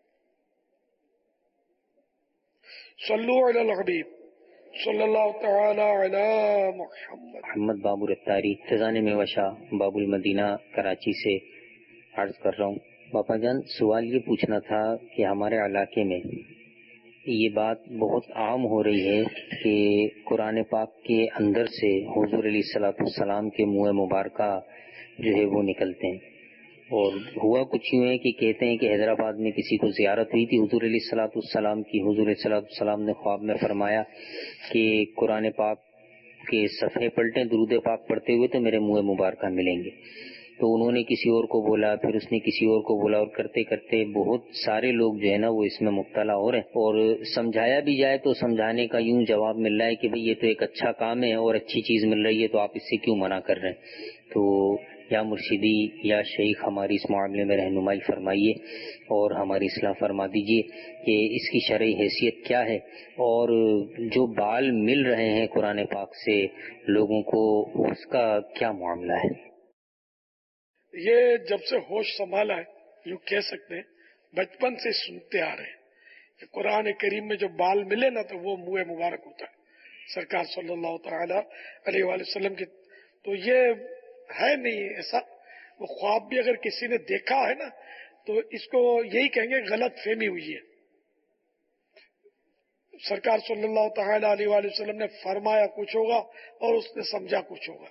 صلو علی الحبیب صلی اللہ تعالی علی محمد بابر اتاری فیضان میوشا باب المدینہ کراچی سے عرض کر رہا ہوں۔ باپا جان سوال یہ پوچھنا تھا کہ ہمارے علاقے میں یہ بات بہت عام ہو رہی ہے کہ قرآن پاک کے اندر سے حضور علیہ الصلوۃ والسلام کے منہ مبارکہ جو ہے وہ نکلتے ہیں، اور ہوا کچھ یوں ہے کہ کہتے ہیں کہ حیدرآباد میں کسی کو زیارت ہوئی تھی حضور علیہ الصلوۃ والسلام کی. حضور علیہ الصلوۃ والسلام نے خواب میں فرمایا کہ قرآن پاک کے صفحے پلٹیں درود پاک پڑھتے ہوئے تو میرے منہ مبارکہ ملیں گے. تو انہوں نے کسی اور کو بولا, پھر اس نے کسی اور کو بولا, اور کرتے کرتے بہت سارے لوگ جو ہے نا وہ اس میں مبتلا ہو رہے ہیں. اور سمجھایا بھی جائے تو سمجھانے کا یوں جواب مل رہا ہے کہ بھئی یہ تو ایک اچھا کام ہے اور اچھی چیز مل رہی ہے تو آپ اس سے کیوں منع کر رہے ہیں. تو یا مرشدی یا شیخ ہماری اس معاملے میں رہنمائی فرمائیے اور ہماری اصلاح فرما دیجیے کہ اس کی شرعی حیثیت کیا ہے, اور جو بال مل رہے ہیں قرآن پاک سے لوگوں کو اس کا کیا معاملہ ہے. یہ جب سے ہوش سنبھالا ہے یوں کہہ سکتے ہیں, بچپن سے سنتے آ رہے ہیں کہ قرآن کریم میں جو بال ملے نا تو وہ منہ مبارک ہوتا ہے سرکار صلی اللہ تعالی علیہ وآلہ وسلم کی. تو یہ ہے نہیں ایسا. وہ خواب بھی اگر کسی نے دیکھا ہے نا تو اس کو یہی کہیں گے غلط فہمی ہوئی ہے. سرکار صلی اللہ تعالی علیہ وآلہ وسلم نے فرمایا کچھ ہوگا اور اس نے سمجھا کچھ ہوگا.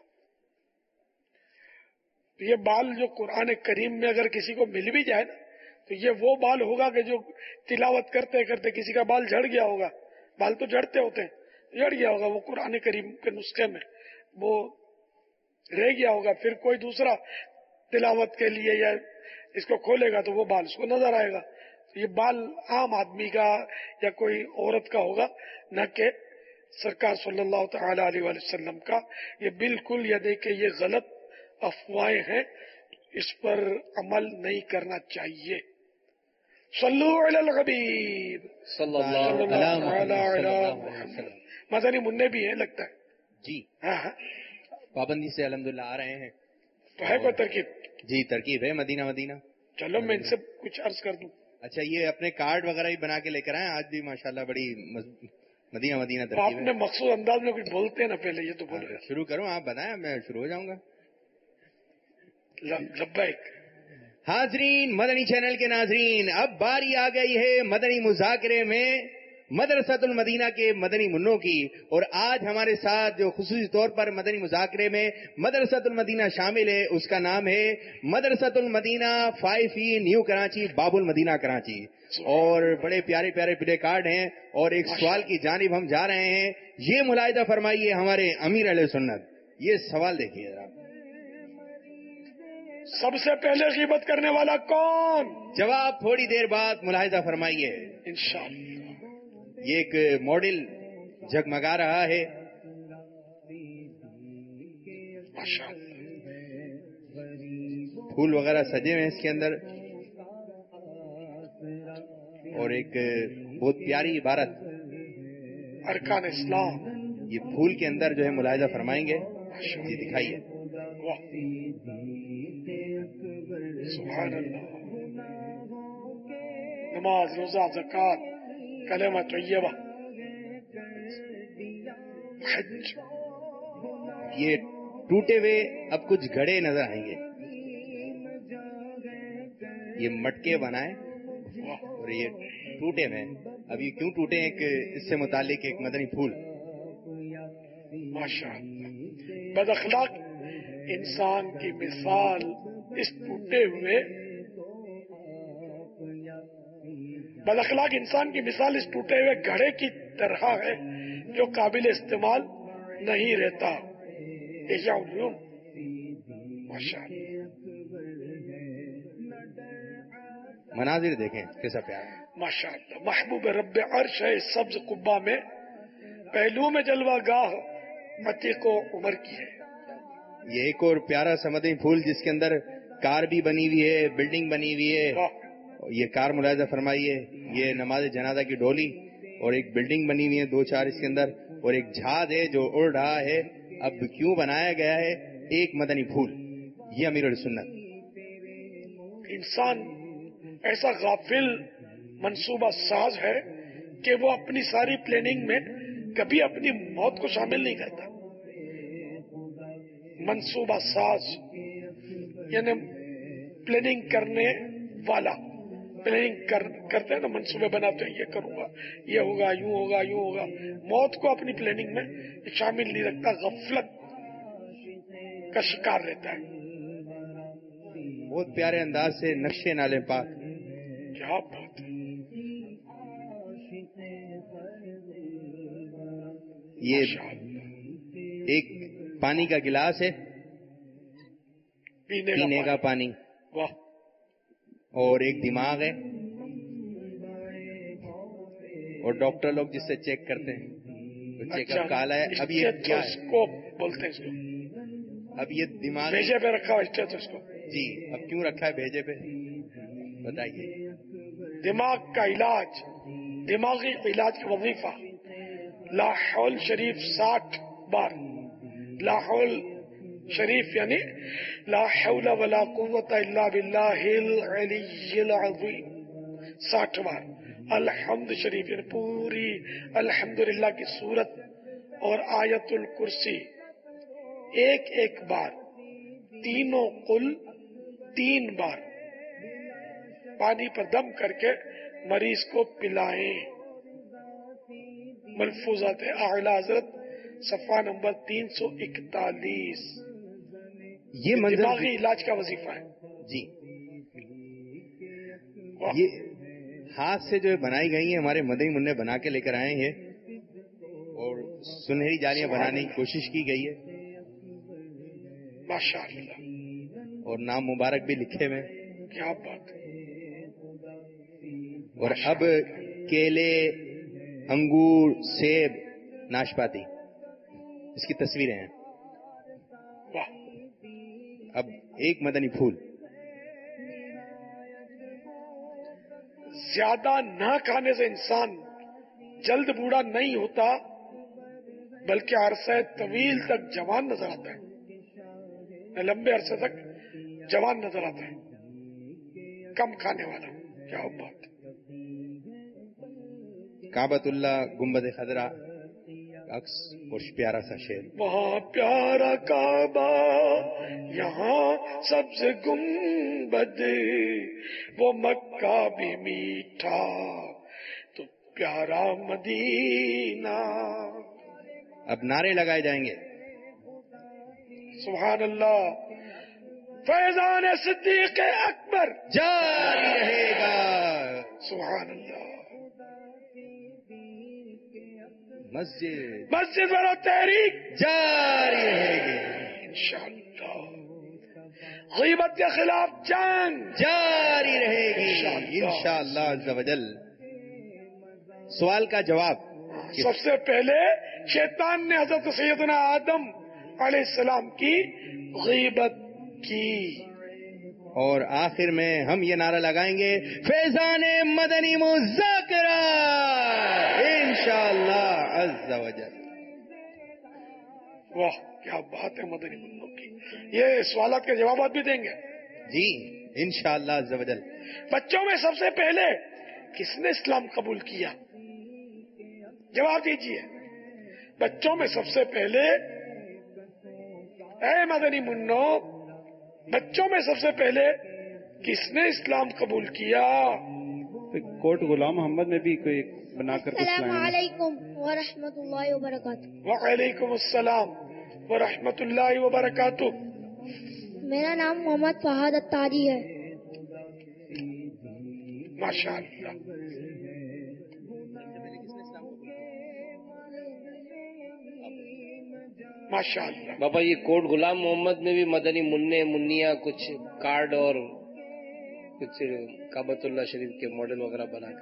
یہ بال جو قرآن کریم میں اگر کسی کو مل بھی جائے نا تو یہ وہ بال ہوگا کہ جو تلاوت کرتے کرتے کسی کا بال جھڑ گیا ہوگا. بال تو جھڑتے ہوتے ہیں, جھڑ گیا ہوگا وہ قرآن کریم کے نسخے میں وہ رہ گیا ہوگا. پھر کوئی دوسرا تلاوت کے لیے یا اس کو کھولے گا تو وہ بال اس کو نظر آئے گا. یہ بال عام آدمی کا یا کوئی عورت کا ہوگا, نہ کہ سرکار صلی اللہ تعالی علیہ وآلہ وسلم کا. یہ بالکل یہ دیکھیں یہ غلط افواہیں ہیں, اس پر عمل نہیں کرنا چاہیے. صلو علی الحبیب صلی اللہ علیہ وسلم. مدنی منع بھی ہے لگتا ہے جی. ہاں پابندی سے الحمدللہ آ رہے ہیں. تو ہے کوئی ترکیب؟ جی ترکیب ہے مدینہ مدینہ. چلو میں ان سے کچھ عرض کر دوں. اچھا یہ اپنے کارڈ وغیرہ ہی بنا کے لے کر آئے آج بھی ماشاءاللہ بڑی مدینہ مدینہ ترکیب. آپ نے مخصوص انداز میں کچھ بولتے ہیں نا پہلے, یہ تو بولے شروع کروں, آپ بتائیں میں شروع ہو جاؤں گا. لبیک. حاضرین مدنی چینل کے ناظرین, اب باری آ گئی ہے مدنی مذاکرے میں مدرسۃ المدینہ کے مدنی منوں کی. اور آج ہمارے ساتھ جو خصوصی طور پر مدنی مذاکرے میں مدرسۃ المدینہ شامل ہے اس کا نام ہے مدرسۃ المدینہ 5E نیو کراچی باب المدینہ کراچی. اور بڑے پیارے پیارے پلے کارڈ ہیں اور ایک سوال کی جانب ہم جا رہے ہیں. یہ ملاحظہ فرمائیے ہمارے امیر اہل سنت, یہ سوال دیکھیے ذرا. سب سے پہلے غیبت کرنے والا کون؟ جواب تھوڑی دیر بعد ملاحظہ فرمائیے انشاءاللہ. یہ ایک ماڈل جگمگا رہا ہے پھول وغیرہ سجے ہوئے اس کے اندر, اور ایک بہت پیاری عبارت ارکان اسلام یہ پھول کے اندر جو ہے ملاحظہ فرمائیں گے. جی دکھائیے. سبحان اللہ. نماز, روزہ, زکات, کلمہ طیبہ, حج. یہ ٹوٹے ہوئے اب کچھ گھڑے نظر آئیں گے. یہ مٹکے بنائے اور یہ ٹوٹے ہوئے. اب یہ کیوں ٹوٹے ہیں کہ اس سے متعلق ایک مدنی پھول. ماشاءاللہ. بد اخلاق انسان کی مثال اس ٹوٹے ہوئے بد اخلاق انسان کی مثال اس ٹوٹے ہوئے گھڑے کی طرح ہے جو قابل استعمال نہیں رہتا. مناظر دیکھیں کیسا پیارا ہے. ماشاءاللہ. محبوب رب عرش ہے سبز قبا میں, پہلو میں جلوہ گاہ عتیق و عمر کی ہے. یہ ایک اور پیارا سا مدنی پھول جس کے اندر کار بھی بنی ہوئی ہے, بلڈنگ بنی ہوئی ہے. یہ کار ملاحظہ فرمائیے. یہ نماز جنازہ کی ڈولی اور ایک بلڈنگ بنی ہوئی ہے 2-4 اس کے اندر, اور ایک جہاز ہے جو اڑ رہا ہے. اب کیوں بنایا گیا ہے ایک مدنی پھول. یہ امیر السنت. انسان ایسا غافل منصوبہ ساز ہے کہ وہ اپنی ساری پلاننگ میں کبھی اپنی موت کو شامل نہیں کرتا. منصوبہ ساز یعنی پلاننگ کرنے والا. پلاننگ کرتے ہیں نا, منصوبے بناتے ہیں, یہ کروں گا, یہ ہوگا, یوں ہوگا, یوں ہوگا. موت کو اپنی پلاننگ میں شامل نہیں رکھتا, غفلت کا شکار رہتا ہے. بہت پیارے انداز سے نقشے نالے پاک. کیا بات ہے. یہ ایک پانی کا گلاس ہے, پینے کا پانی. واہ. اور ایک دماغ ہے, اور ڈاکٹر لوگ جس سے چیک کرتے ہیں چیک اپ کالا ہے. اب یہ کیا ہے بولتے ہیں اس کو؟ اب یہ دماغ بھیجے پہ رکھا ہوا اس کو. جی, اب کیوں رکھا ہے بھیجے پہ بتائیے. دماغ کا علاج, دماغی علاج کا وظیفہ لا حول شریف 60 بار. لا حول شریف یعنی لا حول ولا قوت الا باللہ العلی العظیم 60 بار. الحمد شریف یعنی پوری الحمدللہ کی صورت اور آیت الکرسی ایک ایک بار. تینوں قل 3 بار پانی پر دم کر کے مریض کو پلائیں. ملفوظات اعلی حضرت صفحہ نمبر 341. یہ دماغی علاج کا وظیفہ ہے. جی, یہ ہاتھ سے جو بنائی گئی ہیں ہمارے مدنی منع بنا کے لے کر آئے ہیں, اور سنہری جالیاں بنانے کی کوشش کی گئی ہے ماشاءاللہ, اور نام مبارک بھی لکھے ہوئے. کیا بات ہے. اور اب کیلے, انگور, سیب, ناشپاتی اس کی تصویریں ہیں. اب ایک مدنی پھول. زیادہ نہ کھانے سے انسان جلد بوڑھا نہیں ہوتا, بلکہ عرصہ طویل تک جوان نظر آتا ہے. لمبے عرصے تک جوان نظر آتا ہے کم کھانے والا. کیا بات. کعبۃ اللہ, گنبد خضرا, عکس اور پیارا سا شعر. وہاں پیارا کعبہ یہاں سبز گنبد, وہ مکہ بھی میٹھا تو پیارا مدینہ. اب نعرے لگائے جائیں گے. سبحان اللہ. فیضان صدیق اکبر جاری رہے گا. سبحان اللہ. مسجد والا تحریک جاری رہے گی انشاءاللہ. غیبت کے خلاف جنگ جاری رہے گی انشاءاللہ عز و جل. سوال کا جواب. سب سے پہلے شیطان نے حضرت سیدنا آدم علیہ السلام کی غیبت کی, اور آخر میں ہم یہ نعرہ لگائیں گے فیضان مدنی مذاکرہ انشاءاللہ عز و جل. واہ کیا بات ہے مدنی منوں کی. یہ سوالات کے جوابات بھی دیں گے جی انشاءاللہ عز و جل. بچوں میں سب سے پہلے کس نے اسلام قبول کیا؟ جواب دیجئے. بچوں میں سب سے پہلے, اے مدنی منو, بچوں میں سب سے پہلے کس نے اسلام قبول کیا؟ کوٹ غلام محمد نے بھی کوئی بنا کر. السلام علیکم ورحمۃ اللہ وبرکاتہ. وعلیکم السلام ورحمۃ اللہ وبرکاتہ. میرا نام محمد فہد اتاری ہے. ماشاء اللہ. ماشاء اللہ. بابا یہ کوٹ غلام محمد میں بھی مدنی منع منیا کچھ کارڈ اور کچھ کعبۃ اللہ شریف کے ماڈل وغیرہ بنا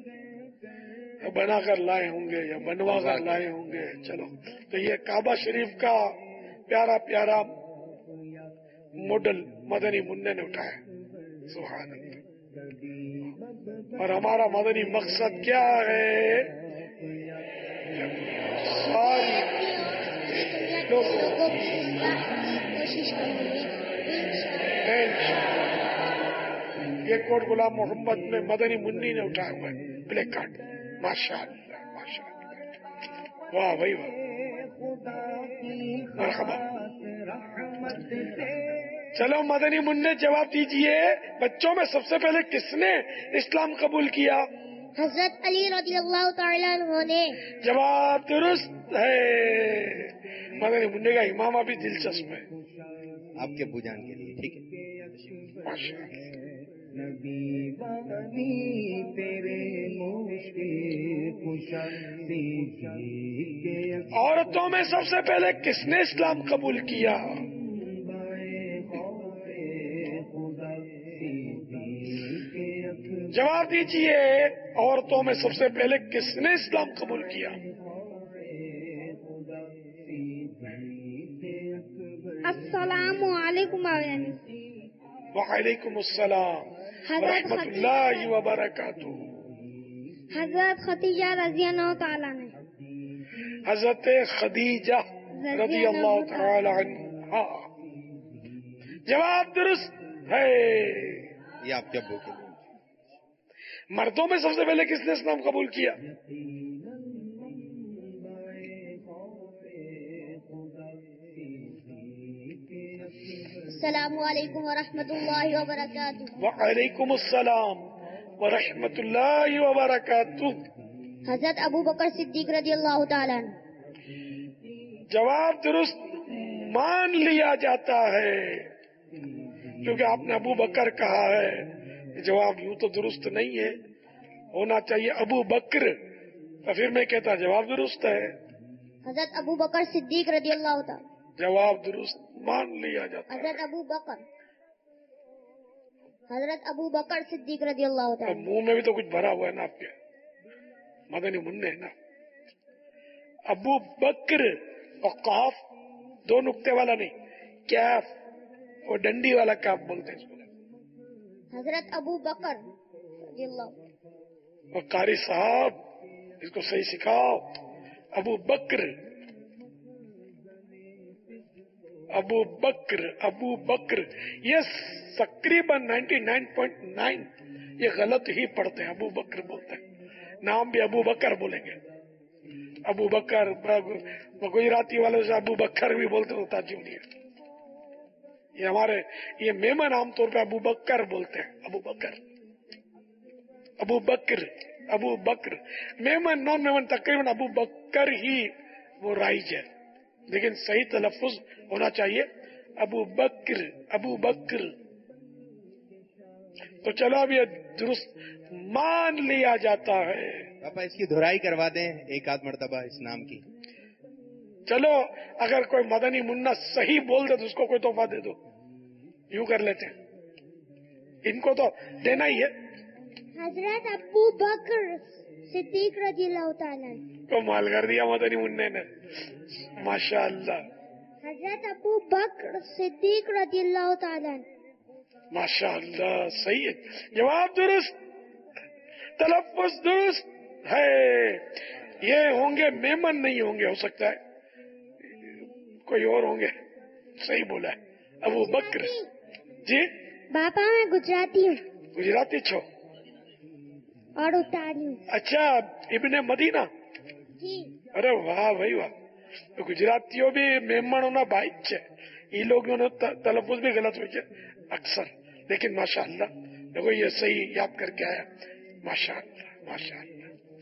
کر لائے ہوں گے یا بنوا کر لائے ہوں گے. چلو تو یہ کعبہ شریف کا پیارا پیارا ماڈل مدنی منع نے اٹھایا. سبحان اللہ. اور ہمارا مدنی مقصد کیا ہے؟ ساری یہ کوٹ غلام محمد میں مدنی منی نے اٹھایا ہوا ہے بلیک کارڈ. ماشاء اللہ ماشاء اللہ. واہ بھائی واہ. مرحبا. چلو مدنی منع جواب دیجئے. بچوں میں سب سے پہلے کس نے اسلام قبول کیا؟ حضرت علی رضی اللہ تعالیٰ عنہ نے. جواب درست ہے. مدنی منع کا امامہ بھی دلچسپ ہے آپ کے ابو جان کے لیے. ٹھیک ہے. نبی بانی تیرے عورتوں میں سب سے پہلے کس نے اسلام قبول کیا؟ جواب دیجئے، عورتوں میں سب سے پہلے کس نے اسلام قبول کیا؟ السلام علیکم. وعلیکم السلام ورحمۃ اللہ وبرکاتہ. حضرت خدیجہ رضی اللہ تعالیٰ نے. حضرت خدیجہ رضی اللہ تعالی عنہا. جواب درست ہے. یہ آپ کیا بولتے ہیں؟ مردوں میں سب سے پہلے کس نے اسلام قبول کیا؟ السلام علیکم ورحمۃ اللہ وبرکاتہ. وعلیکم السلام ورحمۃ اللہ وبرکاتہ. حضرت ابو بکر صدیق رضی اللہ تعالیٰ عنہ. جواب درست مان لیا جاتا ہے کیونکہ آپ نے ابو بکر کہا ہے. جواب یوں تو درست نہیں ہے، ہونا چاہیے ابو بکر، تو پھر میں کہتا جواب درست ہے. حضرت ابو بکر صدیق رضی اللہ تعالیٰ. جواب درست مان لیا جاتا ہے. حضرت ابو بکر صدیق رضی اللہ تعالیٰ. منہ میں بھی تو کچھ بھرا ہوا ہے نا آپ کے، مدنی منع ہے نا. ابو بکر اور قاف دو نقطے والا نہیں، کیف اور ڈنڈی والا کاف بولتے ہیں اس کو. حضرت ابو بکر رضی اللہ. اور قاری صاحب اس کو صحیح سکھاؤ. ابو بکر ابو بکر ابو بکر، یہ تقریباً 99.9 یہ غلط ہی پڑھتے ہیں، ابو بکر بولتے ہیں. نام بھی ابو بکر بولیں گے. ابو بکر گجراتی والے سے ابو بکر بھی بولتے تو تعجب نہیں ہے. یہ ہمارے یہ میمن عام طور پہ ابو بکر بولتے ہیں. ابو بکر ابو بکر ابو بکر، میمن نان میمن تقریباً ابو بکر ہی وہ رائج ہے، لیکن صحیح تلفظ ہونا چاہیے ابو بکر ابو بکر. تو چلو اب یہ درست مان لیا جاتا ہے. پاپا اس کی دہرائی کروا دیں ایک آدھ مرتبہ اس نام کی. چلو اگر کوئی مدنی منا صحیح بول دے تو اس کو کوئی تحفہ دے دو. یوں کر لیتے ہیں، ان کو تو دینا ہی ہے. حضرت ابو بکر صدیق رضی اللہ تعالیٰ. کمال کر دیا مدنی منع نے، ماشاء اللہ. حضرت ابو بکر صدیق رضی اللہ تعالیٰ. ماشاء اللہ صحیح ہے. جواب درست، تلفظ درست ہے. یہ ہوں گے میمن نہیں ہوں گے، ہو سکتا ہے کوئی اور ہوں گے. صحیح بولا ہے ابو بکر. جی باپا میں گجراتی ہوں. گجراتی چھو اور اتاری ہوں. اچھا ابن مدینہ. جی. ارے واہ بھائی واہ. تو گجراتیوں بھی مہمان ہونا بھائی ہے. یہ لوگ تلفظ بھی غلط ہوئی ہے اکثر، لیکن ماشاء اللہ دیکھو یہ صحیح یاد کر کے آیا. ماشاء اللہ ماشاء اللہ.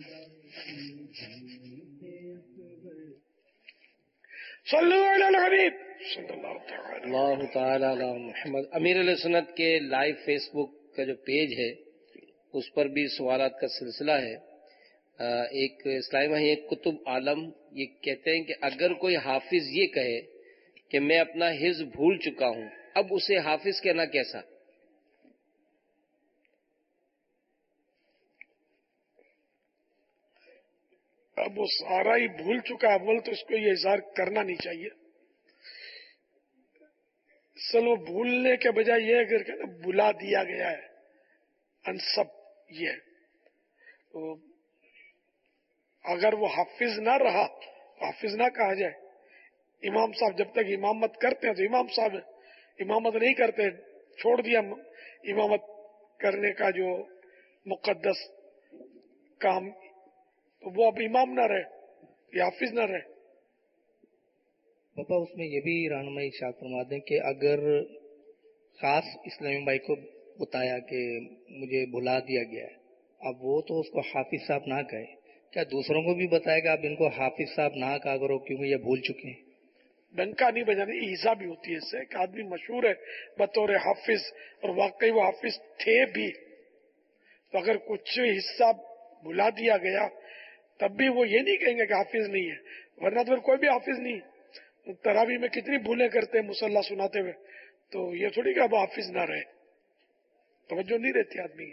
صلو علی الحبیب صلی اللہ تعالی علی محمد. امیر علیہ سنت کے لائیو فیس بک کا جو پیج ہے اس پر بھی سوالات کا سلسلہ ہے. ایک اسلامی بھائی کتب عالم یہ کہتے ہیں کہ اگر کوئی حافظ یہ کہے کہ میں اپنا حفظ بھول چکا ہوں، اب اسے حافظ کہنا کیسا؟ اب وہ سارا ہی بھول چکا ہے، اول تو اس کو یہ اظہار کرنا نہیں چاہیے. اصل وہ بھولنے کے بجائے یہ اگر کہ بلا دیا گیا ہے انسب یہ ہے. تو اگر وہ حافظ نہ رہا تو حافظ نہ کہا جائے. امام صاحب جب تک امامت کرتے ہیں تو امام صاحب امامت نہیں کرتے، چھوڑ دیا امامت کرنے کا جو مقدس کام، تو وہ اب امام نہ رہے، یہ حافظ نہ رہے. پاپا اس میں یہ بھی رہنمائی ارشاد فرما دیں کہ اگر خاص اسلامی بھائی کو بتایا کہ مجھے بھلا دیا گیا ہے، اب وہ تو اس کو حافظ صاحب نہ کہے، کیا دوسروں کو بھی بتائے گا آپ ان کو حافظ صاحب نہ کہا کرو کیونکہ یہ بھول چکے ہیں؟ डंका नहीं बजाने ईजा भी होती है इससे कि आदमी मशहूर है बतौर हाफिज और वाकई वो हाफिज थे भी, तो अगर कुछ हिस्सा भुला दिया गया तब भी वो ये नहीं कहेंगे कि हाफिज नहीं है, वरना तो फिर कोई भी हाफिज नहीं। तरावी में कितनी भूलें करते हैं मुसल्ला सुनाते हुए, तो ये थोड़ी कि अब हाफिज ना रहे, तवज्जो नहीं रहती आदमी।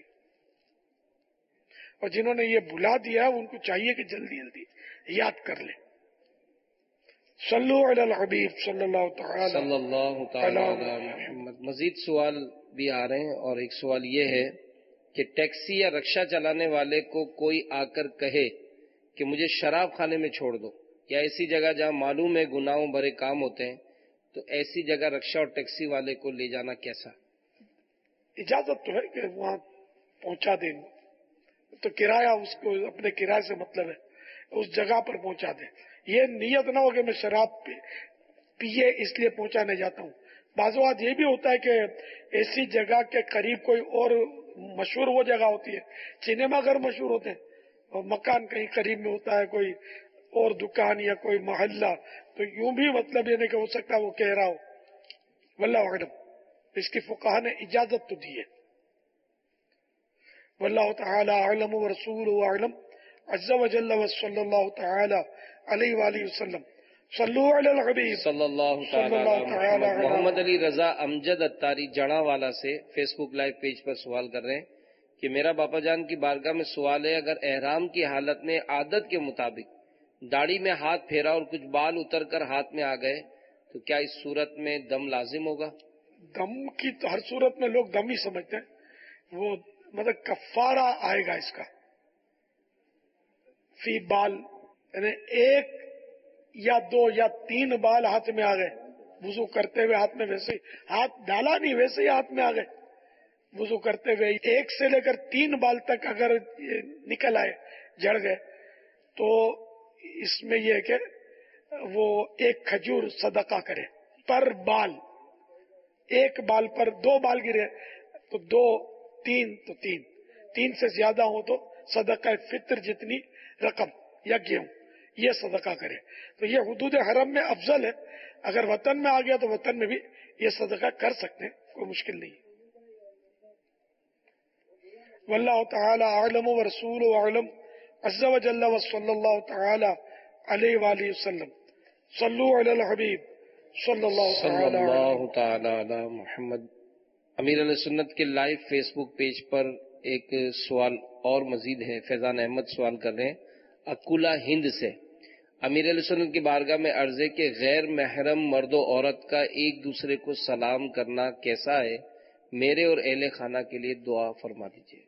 और जिन्होंने ये भुला दिया उनको चाहिए कि जल्दी जल्दी याद कर ले। सल्लु अलल हबीब सल्लल्लाहु तआला मुहम्मद। मजीद सवाल भी आ रहे हैं और एक सवाल ये है कि टैक्सी या रिक्शा चलाने वाले को कोई आकर कहे कि मुझे शराब खाने में छोड़ दो या ऐसी जगह जहां मालूम है गुनाहों भरे काम होते हैं, तो ऐसी जगह रिक्शा और टैक्सी वाले को ले जाना कैसा? इजाजत तो है कि वहां पहुंचा दें, तो किराया उसको अपने किराए से मतलब है, उस जगह पर पहुंचा दे। ये नियत ना हो कि मैं शराब पिए इसलिए पहुंचाने जाता हूँ। बाज़ो बात ये भी होता है कि ऐसी जगह के करीब कोई और मशहूर वो जगह होती है, सिनेमा घर मशहूर होते हैं और मकान कहीं करीब में होता है, कोई और दुकान या कोई मोहल्ला, तो यूं भी मतलब ये नहीं कि हो सकता वो कह रहा हो। वल्लाहु अलम, इसकी फुकाहा ने इजाजत तो दी है। वल्लाहु तआला अअलम व रसूलुहु अअलम अज़्ज़ा व जल्ल व सल्लल्लाहु तआला अलैहि व आलिहि वसल्लम सल्लु अलल हबीब सल्लल्लाहु तआला। मोहम्मद अली रजा अमजद अत्तारी जड़ावाला से फेसबुक लाइव पेज पर सवाल कर रहे हैं कि मेरा बापा जान की बारगाह में सवाल है, अगर एहराम की हालत में आदत के मुताबिक दाढ़ी में हाथ फेरा और कुछ बाल उतर कर हाथ में आ गए तो क्या इस सूरत में दम लाजिम होगा? दम की तो हर सूरत में लोग दम ही समझते हैं, वो मतलब कफारा आएगा इसका। फी बाल यानी एक या दो या तीन बाल हाथ में आ गए, वुजू करते हुए हाथ में, वैसे हाथ डाला नहीं वैसे ही हाथ में आ गए वुजू करते हुए, एक से लेकर तीन बाल तक अगर निकल आए, जड़ गए, तो इसमें यह है कि वो एक खजूर सदका करे पर बाल। एक बाल पर दो बाल गिरे तो दो, तीन तो तीन, तीन से ज्यादा हो तो सदका फित्र जितनी रकम या गेहूं ये सदका करे। तो ये हुदूद हरम में अफजल है, अगर वतन में आ गया तो वतन में भी ये सदका कर सकते हैं, कोई मुश्किल नहीं। वल्लाहु तआला अअलम व रसूलुहु अअलम अज़्ज़ा व जल्ल व सल्लल्लाहु तआला अलैहि व आलिहि वसल्लम सल्लु अलल हबीब सल्लल्लाहु तआला अला मुहम्मद। अमीर अहले सुन्नत के लाइव फेसबुक पेज पर एक सवाल और मजीद है। फैजान अहमद सवाल कर रहे हैं अकुला हिंद से, अमीर अहले सुन्नत की बारगाह में अर्ज है कि गैर महरम मर्द और औरत का एक दूसरे को सलाम करना कैसा है? मेरे और अहले खाना के लिए दुआ फरमा दीजिए।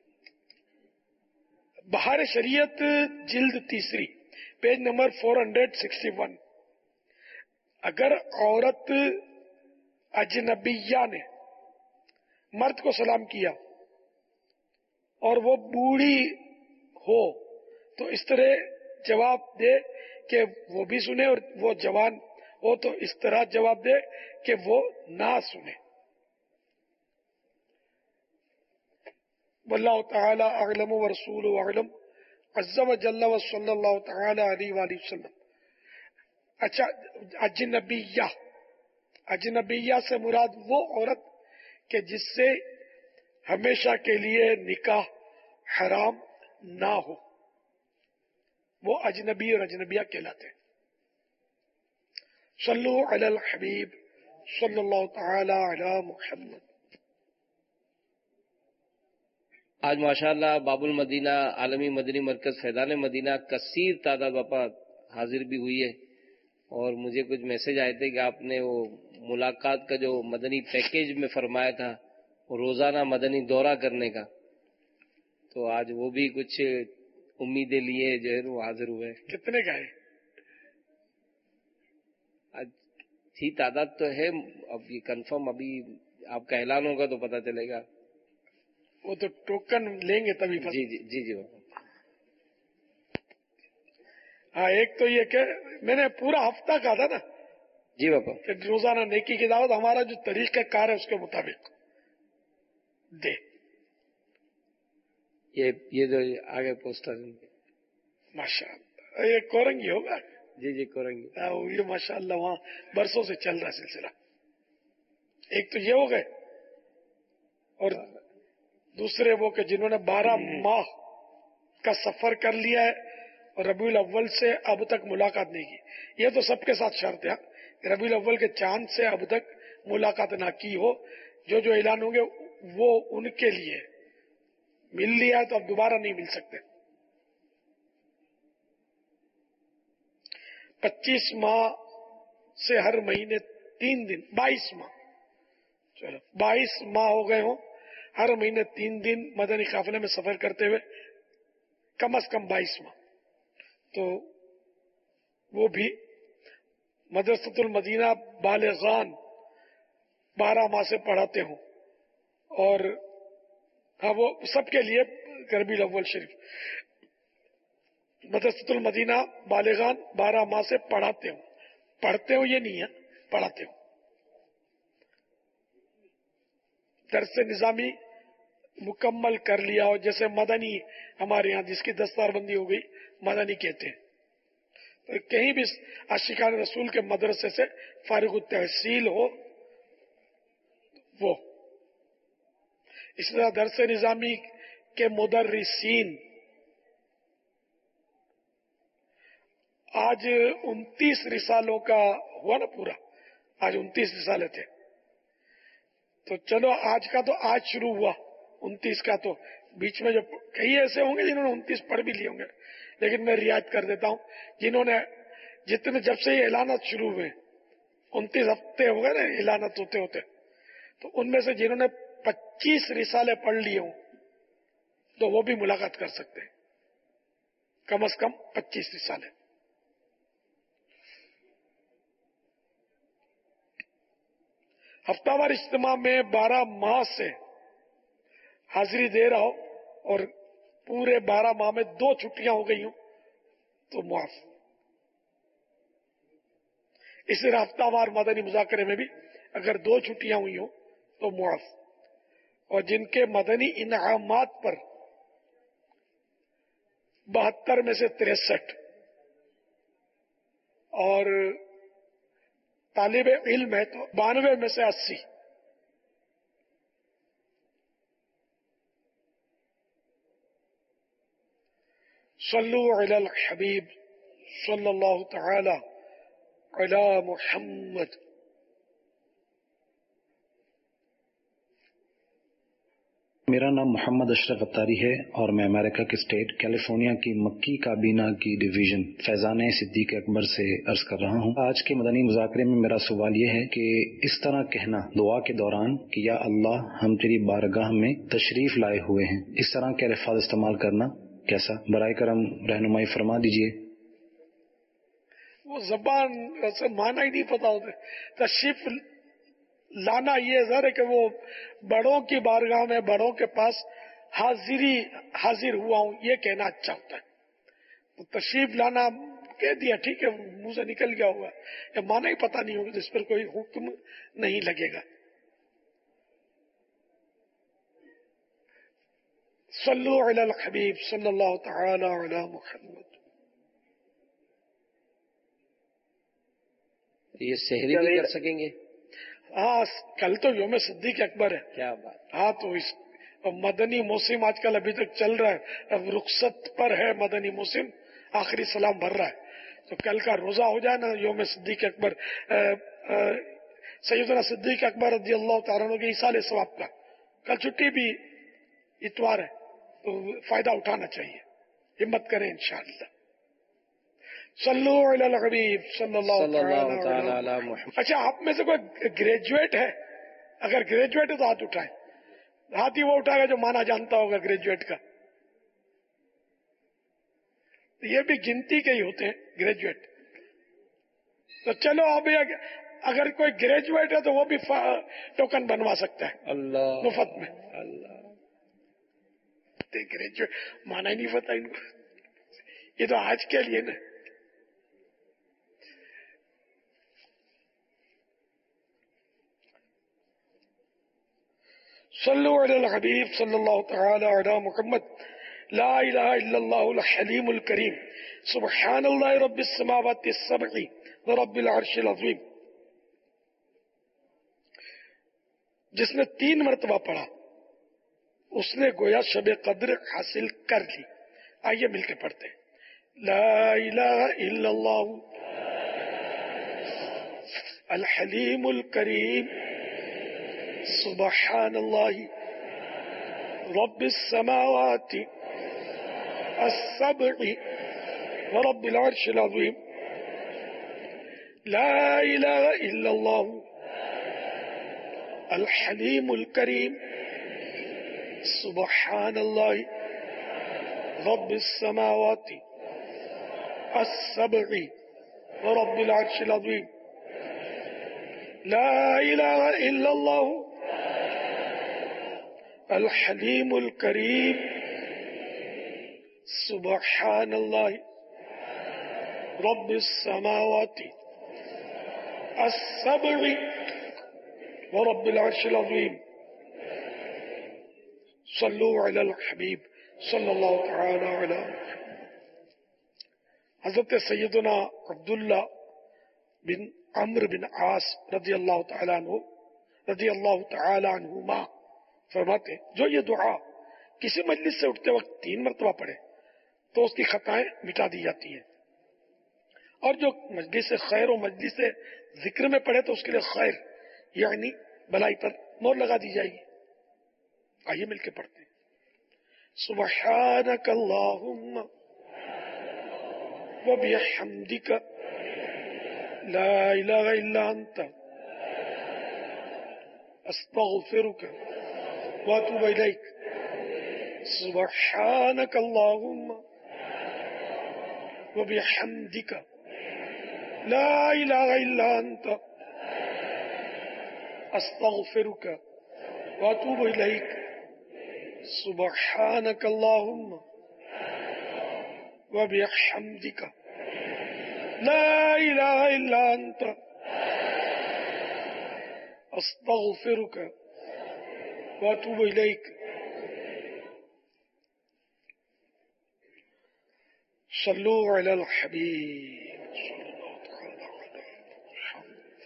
बहार शरीयत जिल्द 3 पेज नंबर 461, अगर औरत अजनबिया ने मर्द को सलाम किया और वो बूढ़ी हो तो इस तरह जवाब दे कि वो भी सुने, और वो जवान हो तो इस तरह जवाब दे कि वो ना सुने। वल्लाहु तआला अअलम व रसूलुहु अअलम अज़्ज़ा व जल्ल व सल्लल्लाहु तआला अलैहि व आलिहि वसल्लम। अच्छा, अजनबिया, अजनबिया से मुराद वो औरत कि जिससे हमेशा के लिए निकाह हराम ना हो, वो अजनबी और अजनबिया कहलाते हैं। सल्लु अलल हबीब सल्लल्लाहु तआला अला मुहम्मद। आज माशाअल्लाह बाबुल मदीना आलमी मदनी मरकज फैजान मदीना कसीर तादाद बापा हाजिर भी हुई है, और मुझे कुछ मैसेज आए थे कि आपने वो मुलाकात का जो मदनी पैकेज में फरमाया था वो रोजाना मदनी दौरा करने का, तो आज वो भी कुछ उम्मीदें लिए जो है वो हाजिर हुए। कितने का है? आज थी तादाद तो है, अब ये कंफर्म अभी आपका ऐलान होगा तो पता चलेगा। वो तो टोकन लेंगे तभी पता। जी जी जी जी हाँ, एक तो ये कि मैंने पूरा हफ्ता कहा था ना जी बापा कि रोजाना नेकी की दावत हमारा जो तरीका कार है उसके मुताबिक दे। ये जो आगे पोस्टर माशाअल्लाह ये कोरंगी होगा। جی کریں گے. یہ ماشاءاللہ وہاں برسوں سے چل رہا سلسلہ. ایک تو یہ ہو گئے اور دوسرے وہ کہ جنہوں نے 12 ماہ کا سفر کر لیا ہے اور ربیع الاول سے اب تک ملاقات نہیں کی. یہ تو سب کے ساتھ شرط ہے کہ ربیع الاول کے چاند سے اب تک ملاقات نہ کی ہو. جو اعلان ہوں گے وہ ان کے لیے. مل لیا ہے تو اب دوبارہ نہیں مل سکتے. 25 ماہ سے ہر مہینے 3 دن 22 ماہ. چلو 22 ماہ ہو گئے ہوں, ہر مہینے 3 دن مدنی قافلے میں سفر کرتے ہوئے, کم از کم 22 ماہ. تو وہ بھی مدرسۃ المدینہ بالغان 12 ماہ سے پڑھاتے ہوں. اور ہاں وہ سب کے لیے ربیع الاول شریف مدرسۃ المدینہ بالغان 12 ماہ سے پڑھاتے ہوں. پڑھتے ہوں یہ نہیں ہے, پڑھاتے ہوں. درس نظامی مکمل کر لیا ہو, جیسے مدنی ہمارے یہاں جس کی دستار بندی ہو گئی مدنی کہتے ہیں. کہیں بھی عاشقان رسول کے مدرسے سے فارغ التحصیل ہو وہ. اس طرح درس نظامی کے مدرسین آج 29 رسالوں کا ہوا نا پورا, آج 29 رسالے تھے. تو چلو آج کا تو آج شروع ہوا 29 کا, تو بیچ میں جو کئی ایسے ہوں گے جنہوں نے 29 پڑھ بھی لیے ہوں گے, لیکن میں رعایت کر دیتا ہوں جنہوں نے جتنے جب سے یہ اعلانات شروع ہوئے 29 ہفتے ہو گئے نا اعلانات ہوتے ہوتے, تو ان میں سے جنہوں نے 25 رسالے پڑھ لیے ہوں تو وہ بھی ملاقات کر سکتے ہیں. کم از کم 25 رسالے. ہفتہ وار اجتماع میں 12 ماہ سے حاضری دے رہا ہو اور پورے 12 ماہ میں 2 چھٹیاں ہو گئی ہوں تو معاف. اس طرح ہفتہ وار مدنی مذاکرے میں بھی اگر 2 چھٹیاں ہوئی ہوں تو معاف. اور جن کے مدنی انعامات پر 72 میں سے 63 اور طالب علم ہے تو 92 میں سے 80. صلو علی الحبیب صلی اللہ تعالی علی محمد. میرا نام محمد اشرف اتاری ہے اور میں امریکہ کے اسٹیٹ کیلیفورنیا کی مکی کابینہ کی ڈویژن فیضان صدیق اکبر سے عرض کر رہا ہوں. آج کے مدنی مذاکرے میں میرا سوال یہ ہے کہ اس طرح کہنا دعا کے دوران کہ یا اللہ ہم تیری بارگاہ میں تشریف لائے ہوئے ہیں, اس طرح کے الفاظ استعمال کرنا کیسا؟ برائے کرم رہنمائی فرما دیجیے. وہ زبان سے معنی ہی نہیں پتا ہوتا. تشریف لانا یہ ظاہر ہے کہ وہ بڑوں کی بارگاہ میں بڑوں کے پاس حاضر ہوا ہوں یہ کہنا اچھا ہوتا ہے. تو تشریف لانا کہہ دیا ٹھیک ہے, منہ سے نکل گیا ہوا, یا معنی ہی پتا نہیں ہوگا جس پر کوئی حکم نہیں لگے گا. صلو علی الحبیب صلی اللہ تعالی علی محمد. یہ سحری بھی کر سکیں گے؟ ہاں کل تو یوم صدیق اکبر ہے. کیا بات. ہاں تو اس مدنی موسم آج کل ابھی تک چل رہا ہے, اب رخصت پر ہے مدنی موسم, آخری سلام بھر رہا ہے. تو کل کا روزہ ہو جائے نا یوم صدیق اکبر, سیدنا صدیق اکبر رضی اللہ تعالیٰ عنہ کے ایصال ثواب کا. کل چھٹی بھی اتوار ہے تو فائدہ اٹھانا چاہیے, ہمت کریں انشاءاللہ. صلو علی الحبیب صلی اللہ تعالی علی محمد. اچھا آپ میں سے کوئی گریجویٹ ہے؟ اگر گریجویٹ ہے تو ہاتھ اٹھائیں. ہاتھ ہی وہ اٹھائے گا جو مانا جانتا ہوگا گریجویٹ کا. یہ بھی گنتی کے ہی ہوتے ہیں گریجویٹ. تو چلو اب اگر کوئی گریجویٹ ہے تو وہ بھی ٹوکن بنوا سکتا ہے اللہ مفت میں. اللہ گریجویٹ مانا ہی نہیں پتا ان کو, یہ تو آج کے لیے نا. صلو علی الحبیب صلی اللہ تعالی علی محمد. لا الہ الا اللہ الحلیم الکریم سبحان اللہ رب السماوات السبع ورب العرش العظیم. جس نے 3 مرتبہ پڑھا اس نے گویا شب قدر حاصل کر لی. آئیے مل کے پڑھتے ہیں. لا الہ الا اللہ الحلیم الکریم سبحان اللہ رب السماوات السبع ورب العرش العظیم. لا الہ الا اللہ الحلیم الکریم سبحان اللہ رب السماوات السبع ورب العرش العظیم. لا الہ الا اللہ الحلیم الکریم سبحان اللہ رب السماوات السبع ورب العرش العظیم. صلو علی الحبیب صلی اللہ تعالی علی. حضرت سیدنا عبداللہ بن عمرو بن عاص رضی اللہ تعالی عنہما فرماتے جو یہ دعا کسی مجلس سے اٹھتے وقت 3 مرتبہ پڑھے تو اس کی خطائیں مٹا دی جاتی ہیں، اور جو مجلس خیر و مجلس ذکر میں پڑھے تو اس کے لیے خیر یعنی بھلائی پر مہر لگا دی جائے گی. آئیے مل کے پڑھتے ہیں. سبحانک اللہم وبحمدک لا الہ الا انت استغفرک واتوب الیک. سبحانک اللہم وبحمدک لا الہ الا انت استغفرک واتوب الیک. سبحانک اللہم وبحمدک لا الہ الا انت استغفرک واتوب الیک. صلو علی الحبیب صلی اللہ تعالی علیہ.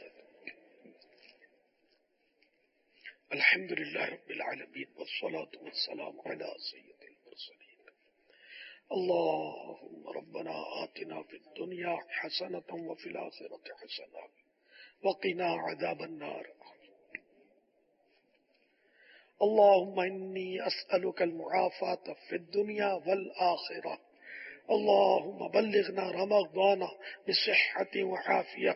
الحمد للہ رب العالمین والصلاة والسلام علی سید المرسلین. اللهم ربنا آتنا في الدنيا حسنة وفي الآخرة حسنة وقنا عذاب النار. اللهم إني أسألك المعافاة في الدنيا والآخرة. اللهم بلغنا رمضان بصحة وعافية.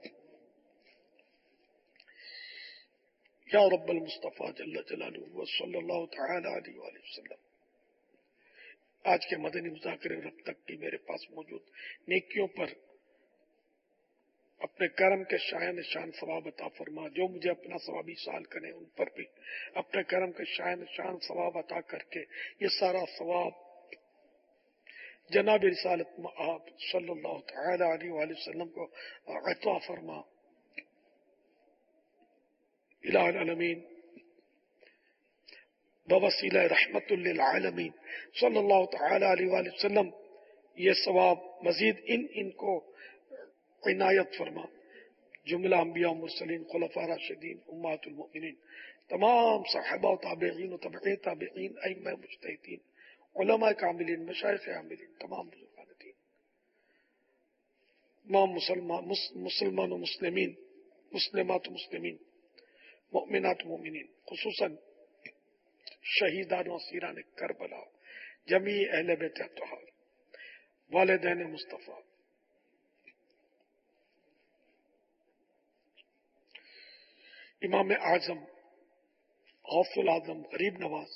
یا رب المصطفیٰ جل جلالہ صلی اللہ تعالی علیہ وآلہ وسلم. آج کے مدنی مذاکرے رب تک کی میرے پاس موجود نیکیوں پر اپنے کرم کے شایان شان ثواب عطا فرما. جو مجھے اپنا ثوابی سال کریں ان پر بھی اپنے کرم کے شایان شان ثواب عطا کر کے یہ سارا ثواب جناب رسالت مآب صلی اللہ تعالی علیہ وآلہ وسلم کو عطا فرما. الہ العالمین بوسیلہ رحمت للعالمین صلی اللہ تعالی علیہ وآلہ وسلم یہ ثواب مزید ان کو عنایت فرما. جملہ انبیاء و مرسلین، خلفاء راشدین، امہات المؤمنین، تمام صحابہ و تابعین و تبعی تابعین، ائمہ مجتہدین، علماء کاملین، مشائخ عاملین، تمام بزرگان دین، تمام مسلمان و مسلمین، مسلمات و مسلمین، مؤمنات و مؤمنین، خصوصاً شہیدان و اسیران کربلا، جمیع اہل بیت اطہار، والدین مصطفیٰ، امام اعظم، غوث العظم، غریب نواز،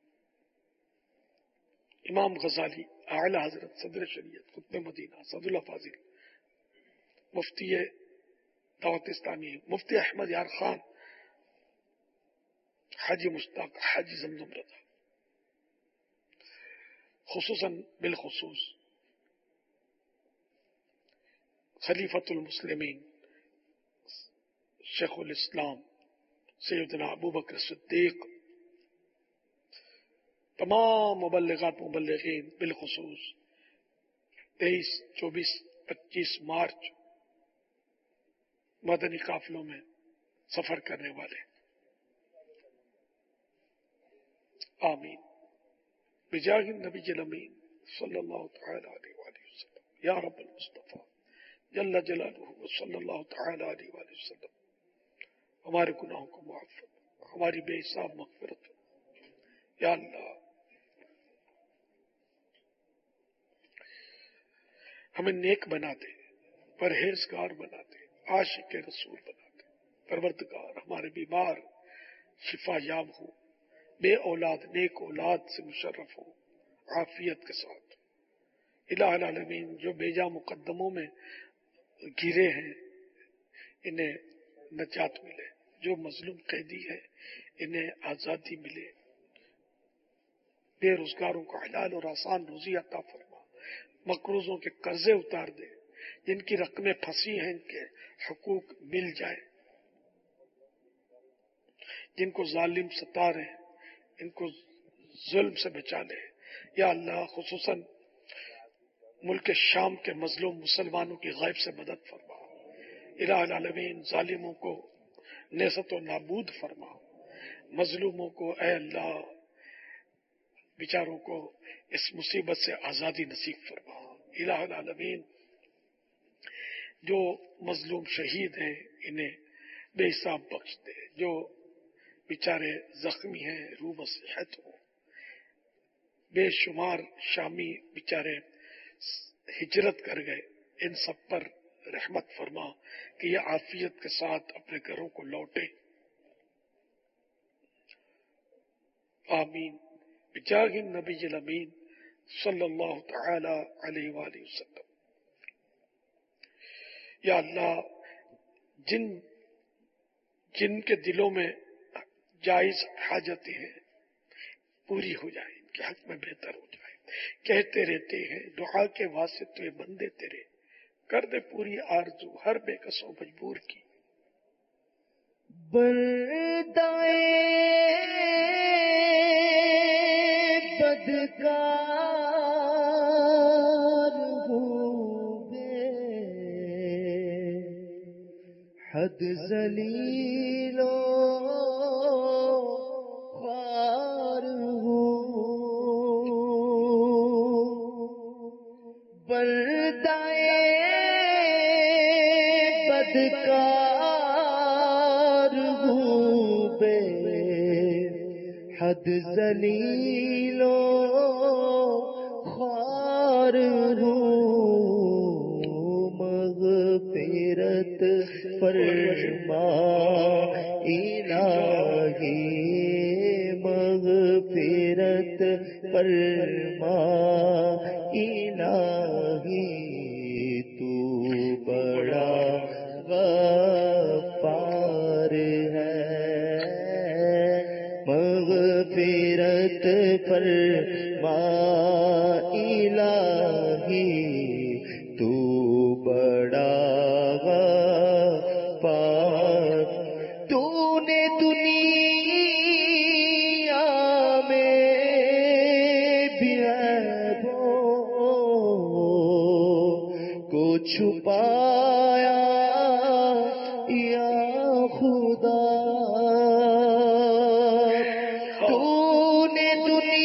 امام غزالی، اعلی حضرت صدر شریعت، قطب مدینہ، صدر الافاضل، مفتی دعوت اسلامی، مفتی احمد یار خان، حاجی مشتاق، حاجی زمزم رضا، خصوصاً بالخصوص خلیفۃ المسلمین شیخ الاسلام سیدنا ابو بکر صدیق तमाम मुबल्लिगात मुबल्लिगीन बिलखुसूस 23, 24, 25 मार्च मदनी काफिलों में सफर करने वाले, आमीन बिजाहिन नबी अमीन सल्लल्लाहु तआला अलैहि वसल्लम या रब्बल मुस्तफा जल्ल जलालुहु सल्लल्लाहु तआला अलैहि वसल्लम। हमारे गुनाहों को माफ, हमारी बेहिसाब मग़फ़िरत या अल्लाह। हमें नेक बना दे, परहेजगार बना दे, आशिक रसूल बना दे। परवरदिगार हमारे बीमार शिफा याब हो, बे औलाद नेक औलाद से मुशर्रफ हो, आफियत के साथ। इलाहुल आलमीन जो बेजा मुकद्दमों में गिरे हैं इन्हें नजात मिले, जो मजलूम कैदी है इन्हें आजादी मिले, बेरोजगारों को हलाल और आसान रोजी अता फरमा, मकरूजों के कर्जे उतार दे, जिनकी रकमें फंसी हैं इनके हकूक मिल जाए, जिनको जालिम सता रहे इनको जुल्म से बचा ले या अल्लाह। खुसूसन मुल्क शाम के मजलूम मुसलमानों की गैब से मदद फरमा। इलाहुल आलमीन जालिमों को नेसत और नाबूद फरमा, मजलूमों को ऐ अल्लाह बेचारों को इस मुसीबत से आजादी नसीब फरमा। इलाहुल आलमीन जो मजलूम शहीद हैं इन्हें बेहिसाब बख्श दे, जो बेचारे जख्मी हैं रूह मसीहत हो, बेशुमार शामी बेचारे हिजरत कर गए, इन सब पर रहमत फरमा कि ये आफियत के साथ अपने घरों को लौटे, आमीन बिजाहिन नबी अमीन सल्लल्लाहु तआला अलैहि वसल्लम। या अल्लाह जिनके दिलों में जायज हाजतें हैं पूरी हो जाए, इनके हक में बेहतर हो जाए। कहते रहते हैं दुआ के वास्ते बंदे तेरे, कर दे पूरी आरज़ू हर बेकसों मजबूर की। बंदाए बदकार होंगे, हद जलीलो ख्वार हो, बंदाए बदकार होंगे, हद जलीलो ख्वार हो, मग़फ़िरत फरमा इलाही, मग़फ़िरत फरमा इलाही, तू बड़ा गफ़्फ़ार है, मग़फ़िरत फरमा इलाही, तू बड़ा गफ़्फ़ार। तूने दुनिया में भी ऐबों को छुपाया या खुदा, तूने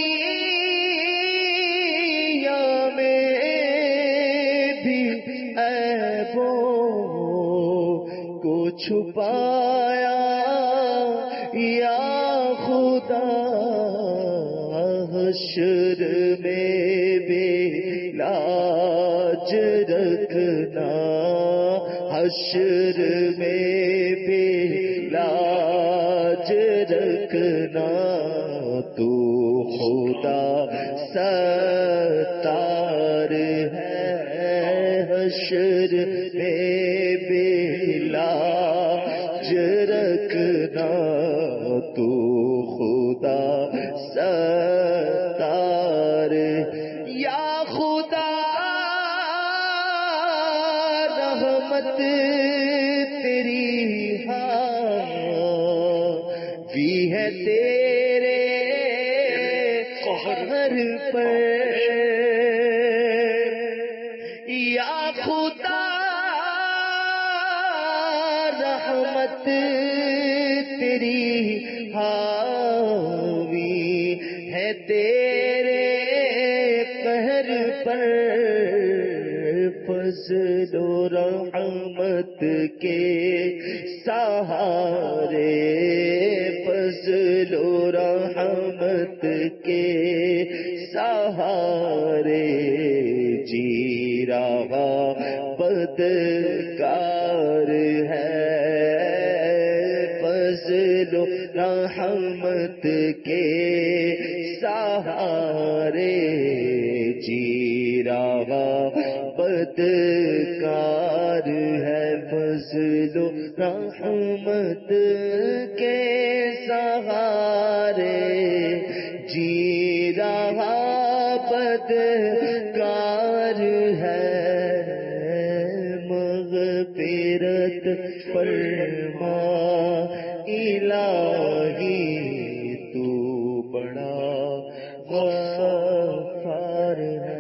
दुनिया में भी ऐबों को छुपाया या खुदा, हश्र में बेलाज रखना, हश्र में बेलाज रखना, तू खुदा सत्तार है, हश्र में बेलाज रखना, तू खुदा सत्तार। या खुदा रहमत तेरी हावी है तेरे قہر پر یا خدا رحمت تیری حاوی ہے تیرے قہر پر فضل و رحمت کے سہارے فضل و رحمت کے سہارے جی رہا بدکار ہے فضل و رحمت کے سہارے جی رہا بدکار ہے فضل و رحمت کے سہارے جی رہا بدکار ہے مغفرت فرما الہی تو بڑا غفار ہے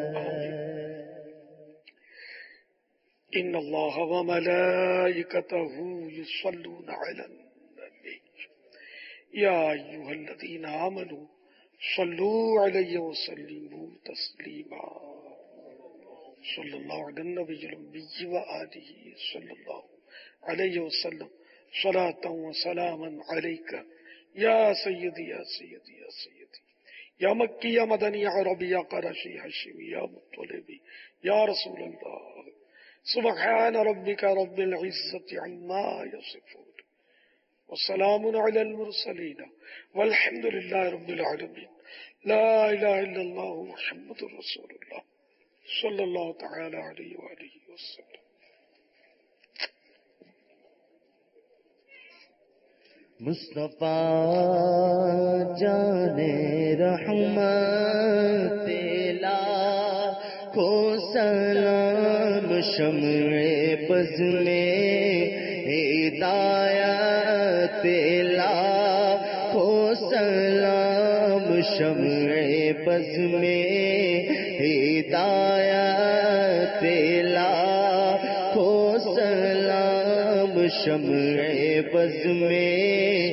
ان اللہ وملائکتہ یصلون علی النبی یا ایھا الذین آمنوا صلوا علیہ وسلموا تسلیما صلی اللہ علی النبی الأمی وآلہ صلی اللہ علیہ وسلم صلاۃ وسلاما علیک یا سیدی یا سیدی یا سیدی یا مکی یا مدنی یا عربی یا قرشی حشمی یا مطلبی یا رسول اللہ سبحان ربک رب العزة عما يصفون والسلام على المرسلين والحمد لله رب العالمين لا إله إلا الله محمد رسول الله صلى الله تعالى عليه وآله وسلم. مصطفیٰ جانے رحمت لاکھوں سلام شمع بز میں ہدایت لاکھوں سلام شمع بز میں ہدایت لاکھوں سلام شمع بز میں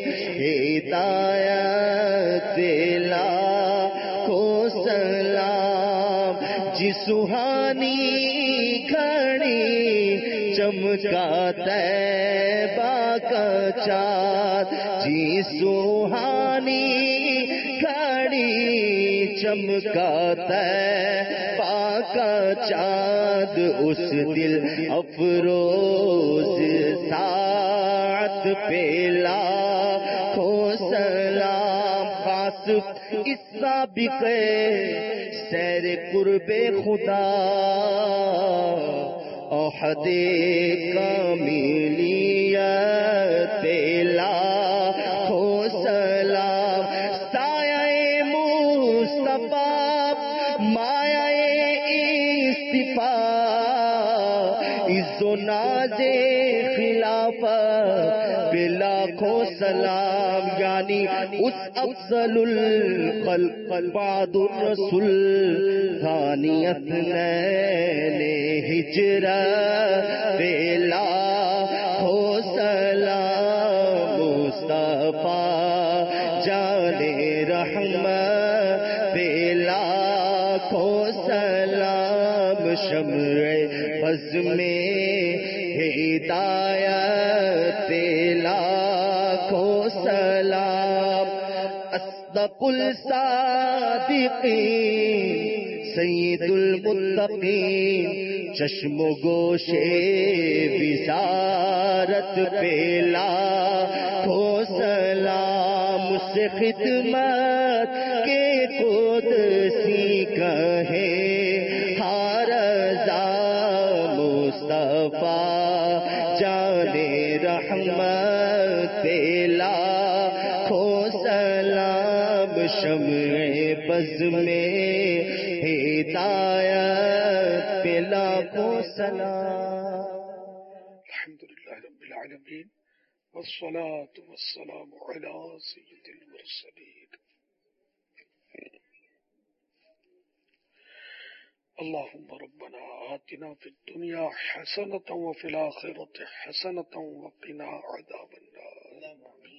ہدایت لاکھوں سلام جی سہانی گھڑی چمکا طیبہ کا چاند جی سہانی گھڑی چمکا طیبہ کا چاند اس دل افروز ساعت پہ لاکھوں سلام خاص اس سابق سیر قرب خدا احد کاملیت لاکھوں سلام سایہ مصطفیٰ مایہ اصطفاء عز و ناز خلافت پہ لاکھوں سلام یعنی اس افضل الخلق بعد الرسول ثانی اثنین ہجرت پہ لاکھوں سلام مصطفیٰ جانے رحمت پہ لاکھوں سلام شمع بز میں ہدایت لاکھوں سلام اصدق الصادقین سید المتقین چشم و گوش بصارت پہ لاکھوں سلام سے خدمت کے قدسی کہیں ہر رضا مصطفیٰ جانے رحمت پہ لاکھوں سلام شمع بز میں ہدایت پہ لاکھوں سلام. الحمدللہ رب العالمین والصلاة والسلام على سید المرسلین. اللهم ربنا آتنا في الدنيا حسنة وفي الآخرة حسنة وقنا عذاب النار.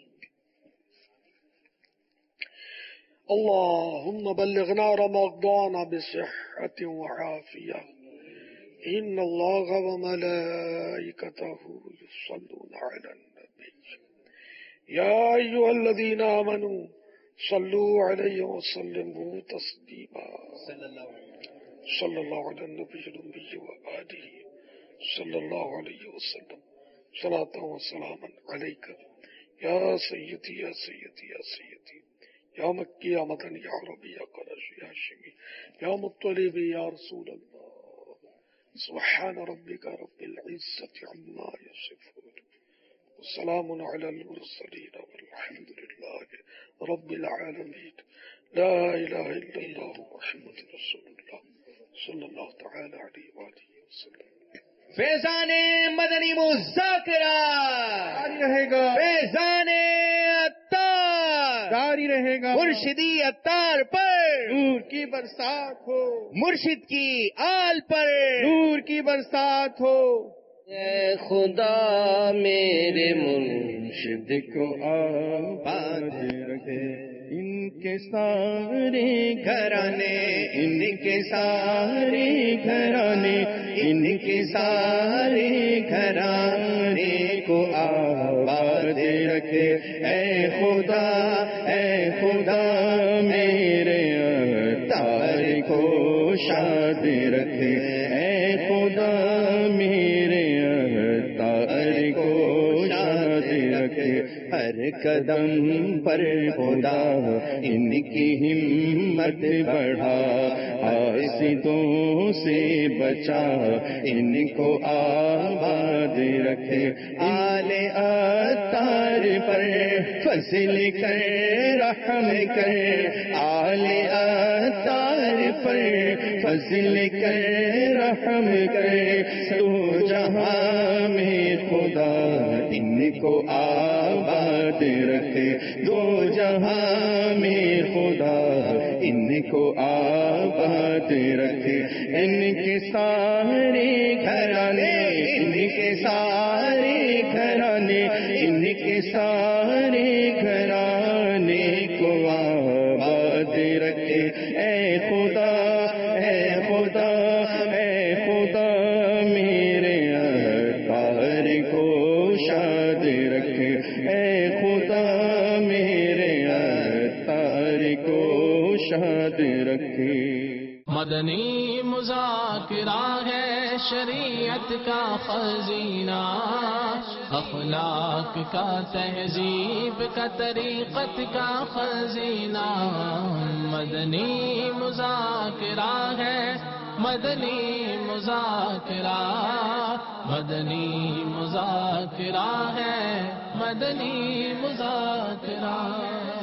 اللهم بلغنا رمضان بصحة وعافية. إن الله وملائكته يصلون على النبي يا أيها الذين آمنوا صلوا عليه وسلموا تسليما. صلى الله على النبي الأمي وآله صلى الله عليه وسلم صلاة وسلاما عليك يا سيدي يا سيدي يا سيدي يا مكي يا مدني يا عربي يا قرشي يا هاشمي يا مطلبي يا رسول الله. سبحان ربك رب العزة عما يصفون وسلام على المرسلين والحمد لله رب العالمين. لا إله إلا الله محمد رسول الله صلی اللہ تعالی علیہ وآلہ وسلم. فیضان مدنی مذاکرہ جاری رہے گا. فیضان عطار جاری رہے گا. مرشدی عطار پر نور کی برسات ہو. مرشد کی آل پر نور کی برسات ہو. اے خدا میرے مرشد کو آباد رکھے. ان کے سارے گھرانے ان کے سارے گھرانے ان کے سارے گھرانے کو آباد رکھے. اے خدا میرے عطار کو شاد رکھے. اے خدا میرے عطار کو شاد رکھے. ہر قدم پر خدا ان کی ہمت بڑھا. حاسدوں سے بچا ان کو آباد رکھے. آل عطار پر فضل کر رحم کر. آل عطار پر فضل کر رحم کر. تو جہاں میں خدا ان کو آباد رکھے. دو جہاں میں خدا ان کو آباد رکھے. ان کے سارے گھرانے ان کے سارے گھرانے ان کے سارے گھرانے کو آباد رکھے. اے خدا میرے عطار کو شاد رکھے. اے خدا میرے عطار کو شاد رکھے. مدنی مذاکرہ ہے شریعت کا خزینہ. اخلاق کا تہذیب کا طریقت کا خزینہ. مدنی مذاکرہ ہے مدنی مذاکرہ. مدنی مذاکرہ ہے مدنی مذاکرہ.